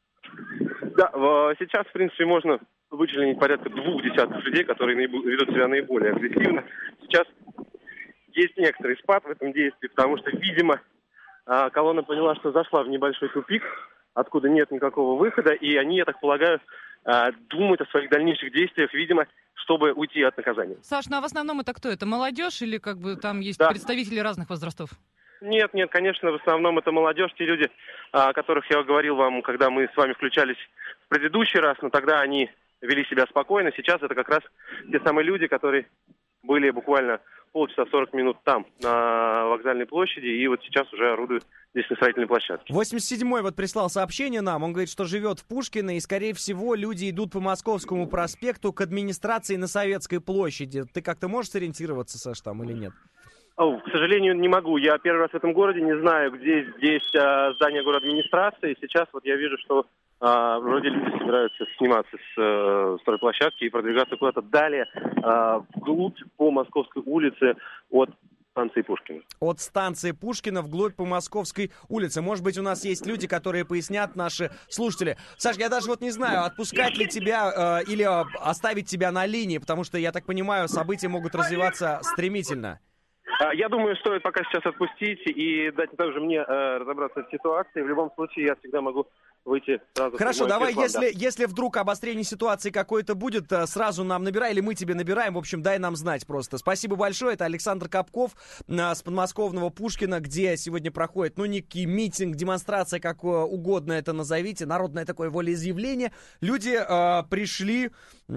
S7: Да, сейчас, в принципе, можно вычленить порядка 20 людей, которые ведут себя наиболее агрессивно. Сейчас есть некоторый спад в этом действии, потому что, видимо, колонна поняла, что зашла в небольшой тупик, откуда нет никакого выхода, и они, я так полагаю, думают о своих дальнейших действиях, видимо, чтобы уйти от наказания.
S2: Саш, ну а в основном это кто? Это молодежь или как бы там есть представители разных возрастов?
S7: Нет, конечно, в основном это молодежь, те люди, о которых я говорил вам, когда мы с вами включались в предыдущий раз, но тогда они вели себя спокойно. Сейчас это как раз те самые люди, которые были буквально полчаса 40 минут там, на вокзальной площади, и вот сейчас уже орудуют здесь на строительной площадке.
S1: 87-й вот прислал сообщение нам, он говорит, что живет в Пушкино, и, скорее всего, люди идут по Московскому проспекту к администрации на Советской площади. Ты как-то можешь сориентироваться, Саш, там или нет?
S7: К сожалению, не могу. Я первый раз в этом городе, не знаю, где здесь здание городадминистрации. Сейчас вот я вижу, что вроде люди собираются сниматься с стройплощадки и продвигаться куда-то далее, вглубь по Московской улице от
S17: станции Пушкина.
S1: От станции Пушкина вглубь по Московской улице. Может быть, у нас есть люди, которые пояснят, наши слушатели. Саш, я даже вот не знаю, отпускать ли тебя или оставить тебя на линии, потому что, я так понимаю, события могут развиваться стремительно.
S17: Я думаю, стоит пока сейчас отпустить и дать также мне разобраться в ситуации. В любом случае, я всегда могу выйти сразу.
S1: Хорошо, давай, если вдруг обострение ситуации какое-то будет, сразу нам набирай, или мы тебе набираем. В общем, дай нам знать просто. Спасибо большое. Это Александр Капков с подмосковного Пушкина, где сегодня проходит, некий митинг, демонстрация, как угодно это назовите, народное такое волеизъявление. Люди пришли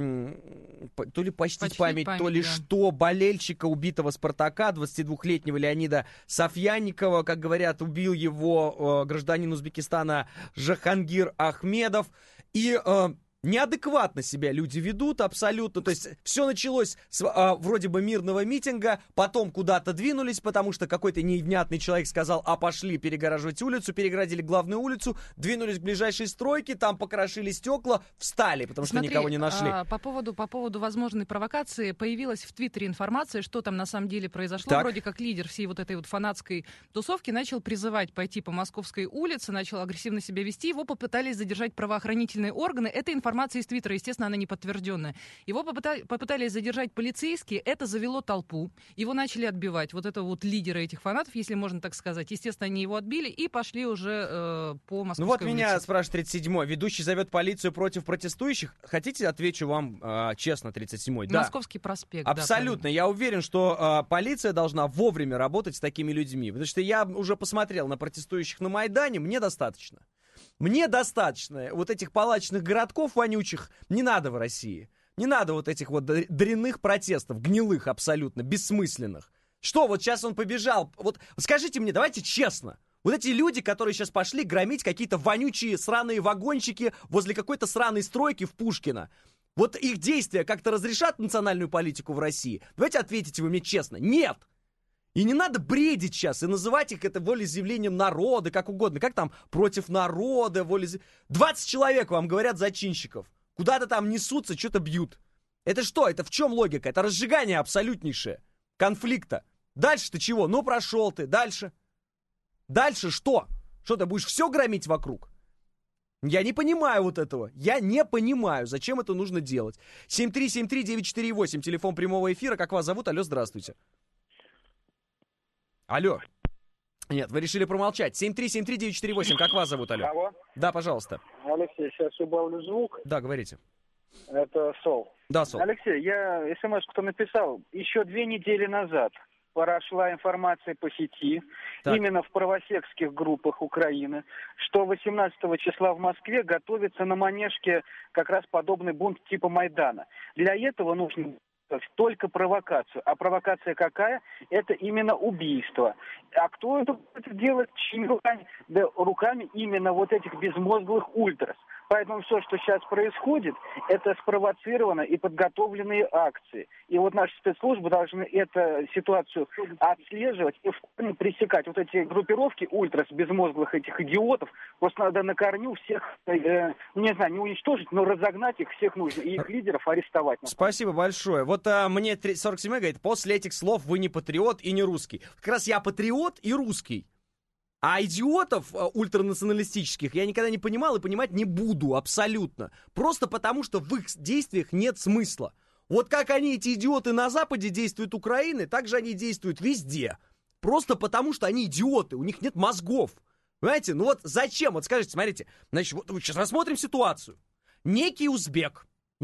S1: то ли почтить память, то ли что, болельщика убитого «Спартака», 22-летнего Леонида Софьянникова, как говорят, убил его гражданин Узбекистана Жахангир Ахмедов. И неадекватно себя люди ведут абсолютно. То есть все началось с вроде бы мирного митинга, потом куда-то двинулись, потому что какой-то невнятный человек сказал, пошли перегораживать улицу, перегородили главную улицу, двинулись к ближайшей стройке, там покрошили стекла, встали, потому что никого не нашли.
S2: По поводу возможной провокации появилась в Твиттере информация, что там на самом деле произошло.
S1: Так.
S2: Вроде как лидер всей вот этой вот фанатской тусовки начал призывать пойти по Московской улице, начал агрессивно себя вести, его попытались задержать правоохранительные органы. Это информация из Твиттера, естественно, она не подтвержденная. Его попытались задержать полицейские, это завело толпу, его начали отбивать, вот этого вот лидера этих фанатов, если можно так сказать. Естественно, они его отбили и пошли уже по Московской улице.
S1: Меня спрашивает 37-й. Ведущий зовет полицию против протестующих. Хотите, отвечу вам честно, 37-й? Да.
S2: Московский проспект.
S1: Абсолютно. Я уверен, что полиция должна вовремя работать с такими людьми. Потому что я уже посмотрел на протестующих на Майдане, мне достаточно. Мне достаточно вот этих палачных городков вонючих не надо в России. Не надо вот этих вот дрянных протестов, гнилых абсолютно, бессмысленных. Что, вот сейчас он побежал? Вот скажите мне, давайте честно. Вот эти люди, которые сейчас пошли громить какие-то вонючие сраные вагончики возле какой-то сраной стройки в Пушкино. Вот их действия как-то разрешат национальную политику в России? Давайте ответите вы мне честно. Нет! И не надо бредить сейчас и называть их это волеизъявлением народа, как угодно. Как там против народа, 20 человек вам говорят зачинщиков. Куда-то там несутся, что-то бьют. Это что? Это в чем логика? Это разжигание абсолютнейшее конфликта. Дальше-то чего? Прошел ты. Дальше. Дальше что? Что, ты будешь все громить вокруг? Я не понимаю вот этого. Я не понимаю, зачем это нужно делать. 7373948, телефон прямого эфира. Как вас зовут? Алло, здравствуйте. Алло. Нет, вы решили промолчать. 7373948, как вас зовут, алло?
S23: Алло.
S1: Да, пожалуйста.
S23: Алексей, сейчас убавлю звук.
S1: Да, говорите.
S23: Это Сол.
S1: Да, Сол.
S23: Алексей, я смс-ку написал еще 2 недели назад. Прошла информация по сети, именно в правосекских группах Украины, что 18 числа в Москве готовится на Манежке как раз подобный бунт типа Майдана. Для этого нужно только провокацию. А провокация какая? Это именно убийство. А кто это будет делать? Чьими руками? Да руками именно вот этих безмозглых ультрас. Поэтому все, что сейчас происходит, это спровоцированно и подготовленные акции. И вот наши спецслужбы должны эту ситуацию отслеживать и в корне пресекать. Вот эти группировки ультрас, безмозглых этих идиотов, просто надо на корню всех, не знаю, не уничтожить, но разогнать их всех нужно. И их лидеров арестовать.
S1: Спасибо большое. Вот мне 47 говорит, после этих слов вы не патриот и не русский. Как раз я патриот и русский. А идиотов ультранационалистических я никогда не понимал и понимать не буду абсолютно. Просто потому, что в их действиях нет смысла. Вот как они, эти идиоты, на Западе действуют Украины, так же они действуют везде. Просто потому, что они идиоты, у них нет мозгов. Понимаете? Ну вот зачем? Вот скажите, смотрите, значит, вот сейчас рассмотрим ситуацию. Некий узбек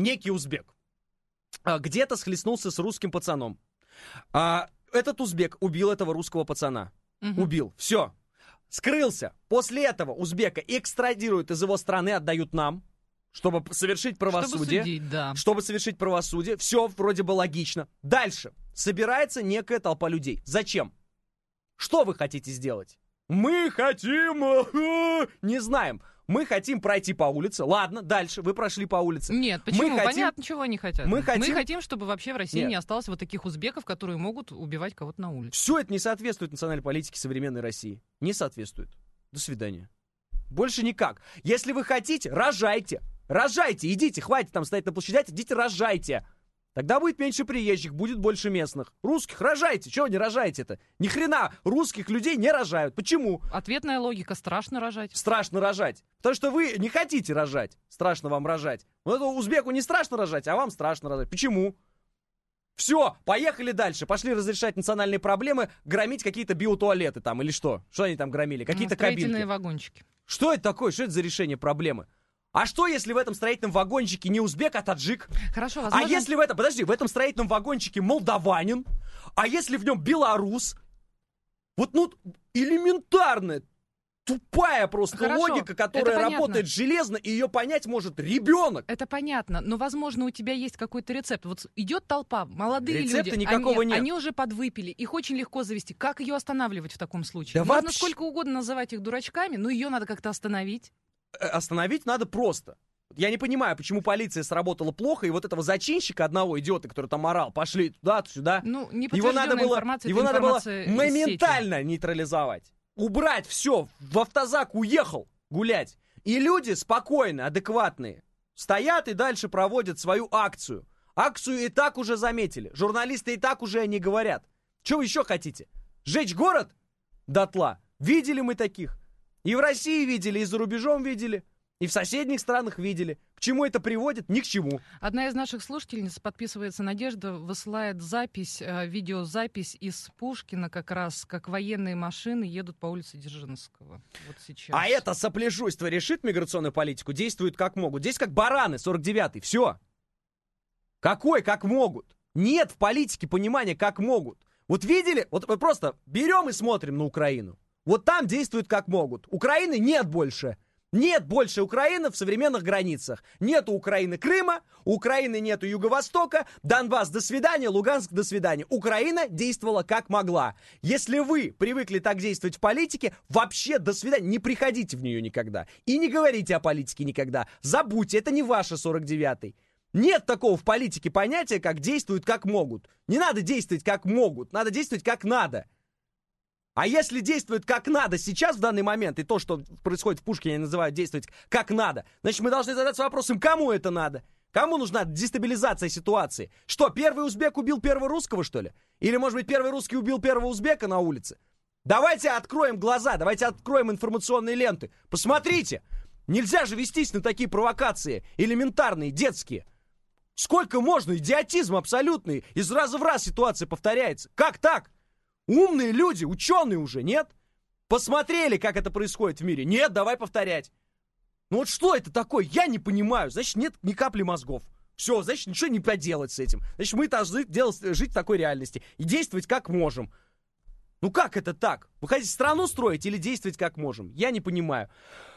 S1: где-то схлестнулся с русским пацаном. Этот узбек убил этого русского пацана. Убил. Все. Скрылся. После этого узбека экстрадируют из его страны, отдают нам, чтобы совершить правосудие. Чтобы совершить правосудие. Все вроде бы логично. Дальше. Собирается некая толпа людей. Зачем? Что вы хотите сделать? Мы хотим... Не знаем. Мы хотим пройти по улице. Ладно, дальше. Вы прошли по улице.
S2: Нет, почему? Понятно, чего они хотят.
S1: Мы хотим,
S2: чтобы вообще в России не осталось вот таких узбеков, которые могут убивать кого-то на улице.
S1: Все это не соответствует национальной политике современной России. Не соответствует. До свидания. Больше никак. Если вы хотите, рожайте. Рожайте, идите. Хватит там стоять на площадях, идите рожайте. Тогда будет меньше приезжих, будет больше местных. Русских рожайте. Чего вы не рожаете-то? Ни хрена русских людей не рожают. Почему?
S2: Ответная логика. Страшно рожать.
S1: Страшно рожать. Потому что вы не хотите рожать. Страшно вам рожать. Вот это узбеку не страшно рожать, а вам страшно рожать. Почему? Все, поехали дальше. Пошли разрешать национальные проблемы, громить какие-то биотуалеты там или что? Что они там громили? Какие-то
S2: строительные
S1: кабинки.
S2: вагончики.
S1: Что это такое? Что это за решение проблемы? А что, если в этом строительном вагончике не узбек, а таджик?
S2: Хорошо, возможно...
S1: А если в этом строительном вагончике молдаванин? А если в нем белорус? Вот, элементарная, тупая просто логика, которая работает железно, и ее понять может ребенок.
S2: Это понятно, но, возможно, у тебя есть какой-то рецепт. Вот идет толпа, молодые
S1: Рецепта
S2: люди,
S1: никакого нет.
S2: Они уже подвыпили, их очень легко завести. Как ее останавливать в таком случае?
S1: Да
S2: Можно
S1: вообще...
S2: сколько угодно называть их дурачками, но ее надо как-то остановить.
S1: Остановить надо просто. Я не понимаю, почему полиция сработала плохо, и вот этого зачинщика одного идиота, который там орал, пошли туда-сюда, его надо было моментально нейтрализовать. Убрать все, в автозак уехал гулять. И люди спокойно, адекватные, стоят и дальше проводят свою акцию. Акцию и так уже заметили. Журналисты и так уже не говорят. Что вы еще хотите? Сжечь город дотла? Видели мы таких. И в России видели, и за рубежом видели, и в соседних странах видели. К чему это приводит? Ни к чему.
S2: Одна из наших слушательниц, подписывается Надежда, высылает запись, видеозапись из Пушкина, как раз, как военные машины едут по улице Дзержинского. Вот сейчас.
S1: А это сопляжуйство решит миграционную политику? Действуют как могут. Здесь как бараны, 49-й. Все. Какой как могут? Нет в политике понимания, как могут. Вот видели? Вот просто берем и смотрим на Украину. Вот там действуют как могут. Украины нет больше. Нет больше Украины в современных границах. Нету Украины Крыма, у Украины нету Юго-Востока, Донбасс до свидания, Луганск до свидания. Украина действовала как могла. Если вы привыкли так действовать в политике, вообще до свидания, не приходите в нее никогда. И не говорите о политике никогда. Забудьте, это не ваше 49-й. Нет такого в политике понятия, как действуют как могут. Не надо действовать как могут, надо действовать как надо. А если действует как надо сейчас, в данный момент, и то, что происходит в Пушкине, называют действовать как надо, значит, мы должны задаться вопросом, кому это надо? Кому нужна дестабилизация ситуации? Что, первый узбек убил первого русского, что ли? Или, может быть, первый русский убил первого узбека на улице? Давайте откроем глаза, давайте откроем информационные ленты. Посмотрите, нельзя же вестись на такие провокации, элементарные, детские. Сколько можно? Идиотизм абсолютный. Из раза в раз ситуация повторяется. Как так? Умные люди, ученые уже, нет? Посмотрели, как это происходит в мире? Нет, давай повторять. Ну вот что это такое? Я не понимаю. Значит, нет ни капли мозгов. Все, значит, ничего не поделать с этим. Значит, мы должны жить в такой реальности и действовать как можем. Ну как это так? Вы хотите страну строить или действовать как можем? Я не понимаю.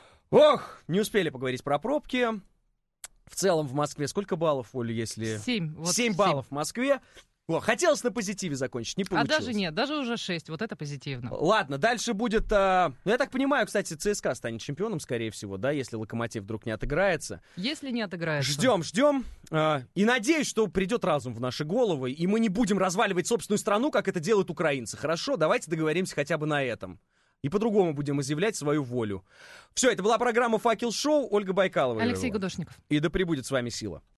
S1: Ох, не успели поговорить про пробки. В целом в Москве сколько баллов, Оля, если...
S2: 7.
S1: 7 баллов в Москве. О, хотелось на позитиве закончить, не получилось.
S2: А даже нет, даже уже 6, вот это позитивно.
S1: Ладно, дальше будет... я так понимаю, кстати, ЦСКА станет чемпионом, скорее всего, да, если Локомотив вдруг не отыграется.
S2: Если не отыграется.
S1: Ждем. И надеюсь, что придет разум в наши головы, и мы не будем разваливать собственную страну, как это делают украинцы. Хорошо, давайте договоримся хотя бы на этом. И по-другому будем изъявлять свою волю. Все, это была программа «Факел Шоу». Ольга Байкалова.
S2: Алексей Гудошников.
S1: И да пребудет с вами сила.